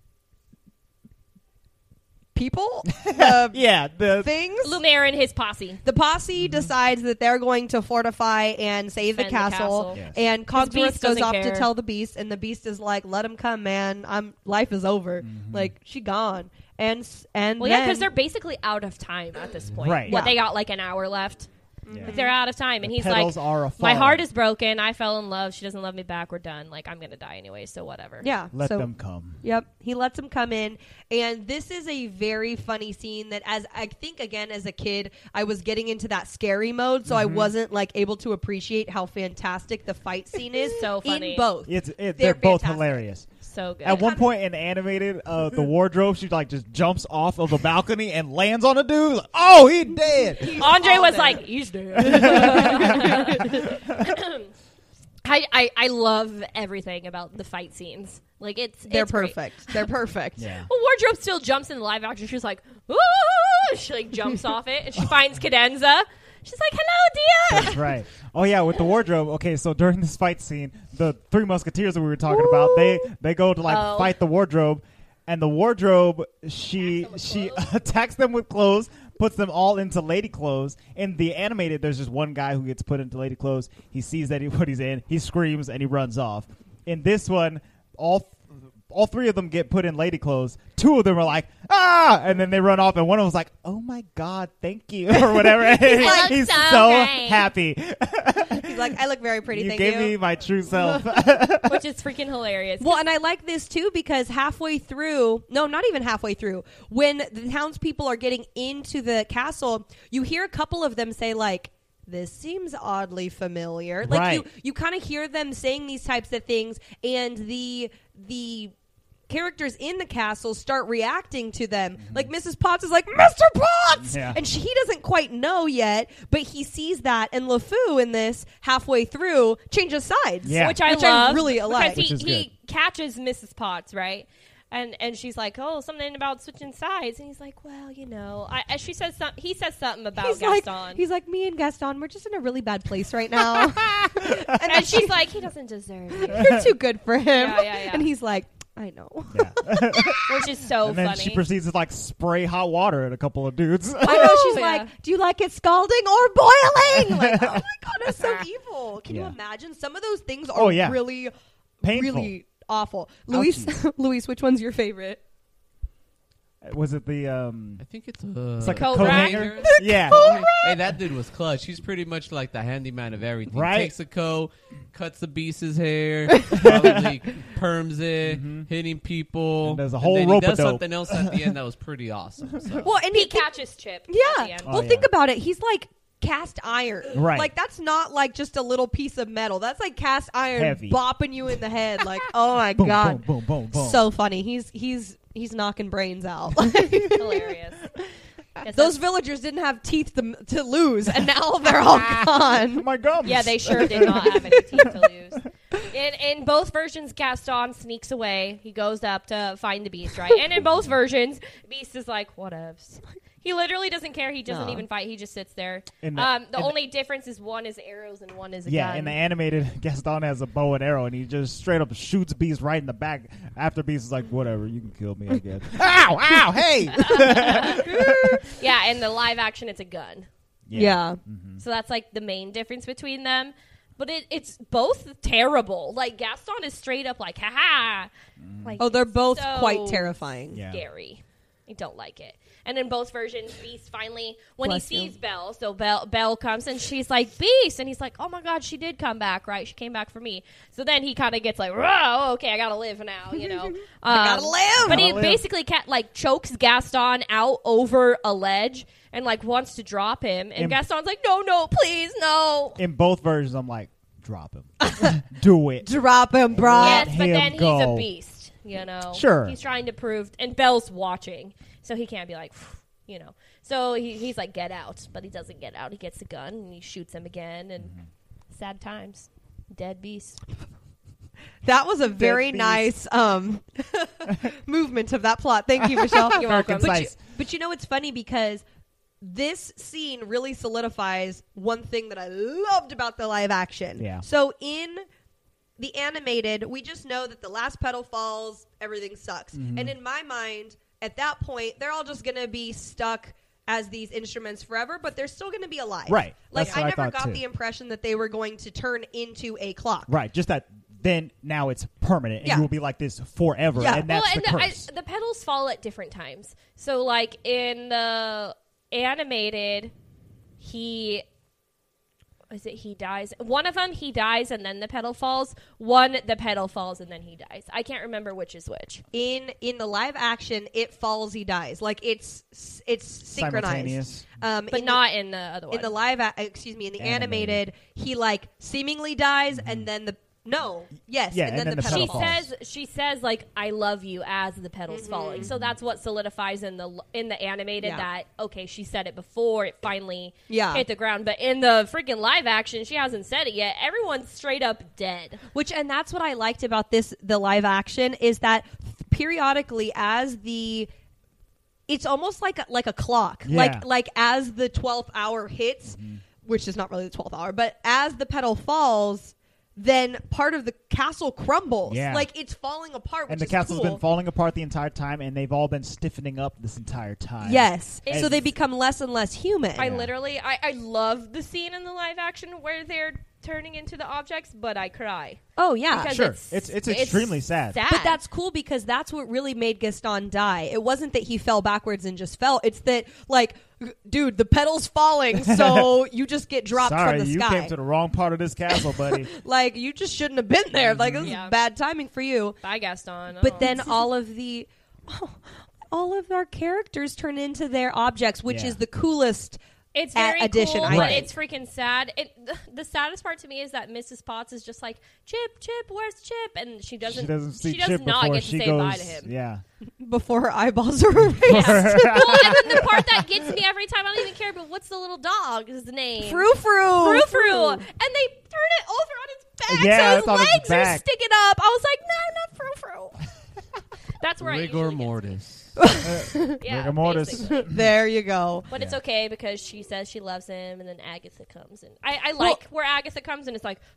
people, the yeah, the things. Lumiere and his posse. The posse decides that they're going to fortify and save the Defend the castle, castle. Yes. and Beast Consorus goes doesn't off care. to tell the Beast, and the Beast is like, "Let him come, man. I'm life is over. Mm-hmm. Like she gone." And s- and Well, yeah, then- because they're basically out of time at this point. Right. What, Yeah. they got like an hour left? yeah. Like, they're out of time. And The he's petals like, are a my fall. heart is broken. I fell in love. She doesn't love me back. We're done. Like, I'm going to die anyway, so whatever. yeah, Let so, them come. Yep, he lets him come in, and this is a very funny scene that, as I think, again, as a kid, I was getting into that scary mode, so I Mm-hmm. wasn't like able to appreciate how fantastic the fight scene is. So funny. in both. It's it, they're, They're both fantastic. hilarious. So good. At one point in animated, uh, the wardrobe, she like just jumps off of a balcony and lands on a dude. Like, oh, he dead. Andre all was dead. like, he's dead. I, I, I love everything about the fight scenes. Like, it's They're it's great. perfect. They're perfect. Yeah. Well, Wardrobe still jumps in the live action. She's like, ooh! She like jumps off it, and she finds Cadenza. She's like, hello, dear. That's right. Oh yeah, with the wardrobe. Okay, so during this fight scene, the three musketeers that we were talking about, they they go to like Oh. fight the wardrobe, and the wardrobe she Attacks them with she clothes? attacks them with clothes, puts them all into lady clothes. In the animated, there's just one guy who gets put into lady clothes. He sees that he what he's in, he screams and he runs off. In this one, all. All three of them get put in lady clothes. Two of them are like, ah! And then they run off, and one of them was like, oh my God, thank you, or whatever. look He's so so great. happy. He's like, I look very pretty. You thank gave you. me my true self. Which is freaking hilarious. Well, and I like this too because halfway through, no, not even halfway through, when the townspeople are getting into the castle, you hear a couple of them say like, this seems oddly familiar. Like Right. you, you kind of hear them saying these types of things, and the the characters in the castle start reacting to them. Like Missus Potts is like, Mister Potts! Yeah. And she, he doesn't quite know yet, but he sees that, and LeFou in this, halfway through, changes sides. Yeah. which I Which love. I really like. Because he, Which is he catches Missus Potts, right? And and she's like, oh, something about switching sides. And he's like, well, you know. I, and she says some, he says something about He's Gaston. like, he's like, me and Gaston, we're just in a really bad place right now. and and she's like, he doesn't deserve it. you're too good for him. Yeah, yeah, yeah. And he's like, I know. Yeah. Which is so and then funny. she proceeds to like spray hot water at a couple of dudes. I know. She's Yeah. like, do you like it scalding or boiling? Like, oh my God, that's so evil. Can Yeah. you imagine? Some of those things are Oh, yeah. really, Painful. really awful. Luis, Ouchies. Luis, which one's your favorite? Was it the um? I think it's a. It's like a Coat coat rack? hanger. Yeah. Hey, that dude was clutch. He's pretty much like the handyman of everything. Right. Takes a coat, cuts the beast's hair, probably perms it, Mhm. hitting people. And there's a whole then rope he of does dope. something else at the end that was pretty awesome. So. Well, and he he, think- catches Chip. at yeah. the end. Oh, well, yeah. think about it. He's like cast iron. Right. Like that's not like just a little piece of metal. That's like cast iron Heavy. bopping you in the head. Like, oh my Boom, God. boom, boom, boom, boom. So funny. He's he's he's knocking brains out. Hilarious. Guess Those that's- villagers didn't have teeth to, to lose, and now they're all gone. my gums. Yeah, they sure did not have any teeth to lose. In in both versions, Gaston sneaks away. He goes up to find the Beast, right? And in both versions, Beast is like, whatevs. He literally doesn't care. He doesn't No. even fight. He just sits there. In the- um, the in the- only difference is one is arrows and one is a Yeah, gun. in the animated, Gaston has a bow and arrow, and he just straight up shoots Beast right in the back. After Beast is like, "Whatever, you can kill me, I guess." Ow! Ow! Hey! yeah, in the live action, it's a gun. Yeah. Mhm. So that's like the main difference between them. But it, it's both terrible. Like Gaston is straight up like, ha ha. Like Oh, they're it's both so quite terrifying. Yeah. Scary. I don't like it. And in both versions, Beast finally, when Bless he you. sees Belle, so Belle, Belle comes and she's like, Beast! And he's like, oh my God, she did come back, right? She came back for me. So then he kind of gets like, oh, okay, I gotta live now, you know? Um, I gotta live! But he Gotta live. basically ca- like chokes Gaston out over a ledge and like wants to drop him. And Im- Gaston's like, no, no, please, no. In both versions, I'm like, drop him, do it. Drop him, bro. Yes, Let but him then he's go. a beast, you know? Sure. He's trying to prove, and Belle's watching, so he can't be like, you know. So he, he's like, get out, but he doesn't get out. He gets the gun, and he shoots him again, and Mm-hmm. sad times. Dead beast. That was a very beast. nice um, movement of that plot. Thank you, Michelle. You're welcome. But you, Concise. but you know, it's funny because this scene really solidifies one thing that I loved about the live action. Yeah. So in the animated, we just know that the last petal falls, everything sucks. Mm-hmm. And in my mind, at that point, they're all just going to be stuck as these instruments forever, but they're still going to be alive. Right. Like, That's I what I never thought, got too. the impression that they were going to turn into a clock. Right, just that. Then now it's permanent, and Yeah. you will be like this forever, Yeah. and that's well, and the the, I, curse. the petals fall at different times. So, like, in the animated, he... Is it he dies? One of them, he dies and then the petal falls. One, the petal falls and then he dies. I can't remember which is which. In in the live action, it falls, he dies. Like it's it's synchronized. Simultaneous. Um, But in not in the other the, one. in the live. A- excuse me. In the Animated. animated, he like seemingly dies, and then the no, yes, Yeah, and then, and then the, the petal she petal falls. says she says like I love you as the petals Mm-hmm. falling. So that's what solidifies in the in the animated Yeah. that okay, she said it before it finally Yeah. hit the ground. But in the freaking live action, she hasn't said it yet. Everyone's straight up dead. Which and that's what I liked about this the live action is that periodically as the it's almost like a, like a clock. Yeah. Like like as the twelfth hour hits, which is not really the twelfth hour, but as the petal falls, then part of the castle crumbles. Yeah. Like it's falling apart, which And the is castle's cool. been falling apart the entire time, and they've all been stiffening up this entire time. Yes. It's- so they become less and less human. I Yeah. literally I, I love the scene in the live action where they're turning into the objects, but I cry. oh yeah. Because Sure. it's, It's- it's extremely sad. But that's cool because that's what really made Gaston die. It wasn't that he fell backwards and just fell. It's that, like, dude, the petal's falling, so you just get dropped Sorry, from the you sky. came to the wrong part of this castle, buddy. Like, you just shouldn't have been there. Like, this Yeah. is bad timing for you. Bye, Gaston. But Oh. then all of the, all of our characters turn into their objects, which Yeah. is the coolest. It's a- very addition, cool, I but think. it's freaking sad. It, the, the saddest part to me is that Missus Potts is just like, Chip, Chip, where's Chip? And she doesn't. she doesn't see she does Chip not before get to she say goes. bye to him. Yeah. Before her eyeballs are erased. Yeah. well, and then the part that gets me every time, I don't even care. But what's the little dog? His name? Frou frou. Frou Frou. And they turn it over on its back, Yeah, so it's his on its legs are back. sticking up. I was like, no, not Frou Frou. That's where I Rigor usually get- mortis. Yeah, Rigor mortis. basically. There you go. But it's Yeah. okay because she says she loves him, and then Agatha comes, and I, I like where Agatha comes, and it's like,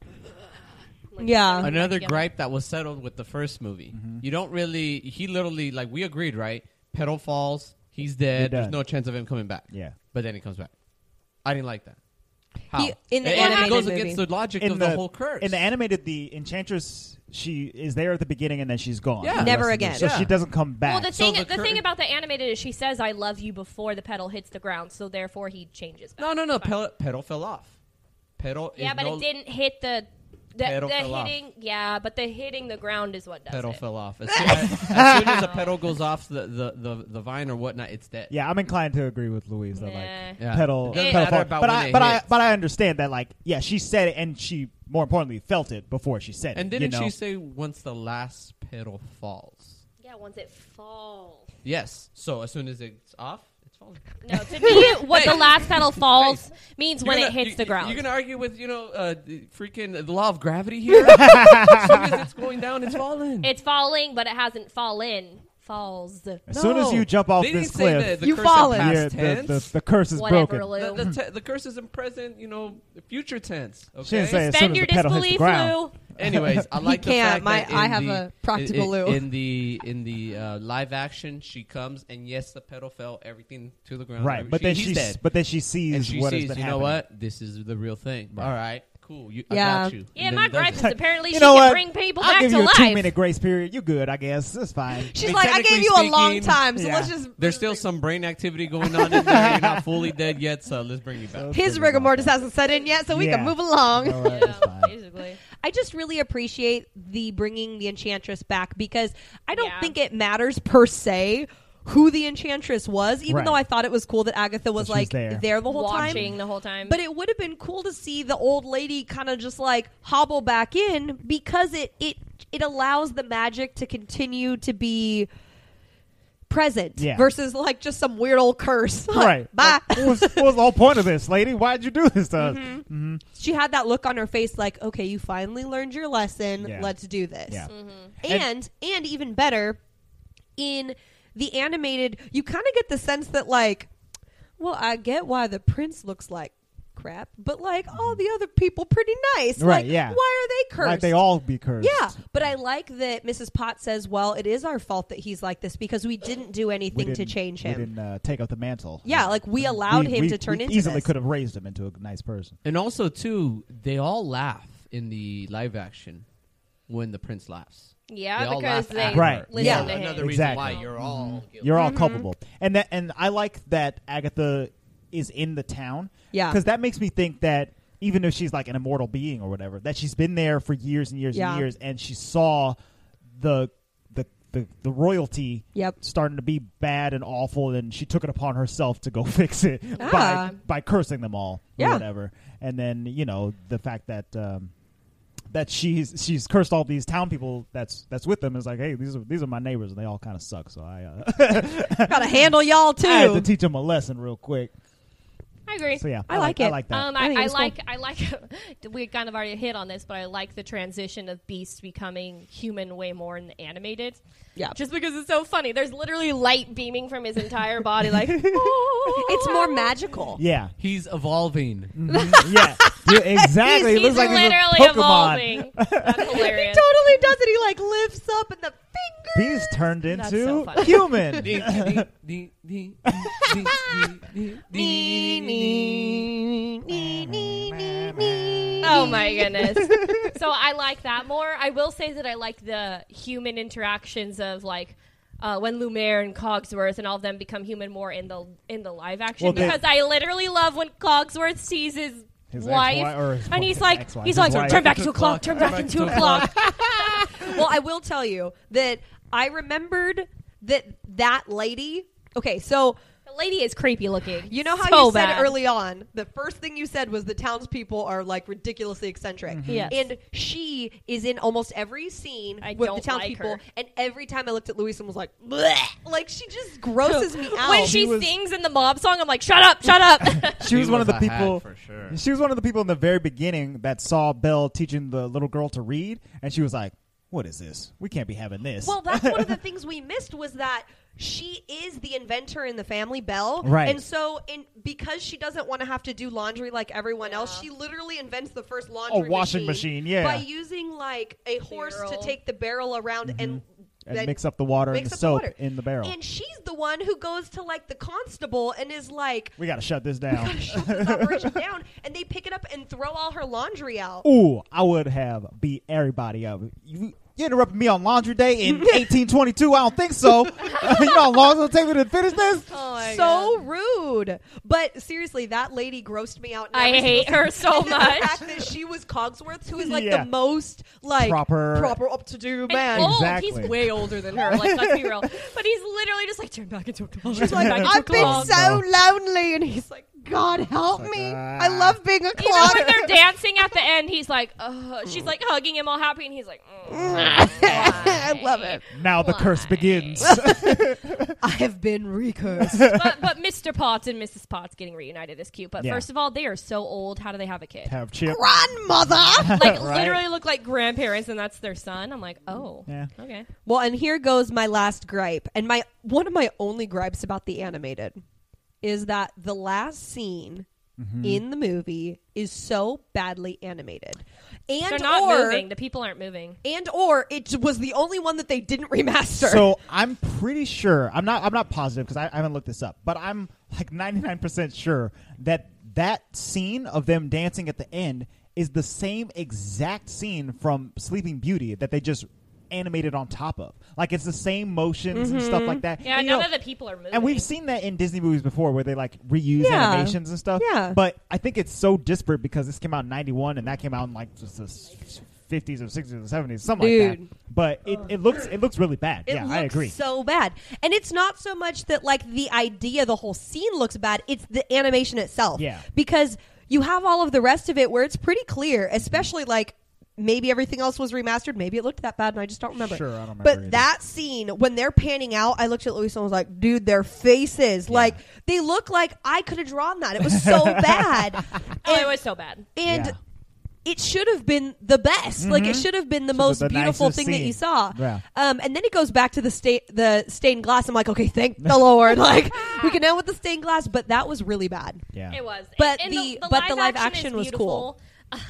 like, Yeah. Another together. gripe that was settled with the first movie. Mm-hmm. You don't really. He literally like we agreed, right? Petal falls. He's dead. You're There's done. no chance of him coming back. Yeah. But then he comes back. I didn't like that. How? He- in the It- it animated goes movie. against the logic In of the, the- whole curse. In the animated, the Enchantress, she is there at the beginning, and then she's gone. Yeah. the Never rest of the- again. So Yeah. she doesn't come back. Well, the So thing, the the, cur- thing about the animated is she says "I love you" before the petal hits the ground, so therefore he changes. Back. no, no, no. Fine. Petal, petal fell off. Petal. Yeah, is but no, it didn't hit the. The, Petal the fell off. hitting, yeah, but the hitting the ground is what does Petal it. fell off. As soon as, as soon as the petal goes off the, the, the, the vine or whatnot, it's dead. Yeah, I'm inclined to agree with Louise. That like Nah. Yeah. pedal, It doesn't pedal matter fall. about but when I, it but I, hits. but I understand that. Like, yeah, she said it, and she, more importantly, felt it before she said And it. didn't you know? she say once the last petal falls? Yeah, once it falls. Yes. So as soon as it's off, it's falling. No, to me, what the last petal falls means when You're it gonna- hits you- the ground. You're gonna argue with you know uh, the freaking the law of gravity here. As soon as it's going down, it's falling. It's falling, but it hasn't fallen. Falls. As soon as you jump off they this didn't say cliff, the, the You curse fall in in. past you're- the, tense. the, the curse is Whatever, broken. Lou. the, the, te- the curse is in present, you know, future tense. Okay. She didn't say as soon Spend as your the pedal hits the disbelief, ground. Lou. Anyways, I like the can't. fact My- that in I have the, a practical in, Lou. in the in the uh, live action. She comes and yes, the pedal fell, everything to the ground. Right, Every- but she- then he's she, dead. but then she sees and she what has sees, been you know happening. what? This is the real thing. Right. All right, cool. You, Yeah. I got you. Yeah, And my then gripe does is it. apparently You she know can what? bring people I'll back give to you a life. two minute grace period. You good, I guess. It's fine. She's I mean, like, I gave you a technically long speaking, time, so yeah. let's just. There's still some brain activity going on in there. You're not fully dead yet, so let's bring you back. His rigor mortis hasn't set in yet, so we Yeah. can move along. All right, Yeah, that's fine. basically. I just really appreciate the bringing the Enchantress back because I don't Yeah. think it matters per se who the Enchantress was, even Right. though I thought it was cool that Agatha was she's like there. there the whole Watching time. the whole time. But it would have been cool to see the old lady kind of just like hobble back in because it it it allows the magic to continue to be present Yeah. versus like just some weird old curse. Right. Bye. Like, what, was, what was the whole point of this, lady? Why'd you do this to us? Mm-hmm. Mm-hmm. She had that look on her face like, okay, you finally learned your lesson. Yeah. Let's do this. Yeah. And and even better, in the animated, you kind of get the sense that like, well, I get why the prince looks like crap, but like all the other people pretty nice. Right, Like, yeah. why are they cursed? Like they all be cursed. Yeah, but I like that Missus Potts says, well, it is our fault that he's like this because we didn't do We anything to didn't- change We him. didn't uh, take up the mantle. Yeah, like we allowed We- him we- to turn we into easily this. could have raised him into a nice person. And also, too, they all laugh in the live action when the prince laughs. yeah, They all because laugh they after. Right. listen Yeah. to him. Another reason Exactly. why you're all guilty. You're Mm-hmm. all culpable, and that and I like that Agatha is in the town. Yeah. because that makes me think that even though she's like an immortal being or whatever, that she's been there for years and years Yeah. and years, and she saw the the the, the royalty Yep. starting to be bad and awful, and she took it upon herself to go fix it Ah. by by cursing them all Yeah. or whatever. And then you know the fact that. Um, that she's she's cursed all these town people that's that's with them. It's like, hey, these are these are my neighbors and they all kind of suck. So I uh, Gotta handle y'all too. I had to teach them a lesson real quick. I agree. So yeah, I like I it. like that. Um, I I, think I, it's cool. like, I like. We kind of already hit on this, but I like the transition of Beast becoming human way more in the animated. Yeah. just because it's so funny. There's literally light beaming from his entire body, like It's more magical. yeah, He's evolving. Mhm. yeah, yeah, exactly. He's, it looks like literally he's a Pokemon. evolving. That's He hilarious. totally does it. He like lifts up and the fingers. He's turned That's into so funny. human. Ding, ding, ding, ding, ding, ding, ding, ding, ding. Oh my goodness. So I like that more. I will say that I like the human interactions of like uh, when Lumiere and Cogsworth and all of them become human more in the in the live action Well, they- because I literally love when Cogsworth sees his, His wife ex-wife- or his- and he's his like ex-wife, he's his like wife. turn back into a clock, turn back into a clock. Well, I will tell you that I remembered that that lady. Okay, so The lady is creepy looking. you know how So you said bad. early on, the first thing you said was the townspeople are like ridiculously eccentric. Mm-hmm. Yes. And she is in almost every scene I with don't the townspeople. like her. And every time I looked at Louise and was like, bleh, like she just grosses me out. When she, She was- sings in the mob song, I'm like, shut up, shut up. She was one of the a hack people. for sure. She was one of the people in the very beginning that saw Belle teaching the little girl to read, and she was like, "What is this? We can't be having this." Well, that's one of the things we missed was that she is the inventor in the family, Belle. Right. And so, in because she doesn't want to have to do laundry like everyone else, Yeah. she literally invents the first laundry A washing machine, yeah. by using like a horse to Barrel. take the barrel around and, and then mix up the water and mix the up soap the water. in the barrel. And she's the one who goes to like the constable and is like, We got to shut this down. shut this operation down. And they pick it up and throw all her laundry out. Ooh, I would have beat everybody up. You, you interrupted me on laundry day in eighteen twenty-two. I don't think so. You know how long it'll take me to finish this? Oh my So God. rude. But seriously, that lady grossed me out. I every hate single- her so And then much. The fact that she was Cogsworth, who is like Yeah. the most like Proper- proper up to do And man. old. Exactly. He's way older than her. Like, let's be real. But he's literally just like, turn back into a clock. She's like, turn back into I've a been clock. so lonely, and he's like, God help It's like, me. uh, I love being a Even clock. when they're dancing at the end, he's like, uh, she's like hugging him all happy, and he's like, mm, I love it. Now the curse Why? begins. I have been recursed. but, but Mister Potts and Missus Potts getting reunited is cute. But Yeah. first of all, they are so old. How do they have a kid? Have Chip. Grandmother. Like Right. literally look like grandparents, and that's their son. I'm like, oh, Yeah. okay. Well, and here goes my last gripe, and my one of my only gripes about the animated is that the last scene Mm-hmm. in the movie is so badly animated, and They're not or moving. The people aren't moving. and or it was the only one that they didn't remaster. So I'm pretty sure. I'm not. I'm not positive because I, I haven't looked this up. But I'm like ninety-nine percent sure that that scene of them dancing at the end is the same exact scene from Sleeping Beauty that they just animated on top of. Like, it's the same motions Mm-hmm. and stuff like that. Yeah, and, you none know, of the people are moving. and we've seen that in Disney movies before where they like reuse Yeah. animations and stuff. Yeah. But I think it's so disparate because this came out in ninety-one and that came out in like just the fifties or sixties or seventies, something like Dude. that. But it, it looks it looks really bad. It yeah, looks I agree. so bad. And it's not so much that like the idea, the whole scene looks bad. It's the animation itself. Yeah. Because you have all of the rest of it where it's pretty clear, especially like maybe everything else was remastered. Maybe it looked that bad and I just don't remember. Sure, I don't remember But either. that scene, when they're panning out, I looked at Luis and was like, dude, their faces, like, they look like I could have drawn that. It was so bad. Oh, and, it was so bad. And Yeah. it should have been the best. Like, it should have been the Should've most been the beautiful nicest thing that scene. you saw. Yeah. Um, and then it goes back to the sta- the stained glass. I'm like, okay, thank the Lord. Like, we can end with the stained glass, but that was really bad. Yeah. It was. But and, the- and but the live is action was beautiful. cool.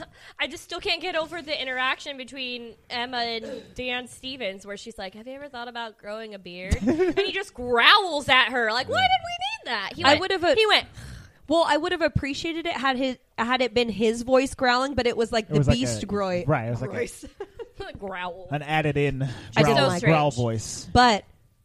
I just still can't get over the interaction between Emma and Dan Stevens, where she's like, "Have you ever thought about growing a beard?" And he just growls at her, like, "Why did we need that?" He I went, would've, uh, He went. Well, I would have appreciated it had his had it been his voice growling, but it was like It the was like beast a- groi. right, it was like a- voice. growl. An added in I didn't growl, like growl it. voice. But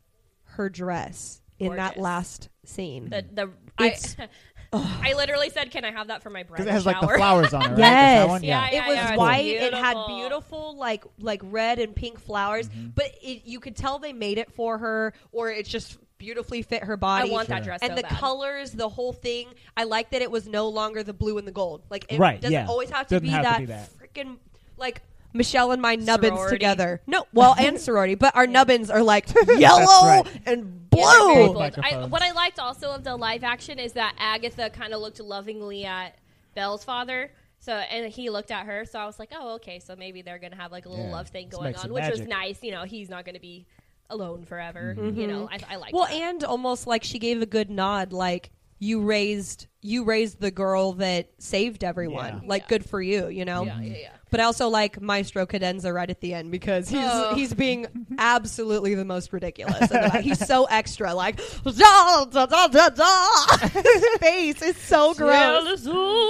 her dress in that Gorgeous. last scene. The the It's- I, I literally said, "Can I have that for my Because bridal it has like the shower?" flowers on it, right? Yes. That one? Yeah, it yeah, was yeah, it's white. It had beautiful. beautiful, like like red and pink flowers, Mm-hmm. but it, you could tell they made it for her, or it just beautifully fit her body. I want Sure. that dress and so the bad. colors, the whole thing. I like that it was no longer the blue and the gold. Like it Right, doesn't yeah. always have to Doesn't be have to that, be that. freaking like Michelle and my nubbins Sorority. together. No, well, and sorority, but our nubbins are like yellow right. and Yeah, they're very blue. bold. I, Microphones. what I liked also of the live action is that Agatha kind of looked lovingly at Belle's father. So and he looked at her. So I was like, oh, okay. So maybe they're gonna have like a little Yeah. love thing Let's going make on, some which was magic. nice. You know, he's not gonna be alone forever. Mm-hmm. You know, I, I like. Well, that. and almost like she gave a good nod, like you raised you raised the girl that saved everyone. Yeah. Like Yeah. good for you, you know. yeah, yeah, yeah. But I also like Maestro Cadenza right at the end because he's Oh. he's being absolutely the most ridiculous. in the back. He's so extra, like da, da, da, da, da. His face is so gross.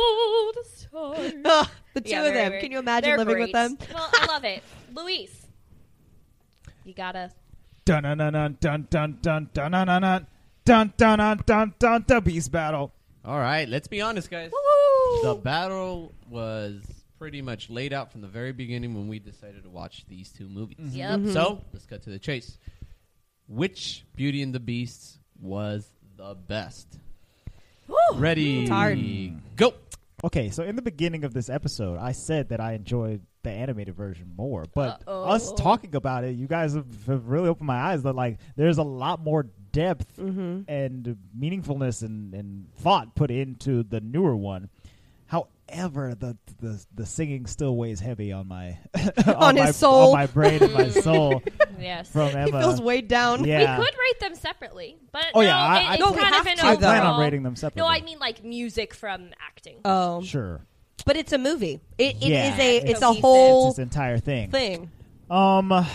Ugh, the two Yeah, of very, them. very- Can you imagine they're living great. with them? Well, I love it, Luis. You gotta. Dun dun dun dun dun dun dun dun dun dun dun dun dun dun dun dun beast battle. All right, let's be honest, guys. The battle was pretty much laid out from the very beginning when we decided to watch these two movies. Yep. So let's cut to the chase. Which Beauty and the Beast was the best? Ready? It's hard. Go. Okay, so in the beginning of this episode, I said that I enjoyed the animated version more, but Uh-oh. us talking about it, you guys have, have really opened my eyes that like there's a lot more depth Mm-hmm. and meaningfulness and, and thought put into the newer one. However, the the the singing still weighs heavy on my on, On his my, soul. on my brain and my soul Yes. from Emma. He feels weighed down. Yeah. We could rate them separately, but Oh, no, yeah, I- it, I- it's No, we kind have of an to, I though. plan on overall- rating them separately. No, I mean like music from acting. Oh, sure. but it's a movie. It, it Yeah, is a it's it's a cohesive. whole It's this entire thing. thing. Um,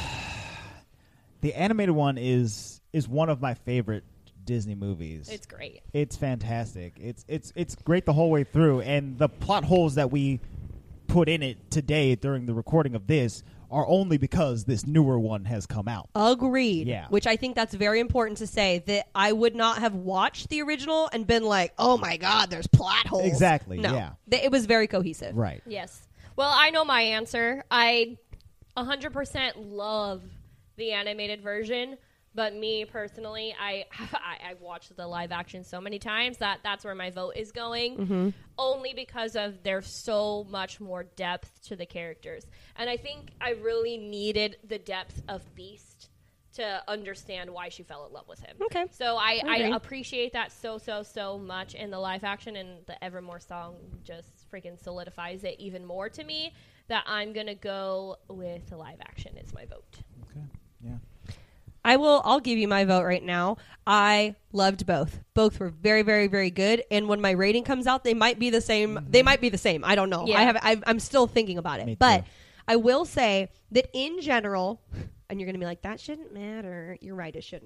the animated one is is one of my favorite Disney movies. It's great. It's fantastic. It's it's it's great the whole way through, and the plot holes that we put in it today during the recording of this are only because this newer one has come out. Agreed. Yeah. Which I think that's very important to say that I would not have watched the original and been like, oh my God, there's plot holes. Exactly, No. yeah. Th- It was very cohesive. Right. Yes. Well, I know my answer. I one hundred percent love the animated version, but me personally, I, I I watched the live action so many times that that's where my vote is going. Mm-hmm. Only because of there's so much more depth to the characters, and I think I really needed the depth of Beast to understand why she fell in love with him. Okay. So I, I I, agree. appreciate that so, so, so much in the live action, and the Evermore song just freaking solidifies it even more to me that I'm going to go with the live action is my vote. Okay. Yeah. I will. I'll give you my vote right now. I loved both. Both were very, very, very good. And when my rating comes out, they might be the same. They might be the same. I don't know. Yeah. I have. I've, I'm still thinking about Me it. But too. I will say that in general, and you're going to be like, that shouldn't matter. You're right. It shouldn't.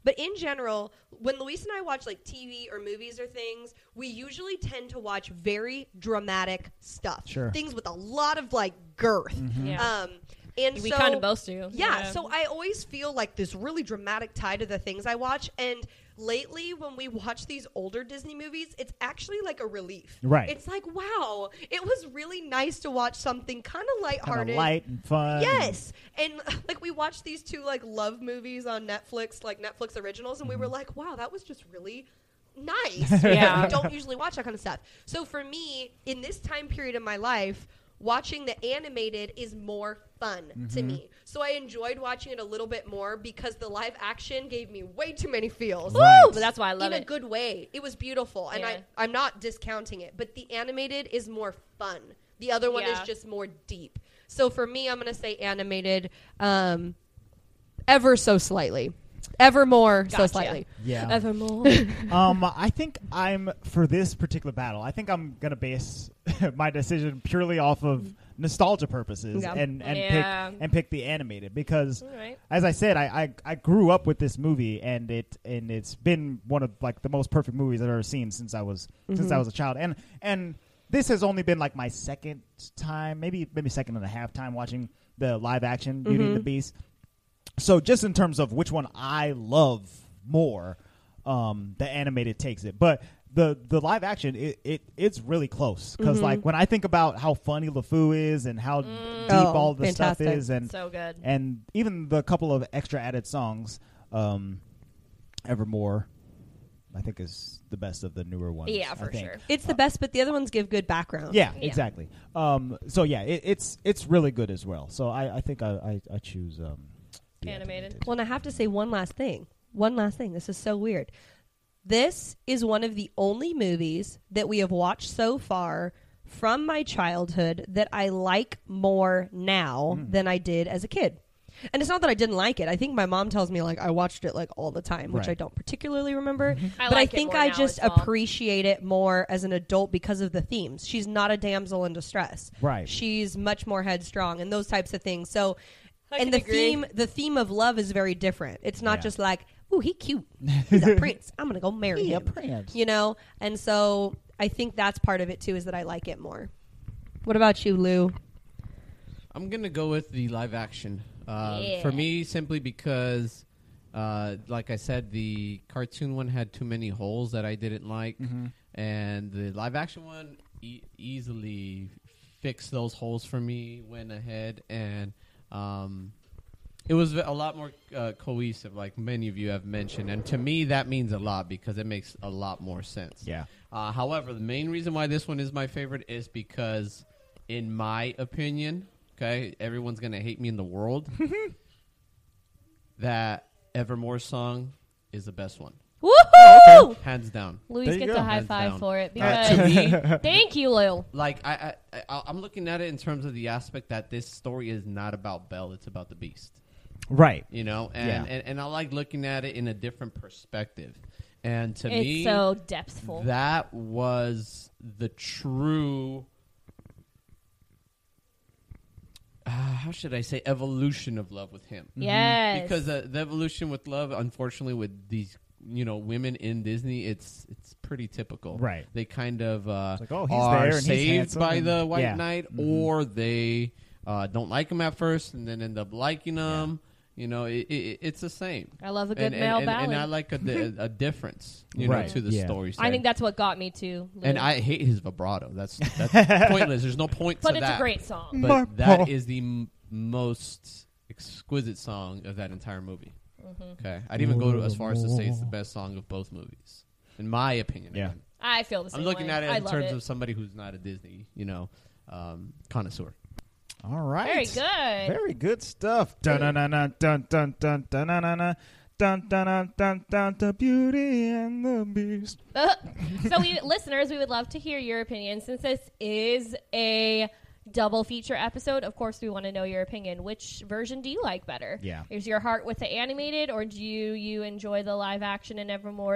But in general, when Luis and I watch like T V or movies or things, we usually tend to watch very dramatic stuff. Sure. Things with a lot of like girth. Yeah. Um, and We so, kind of both do. Yeah, Yeah. so I always feel like this really dramatic tie to the things I watch. And lately, when we watch these older Disney movies, it's actually like a relief. Right. It's like, wow, it was really nice to watch something kind of Kind lighthearted. of light and fun. Yes. And like we watched these two like love movies on Netflix, like Netflix originals, and we Mm-hmm. were like, wow, that was just really nice. Yeah. We don't usually watch that kind of stuff. So for me, in this time period of my life, watching the animated is more fun to Mm-hmm. me. So I enjoyed watching it a little bit more because the live action gave me way too many feels. Right. But that's why I love in it. a good way. It was beautiful, and Yeah. I, I'm not discounting it, but the animated is more fun. The other one Yeah. is just more deep. So for me, I'm going to say animated um, ever so slightly. Ever more so Gotcha. slightly. Yeah. Evermore. um, I think I'm for this particular battle. I think I'm gonna base my decision purely off of nostalgia purposes Yeah. and and Yeah. pick and pick the animated because, All right. as I said, I, I I grew up with this movie and it and it's been one of like the most perfect movies I've ever seen since I was since I was a child and and this has only been like my second time, maybe maybe second and a half time watching the live action Beauty and the Beast. So just in terms of which one I love more, um, the animated takes it. But the the live action, it, it it's really close because Mm-hmm. like when I think about how funny LeFou is and how deep Oh, all the fantastic. stuff is, and So good. and even the couple of extra added songs, um, Evermore, I think is the best of the newer ones. Yeah, I for think. sure. It's the best, but the other ones give good background. Yeah, Yeah. exactly. Um, so yeah, it, it's it's really good as well. So I, I think I I, I choose um, the Animated. Well, and I have to say one last thing. One last thing. This is so weird. This is one of the only movies that we have watched so far from my childhood that I like more now Hmm. than I did as a kid. And it's not that I didn't like it. I think my mom tells me like I watched it like all the time, which Right. I don't particularly remember. I but like I it think more I now just as well. appreciate it more as an adult because of the themes. She's not a damsel in distress. Right. She's much more headstrong and those types of things. So I and can the agree. theme the theme of love is very different. It's not Yeah. just like, ooh, he cute. He's a prince. I'm gonna go marry He a him. prince. You know? And so I think that's part of it too, is that I like it more. What about you, Lou? I'm gonna go with the live action. Uh, Yeah. For me, simply because, uh, like I said, the cartoon one had too many holes that I didn't like, and the live action one e- easily fixed those holes for me. Went ahead and um, it was a lot more uh, cohesive, like many of you have mentioned, and to me that means a lot because it makes a lot more sense. Yeah. Uh, however, the main reason why this one is my favorite is because, in my opinion, okay, everyone's gonna hate me in the world. That Evermore song is the best one, Woohoo! hands down. Louis There you gets go. a high Hands five down. for it Uh, because to me, thank you, Lou. like I, I, I, I'm looking at it in terms of the aspect that this story is not about Belle; it's about the Beast. Right. You know, and Yeah. and, and I like looking at it in a different perspective. And to It's me, so depthful. that was the true. Uh, how should I say evolution of love with him? Yes. Because uh, the evolution with love, unfortunately, with these you know women in Disney, it's it's pretty typical. Right. They kind of uh, It's like, oh, he's are there and he's saved handsome by and- the White yeah. Knight, Mhm. or they uh, don't like him at first and then end up liking him. You know, it, it, it's the same. I love a good and, and- male and, ballad. and I like a, di- a difference, you Right. know, to the Yeah. story. I side. think that's what got me too. Lou. and I hate his vibrato. That's that's pointless. There's no point but to it's that. a great song. But that is the m- most exquisite song of that entire movie. Mm-hmm. Okay, I'd even go to, as far as to say it's the best song of both movies, in my opinion. Yeah. again. I feel the same. I'm looking way. at it I in love terms it. of somebody who's not a Disney, you know, um, connoisseur. All right. Very good. Very good stuff. Dun dun dun dun dun dun dun dun dun dun dun dun dun dun. The Beauty and the Beast. So, we listeners, we would love to hear your opinion. Since this is a double feature episode, of course, we want to know your opinion. Which version do you like better? Yeah. Is your heart with the animated, or do you, you enjoy the live action and Evermore's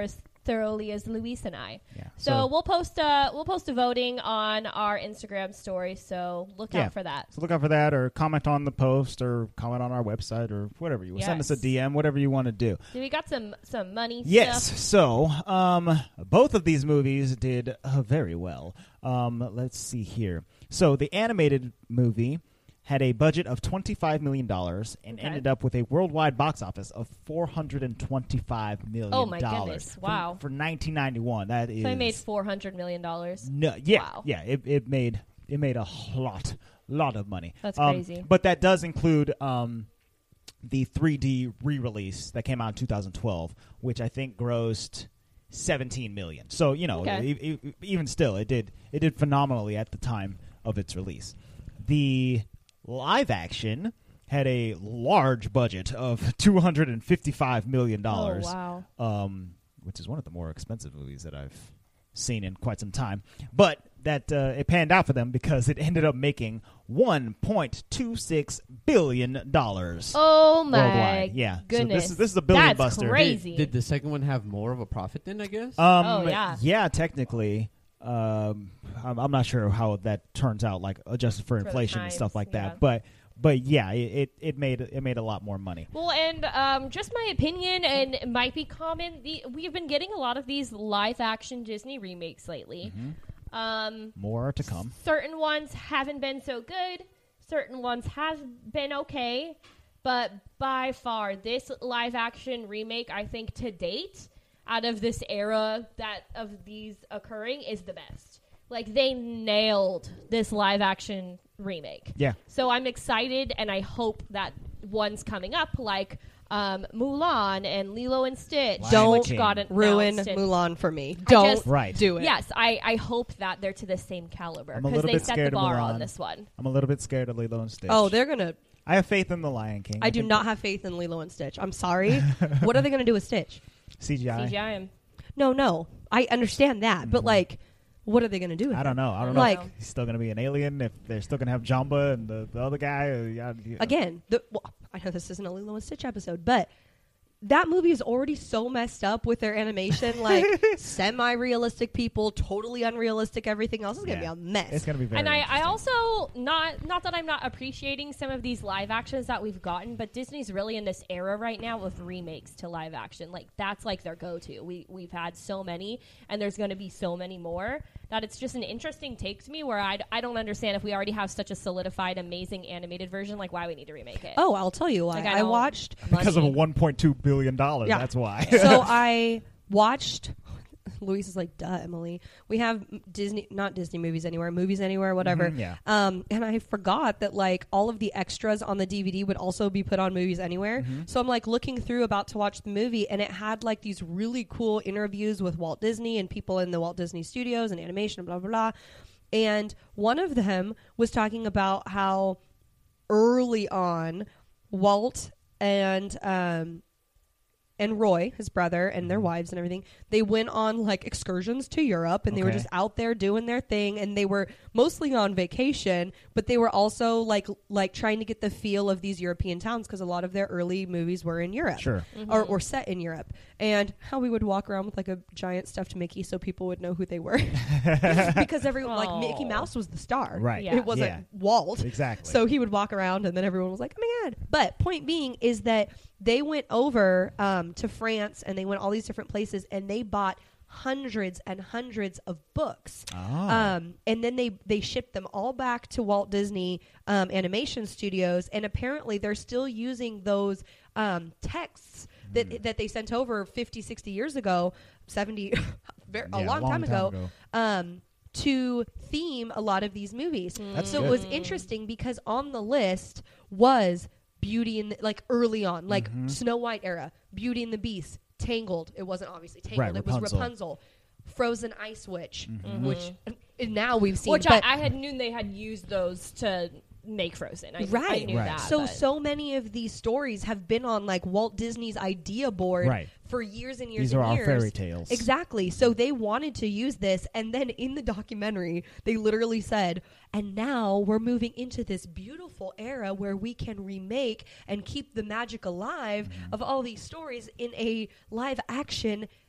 thoroughly as Luis and I. Yeah. So, So- we'll post a we'll post a voting on our Instagram story. So look Yeah. out for that. So look out for that, or comment on the post, or comment on our website, or whatever you want. Send us a Yes. D M, whatever you want to do. Do we got some some money? Yes. stuff? So, um, both of these movies did uh, very well. Um, let's see here. So, the animated movie had a budget of twenty-five million dollars and Okay. ended up with a worldwide box office of four hundred twenty-five million dollars. Oh, my goodness. Wow. For, for nineteen ninety-one. That is So I made four hundred million dollars. no, yeah, Wow. yeah. It, it made it made a lot, lot of money. That's Um, crazy. But that does include um, the three D re-release that came out in two thousand twelve, which I think grossed seventeen million. So you know, Okay. e- e- even still, it did it did phenomenally at the time of its release. The live action had a large budget of two hundred and fifty-five million dollars. Oh, wow. Um, which is one of the more expensive movies that I've seen in quite some time. But that uh, it panned out for them because it ended up making one point two six billion dollars. Oh my Worldwide, yeah. So goodness! this is- this is a billion That's buster. crazy. Did the second one have more of a profit then, I guess? Um, Oh, yeah. yeah, technically. Um, I'm, I'm not sure how that turns out, like adjusted for, For the inflation and stuff times, like yeah. that. But but yeah, it, it it made it made a lot more money. Well, and um, just my opinion, and it might be common. The, we've been getting a lot of these live-action Disney remakes lately. Um, More to come. certain ones haven't been so good. Certain ones have been okay. But by far, this live-action remake, I think, to date, out of this era that of these occurring, is the best. Like, they nailed this live-action remake. Yeah. So I'm excited, and I hope that one's coming up, like um, Mulan and Lilo and Stitch, Lion which King. got announced Ruin and- Mulan for me. Don't just- Right. do it. Yes, I, I hope that they're to the same caliber I'm a because little they bit set scared the of bar Mulan. on this one. I'm a little bit scared of Lilo and Stitch. Oh, they're gonna. I have faith in the Lion King. I do think not have faith in Lilo and Stitch. I'm sorry. What are they gonna do with Stitch? C G I. C G I am. No, no. I understand that, but like, what are they gonna do with I it? don't know. I don't know. Like- if he's still going to be an alien. If they're still going to have Jumba and the, the other guy. Uh, yeah, yeah. Again, the, well, I know this isn't a Lilo and Stitch episode, but that movie is already so messed up with their animation, like semi-realistic people, totally unrealistic. Everything else is gonna Yeah. be a mess. It's going to be very. And I, I interesting. also not not that I'm not appreciating some of these live actions that we've gotten, but Disney's really in this era right now with remakes to live action. Like that's like their go-to. We we've had so many, and there's going to be so many more that it's just an interesting take to me. Where I I don't understand if we already have such a solidified, amazing animated version, like why we need to remake it. Oh, I'll tell you why. Like, I I don't- watched. because of a money. one point two billion dollars. Yeah. That's why. So I watched. Luis is like, duh, Emily. We have Disney, not Disney movies anywhere, movies anywhere, whatever. Mhm, yeah. Um, and I forgot that like all of the extras on the D V D would also be put on Movies Anywhere. Mm-hmm. So I'm like looking through, about to watch the movie, and it had like these really cool interviews with Walt Disney and people in the Walt Disney Studios and animation, blah blah blah. And one of them was talking about how early on, Walt and um, and Roy, his brother, and Mm-hmm. their wives and everything, they went on like excursions to Europe, and they were Okay. just out there doing their thing, and they were mostly on vacation, but they were also like like trying to get the feel of these European towns because a lot of their early movies were in Europe, Sure. or, or set in Europe, and how we would walk around with like a giant stuffed Mickey so people would know who they were because everyone like Mickey Aw. Mouse was the star, Right. Yeah. It wasn't Yeah. Walt. Exactly. So he would walk around, and then everyone was like, "Oh my god!" But point being is that they went over um, to France, and they went all these different places, and they bought hundreds and hundreds of books. Oh. Um, and then they they shipped them all back to Walt Disney um, Animation Studios, and apparently they're still using those um, texts that Mm. that they sent over fifty, sixty years ago, seventy, very, a Yeah, long, time, ago. ago. Um, to theme a lot of these movies. That's so good. it was interesting because on the list was Beauty and the, like early on, like Mhm. Snow White era, Beauty and the Beast, Tangled. It wasn't obviously Tangled. Right, it was Rapunzel. Rapunzel. Frozen Ice Witch, Mhm. which and now we've seen. Which but I, I had knew they had used those to make Frozen. I, I Right. knew Right. that. so but- so many of these stories have been on like Walt Disney's idea board Right. for years and years These and are our years. fairy tales. Exactly. So they wanted to use this, and then in the documentary, they literally said, "And now we're moving into this beautiful era where we can remake and keep the magic alive Mm-hmm. of all these stories in a live action."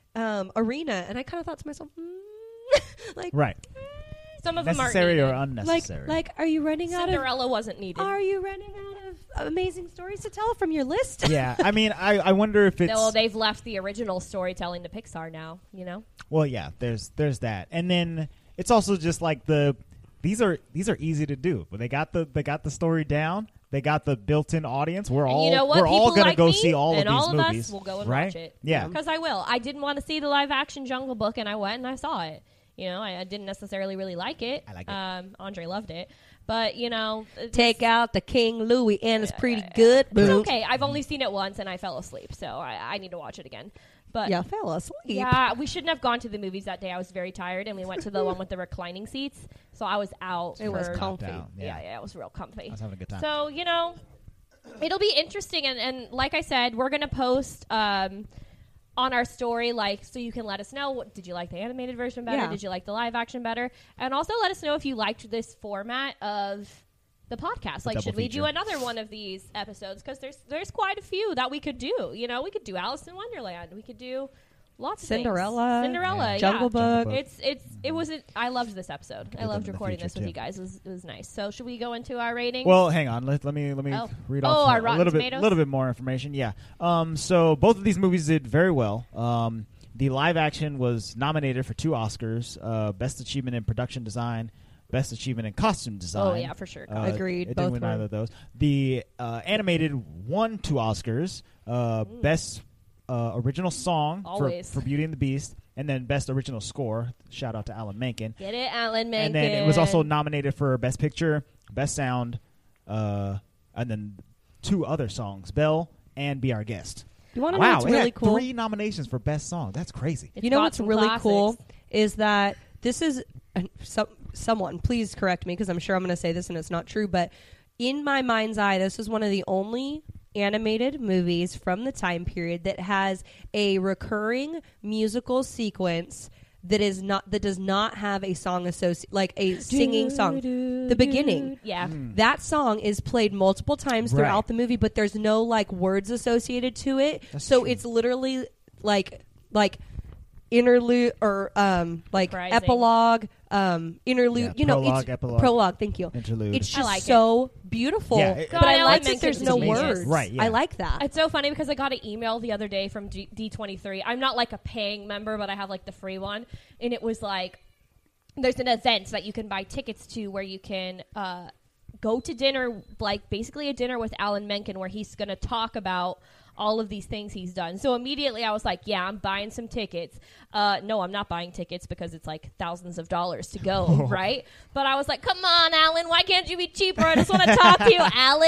um, arena, and I kind of thought to myself, mm, like, Right. Some of them aren't Necessary needed. or like, unnecessary? like, are you running out of? Cinderella wasn't needed. Are you running out of amazing stories to tell from your list? yeah. I mean, I, I wonder if it's No, they've left the original storytelling to Pixar now. You know. well, yeah. There's there's that, and then it's also just like the these are these are easy to do, but they got the they got the story down. They got the built-in audience. We're And all you know what? we're all People gonna like go me see all and of these all of movies. us will go and right? watch it. Yeah. Because I will. I didn't want to see the live-action Jungle Book, and I went and I saw it. You know, I, I didn't necessarily really like it. I like it. Um, Andre loved it, but you know, it's- Take out the King Louis, and it's pretty yeah, good. It's Boom. okay. I've only seen it once, and I fell asleep, so I, I need to watch it again. But Yeah, fell asleep. yeah, we shouldn't have gone to the movies that day. I was very tired, and we went to the one with the reclining seats, so I was out. It was for- comfy. Down, Yeah, yeah. yeah, it was real comfy. I was having a good time. So, you know, it'll be interesting. And, and like I said, we're going to post um, on our story, like, so you can let us know, what, did you like the animated version better? Yeah. Did you like the live action better? And also let us know if you liked this format of the podcast. Like, double should we do feature. another one of these episodes? Because there's, there's quite a few that we could do. You know, we could do Alice in Wonderland. We could do lots of things. Cinderella. Cinderella, Yeah. yeah. Jungle Book. Jungle Book. It's it's it was a, I loved this episode. I them loved in the recording future, this with too. you guys. It was, it was nice. So should we go into our ratings? Well, hang on. Let, let me let me Oh. read Oh, off our a Rotten little bit Tomatoes? little bit more information. Yeah. Um. So both of these movies did very well. Um. The live action was nominated for two Oscars: uh, Best Achievement in Production Design, Best Achievement in Costume Design. Oh, yeah, for sure. Uh, Agreed, It both didn't win were. either of those. The uh, animated won two Oscars: uh, Best uh, Original Song for, Always. for Beauty and the Beast, and then Best Original Score. Shout out to Alan Menken. Get it, Alan Menken. And then it was also nominated for Best Picture, Best Sound, uh, and then two other songs, Belle and Be Our Guest. You want to know Wow, what's it really had cool? three nominations for Best Song. That's crazy. It's You know got what's some really classics. cool is that this is uh, some, someone. Please correct me because I'm sure I'm going to say this and it's not true. But in my mind's eye, this is one of the only animated movies from the time period that has a recurring musical sequence that is not that does not have a song associated like a singing song. The beginning. Yeah. Mm. That song is played multiple times Right. throughout the movie, but there's no like words associated to it. That's so true. it's literally like like interlude or um like Rising. epilogue, um interlude. Yeah, you know, prologue, it's epilogue. prologue. Thank you. Interlude. It's I just like so beautiful. Yeah, it- but I God, like Alan that there's Menken's no genius. words. Right, yeah. I like that. It's so funny because I got an email the other day from G- D twenty-three. I'm not like a paying member, but I have like the free one. And it was like, there's an event that you can buy tickets to where you can uh, go to dinner, like basically a dinner with Alan Menken where he's going to talk about all of these things he's done. So immediately I was like, yeah, I'm buying some tickets. Uh, no, I'm not buying tickets because it's like thousands of dollars to go, right? But I was like, come on, Alan, why can't you be cheaper? I just want to talk to you,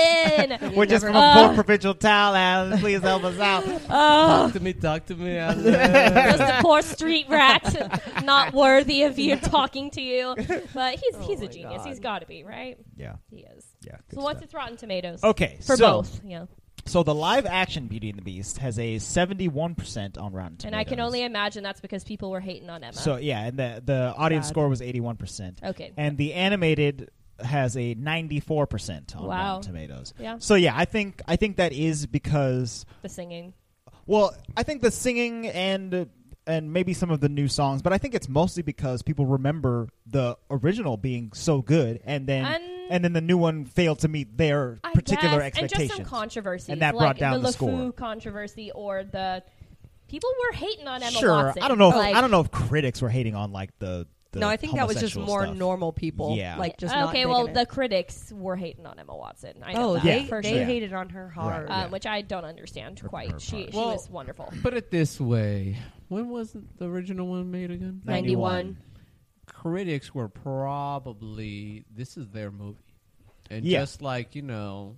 Alan. We're just from Uh, a poor provincial town, Alan. Please help us out. Talk to me, talk to me. Alan. Just a poor street rat, not worthy of you talking to you. But he's he's a my genius. God. He's got to be, right? Yeah, He is. yeah. So good what's stuff. its Rotten Tomatoes? Okay, For so, both, yeah. So the live action Beauty and the Beast has a seventy-one percent on Rotten Tomatoes. And I can only imagine that's because people were hating on Emma. So yeah, and the the audience Sad. score was eighty-one percent. okay. And the animated has a ninety-four percent on Wow. Rotten Tomatoes. Yeah. So yeah, I think I think that is because The singing. well, I think the singing and and maybe some of the new songs, but I think it's mostly because people remember the original being so good, and then and, And- then the new one failed to meet their I particular guess, expectations. And just some controversies. And that like brought down the, the score. LeFou controversy or the... People were hating on Emma sure, Watson. I don't know. If, Like, I don't know if critics were hating on like the. the no, I think that was just homosexual more stuff. normal people. Yeah. Like just not okay, well, digging the it. critics were hating on Emma Watson. I know Oh, that they, for they sure. hated on her hard. Right. Um, which I don't understand Her- quite. her she part. she Well- was wonderful. Put it this way: when was the original one made again? ninety-one. Critics were probably this is their movie, and Yeah. just like you know,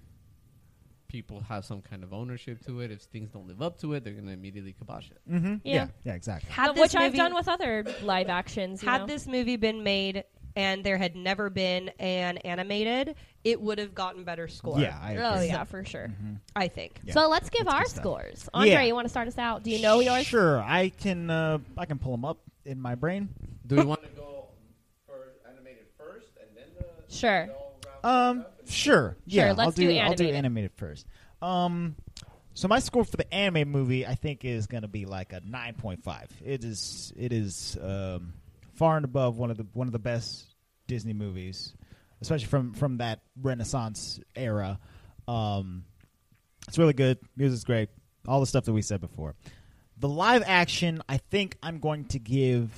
people have some kind of ownership to it. If things don't live up to it, they're going to immediately kibosh it. Mm-hmm. Yeah. Yeah. yeah, exactly. Had Uh, this which I've movie- done with other live actions. you Had know? this movie been made and there had never been an animated, it would have gotten better score. Yeah, I agree. Oh yeah, for sure. Mhm. I think. Yeah. So let's give That's our good stuff. scores. Andre, Yeah. you want to start us out? Do you know yours? Sure, I can. Uh, I can pull them up in my brain. Do we want to go for animated first and then the Sure. all round Um, sure. Yeah, let's I'll do. do I'll do animated. animated first. Um, So my score for the anime movie, I think, is going to be like a nine point five. It is it is um, far and above one of the one of the best Disney movies, especially from, from that Renaissance era. Um, it's really good. Music's great. All the stuff that we said before. The live action, I think I'm going to give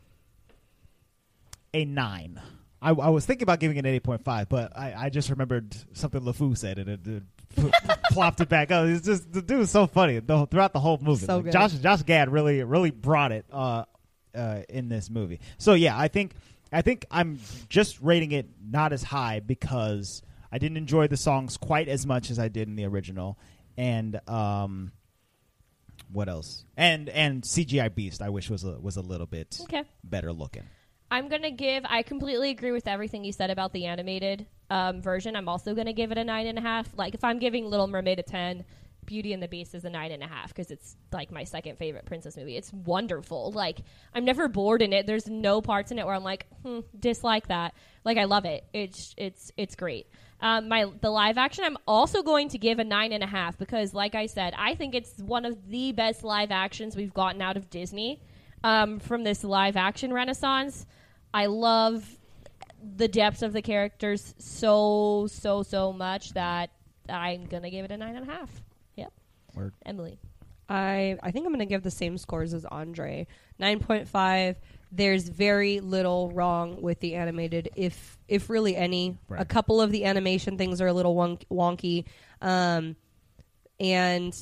a nine. I, I was thinking about giving it an eight point five, but I, I just remembered something LeFou said, and it, it plopped it back up. It's just the dude is so funny the, throughout the whole movie. So Like, good. Josh Josh Gad really really brought it uh, uh, in this movie. So yeah, I think I think I'm just rating it not as high because I didn't enjoy the songs quite as much as I did in the original, and um, what else? And and C G I Beast I wish was a, was a little bit Okay. better looking. I'm going to give, I completely agree with everything you said about the animated um, version. I'm also going to give it a nine and a half. Like, if I'm giving Little Mermaid a ten, Beauty and the Beast is a nine and a half because it's, like, my second favorite princess movie. It's wonderful. Like, I'm never bored in it. There's no parts in it where I'm like, hmm, dislike that. Like, I love it. It's, it's, it's great. Um, my the live action, I'm also going to give a nine and a half because, like I said, I think it's one of the best live actions we've gotten out of Disney um, from this live action renaissance. I love the depth of the characters so, so, so much that I'm going to give it a nine and a half. Yep. Word. Emily. I I think I'm going to give the same scores as Andre. nine point five. There's very little wrong with the animated, if if really any. Right. A couple of the animation things are a little wonk- wonky. Um, and,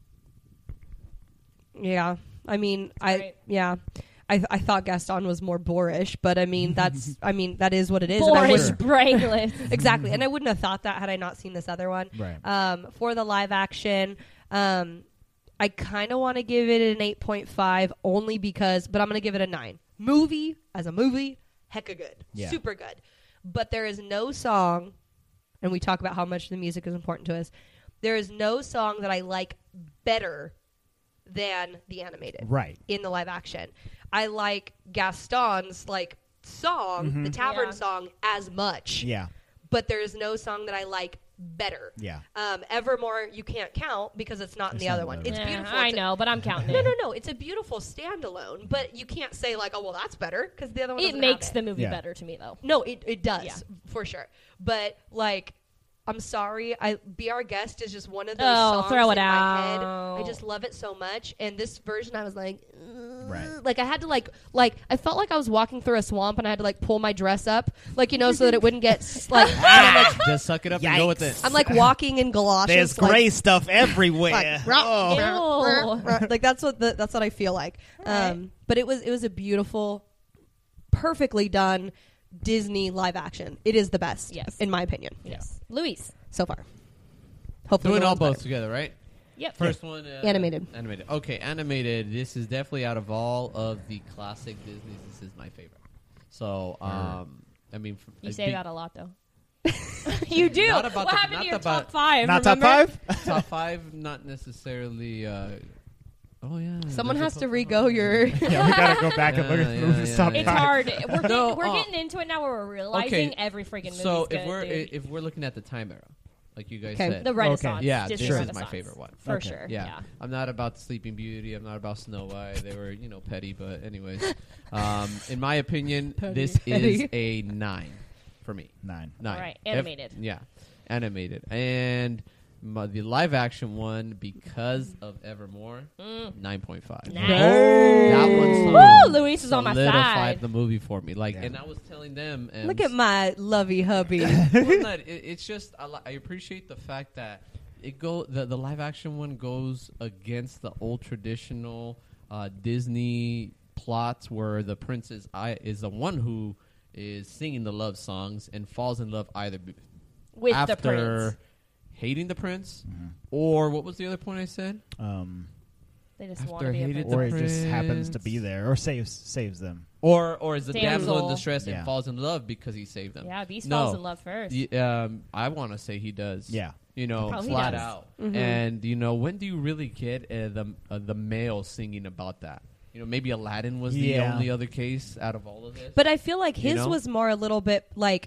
yeah, I mean, I Right. yeah. I, I thought Gaston was more boorish, but I mean that's I mean that is what it is. And I Boris would- brainless. exactly, and I wouldn't have thought that had I not seen this other one. Right. Um, for the live action, um, I kind of want to give it an eight point five only because, but I'm going to give it a nine. Movie as a movie, hecka good, Yeah. super good. But there is no song, and we talk about how much the music is important to us. There is no song that I like better than the animated. Right. In the live action, I like Gaston's like song, the tavern Yeah. song, as much. Yeah. But there is no song that I like better. Yeah. Um, Evermore, you can't count because it's not in It's the not other in one. the It's other Yeah, beautiful. I It's a- know, but I'm counting no, it. no, no. It's a beautiful standalone, but you can't say like, oh, well, that's better because the other one. It doesn't makes have the it. movie Yeah. better to me, though. No, it it does Yeah. for sure. But like, I'm sorry, I Be Our Guest is just one of those Oh, songs throw it in my head. out. I just love it so much, and this version, I was like, "Ugh." Right. like I had to like like I felt like I was walking through a swamp, and I had to like pull my dress up, like you know, so that it wouldn't get s- like. and I'm like, Just suck it up and go with it. I'm like walking in galoshes. There's like, gray stuff everywhere. like, rah, Oh. rah, Ew. rah, rah. Like that's what the, that's what I feel like. Um, but it was it was a beautiful, perfectly done Disney live action. It is the best, Yes. in my opinion, Yes. Luis. so far. Hopefully, Doing the all one's both better. together, right? Yep. First one, uh, Animated. Animated. Okay, animated. This is definitely out of all of the classic Disney's. This is my favorite. So, um, I mean, f- You a say big- that a lot, though. you do. Not about what the- happened not to your about- top five? Not top remember? five? top five, not necessarily. Uh, oh yeah, Someone there's has a to top re-go five. your. Yeah, we gotta go back and look at Yeah, the yeah, movie's yeah, top yeah. It's five. hard. We're, getting, No, we're uh, getting into it now where we're realizing Okay, every freaking movie's So good, if we're dude. if we're looking at the time era, like you guys 'Kay. said, The Renaissance. yeah, Disney this is Renaissance. my favorite one. For Okay. sure. Yeah. Yeah. I'm not about Sleeping Beauty. I'm not about Snow White. They were, you know, petty. But anyways, um, in my opinion, this is a nine for me. Nine. Nine. All right, If- animated. yeah, animated. And my, the live action one, because of Evermore, nine point five. Nice. That one Woo, Luis is on my solidified side. the movie for me. Like, Yeah. and I was telling them, and Look at my lovey hubby. well, not, it, it's just I, li- I appreciate the fact that it go the, the live action one goes against the old traditional uh, Disney plots where the princess I, is the one who is singing the love songs and falls in love either b- With after the prince. hating the prince Mm-hmm. or what was the other point I said? Um, They just After want to be a hated princess. or the he just happens to prince. be there, or saves saves them. Or or is the damsel, Damsel. in distress Yeah. and falls in love because he saved them? Yeah, Beast No. falls in love first. Y- um, I want to say he does. Yeah. You know, Oh, he flat does. out. Mhm. And you know, when do you really get uh, the uh, the male singing about that? You know, maybe Aladdin was the Yeah. only other case out of all of this. But I feel like You his know? was more a little bit like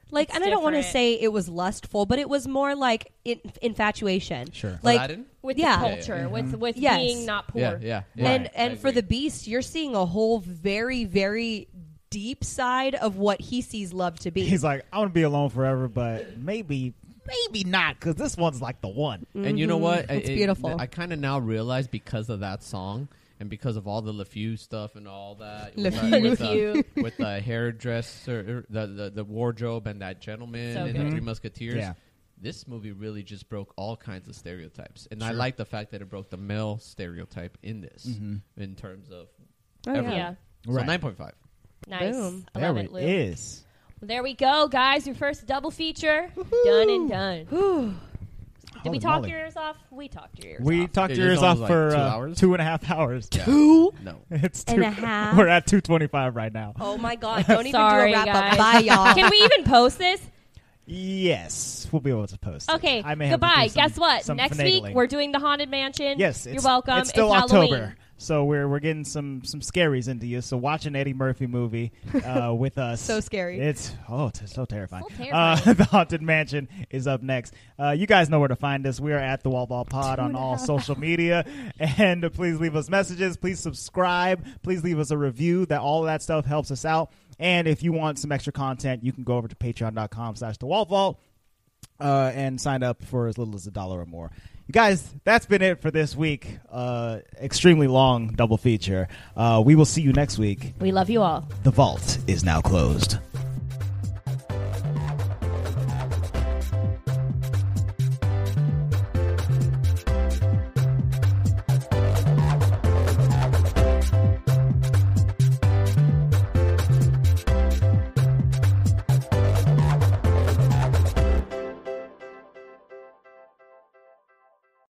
like, It's and I don't want to different. say it was lustful, but it was more like in, infatuation. Sure. Like, Aladdin? with Yeah. the Yeah, culture, yeah. with with Yes. being not poor. Yeah, yeah. yeah. and I and for agree. the Beast, you're seeing a whole very very deep side of what he sees love to be. He's like, I want to be alone forever, but maybe, maybe not, because this one's like the one. And you know what? Mm-hmm. It's I- it- beautiful. I kind of now realize because of that song and because of all the LeFou stuff and all that Le with, uh, Fou. with, uh, LeFou. with the hairdresser, the, the the wardrobe, and that gentleman So and good. the Three Musketeers. Yeah. This movie really just broke all kinds of stereotypes, and I Sure. like the fact that it broke the male stereotype in this, Mhm. in terms of Oh, everything. Yeah. So Right. nine point five. Nice. Boom. I There love it it, Lou. is. There we go, guys. Your first double feature. Done and done. Whew. Did we Holy talk moly. your ears off? We talked your ears We off. talked It your is ears off almost for like two uh, hours? two and a half hours. Two No. It's and two, a half. We're at two twenty-five right now. Oh my God! Don't even Sorry, do a wrap guys. up. Bye, y'all. Can we even post this? Yes, we'll be able to post it. Okay, I may have to goodbye. do some- Guess what? some Next finagling. week, we're doing the Haunted Mansion. Yes, You're it's, welcome. It's still Halloween. October, so we're we're getting some some scaries into you. So watch an Eddie Murphy movie uh, with us. So scary. It's oh, it's so terrifying. So Uh, terrifying. the Haunted Mansion is up next. Uh, you guys know where to find us. We are at the Wall Ball Pod on all social media, and uh, please leave us messages. Please subscribe. Please leave us a review. That all of that stuff helps us out. And if you want some extra content, you can go over to patreon dot com slash the Wall Vault. Uh, and sign up for as little as a dollar or more. You guys, that's been it for this week. Uh, extremely long double feature. Uh, we will see you next week. We love you all. The vault is now closed.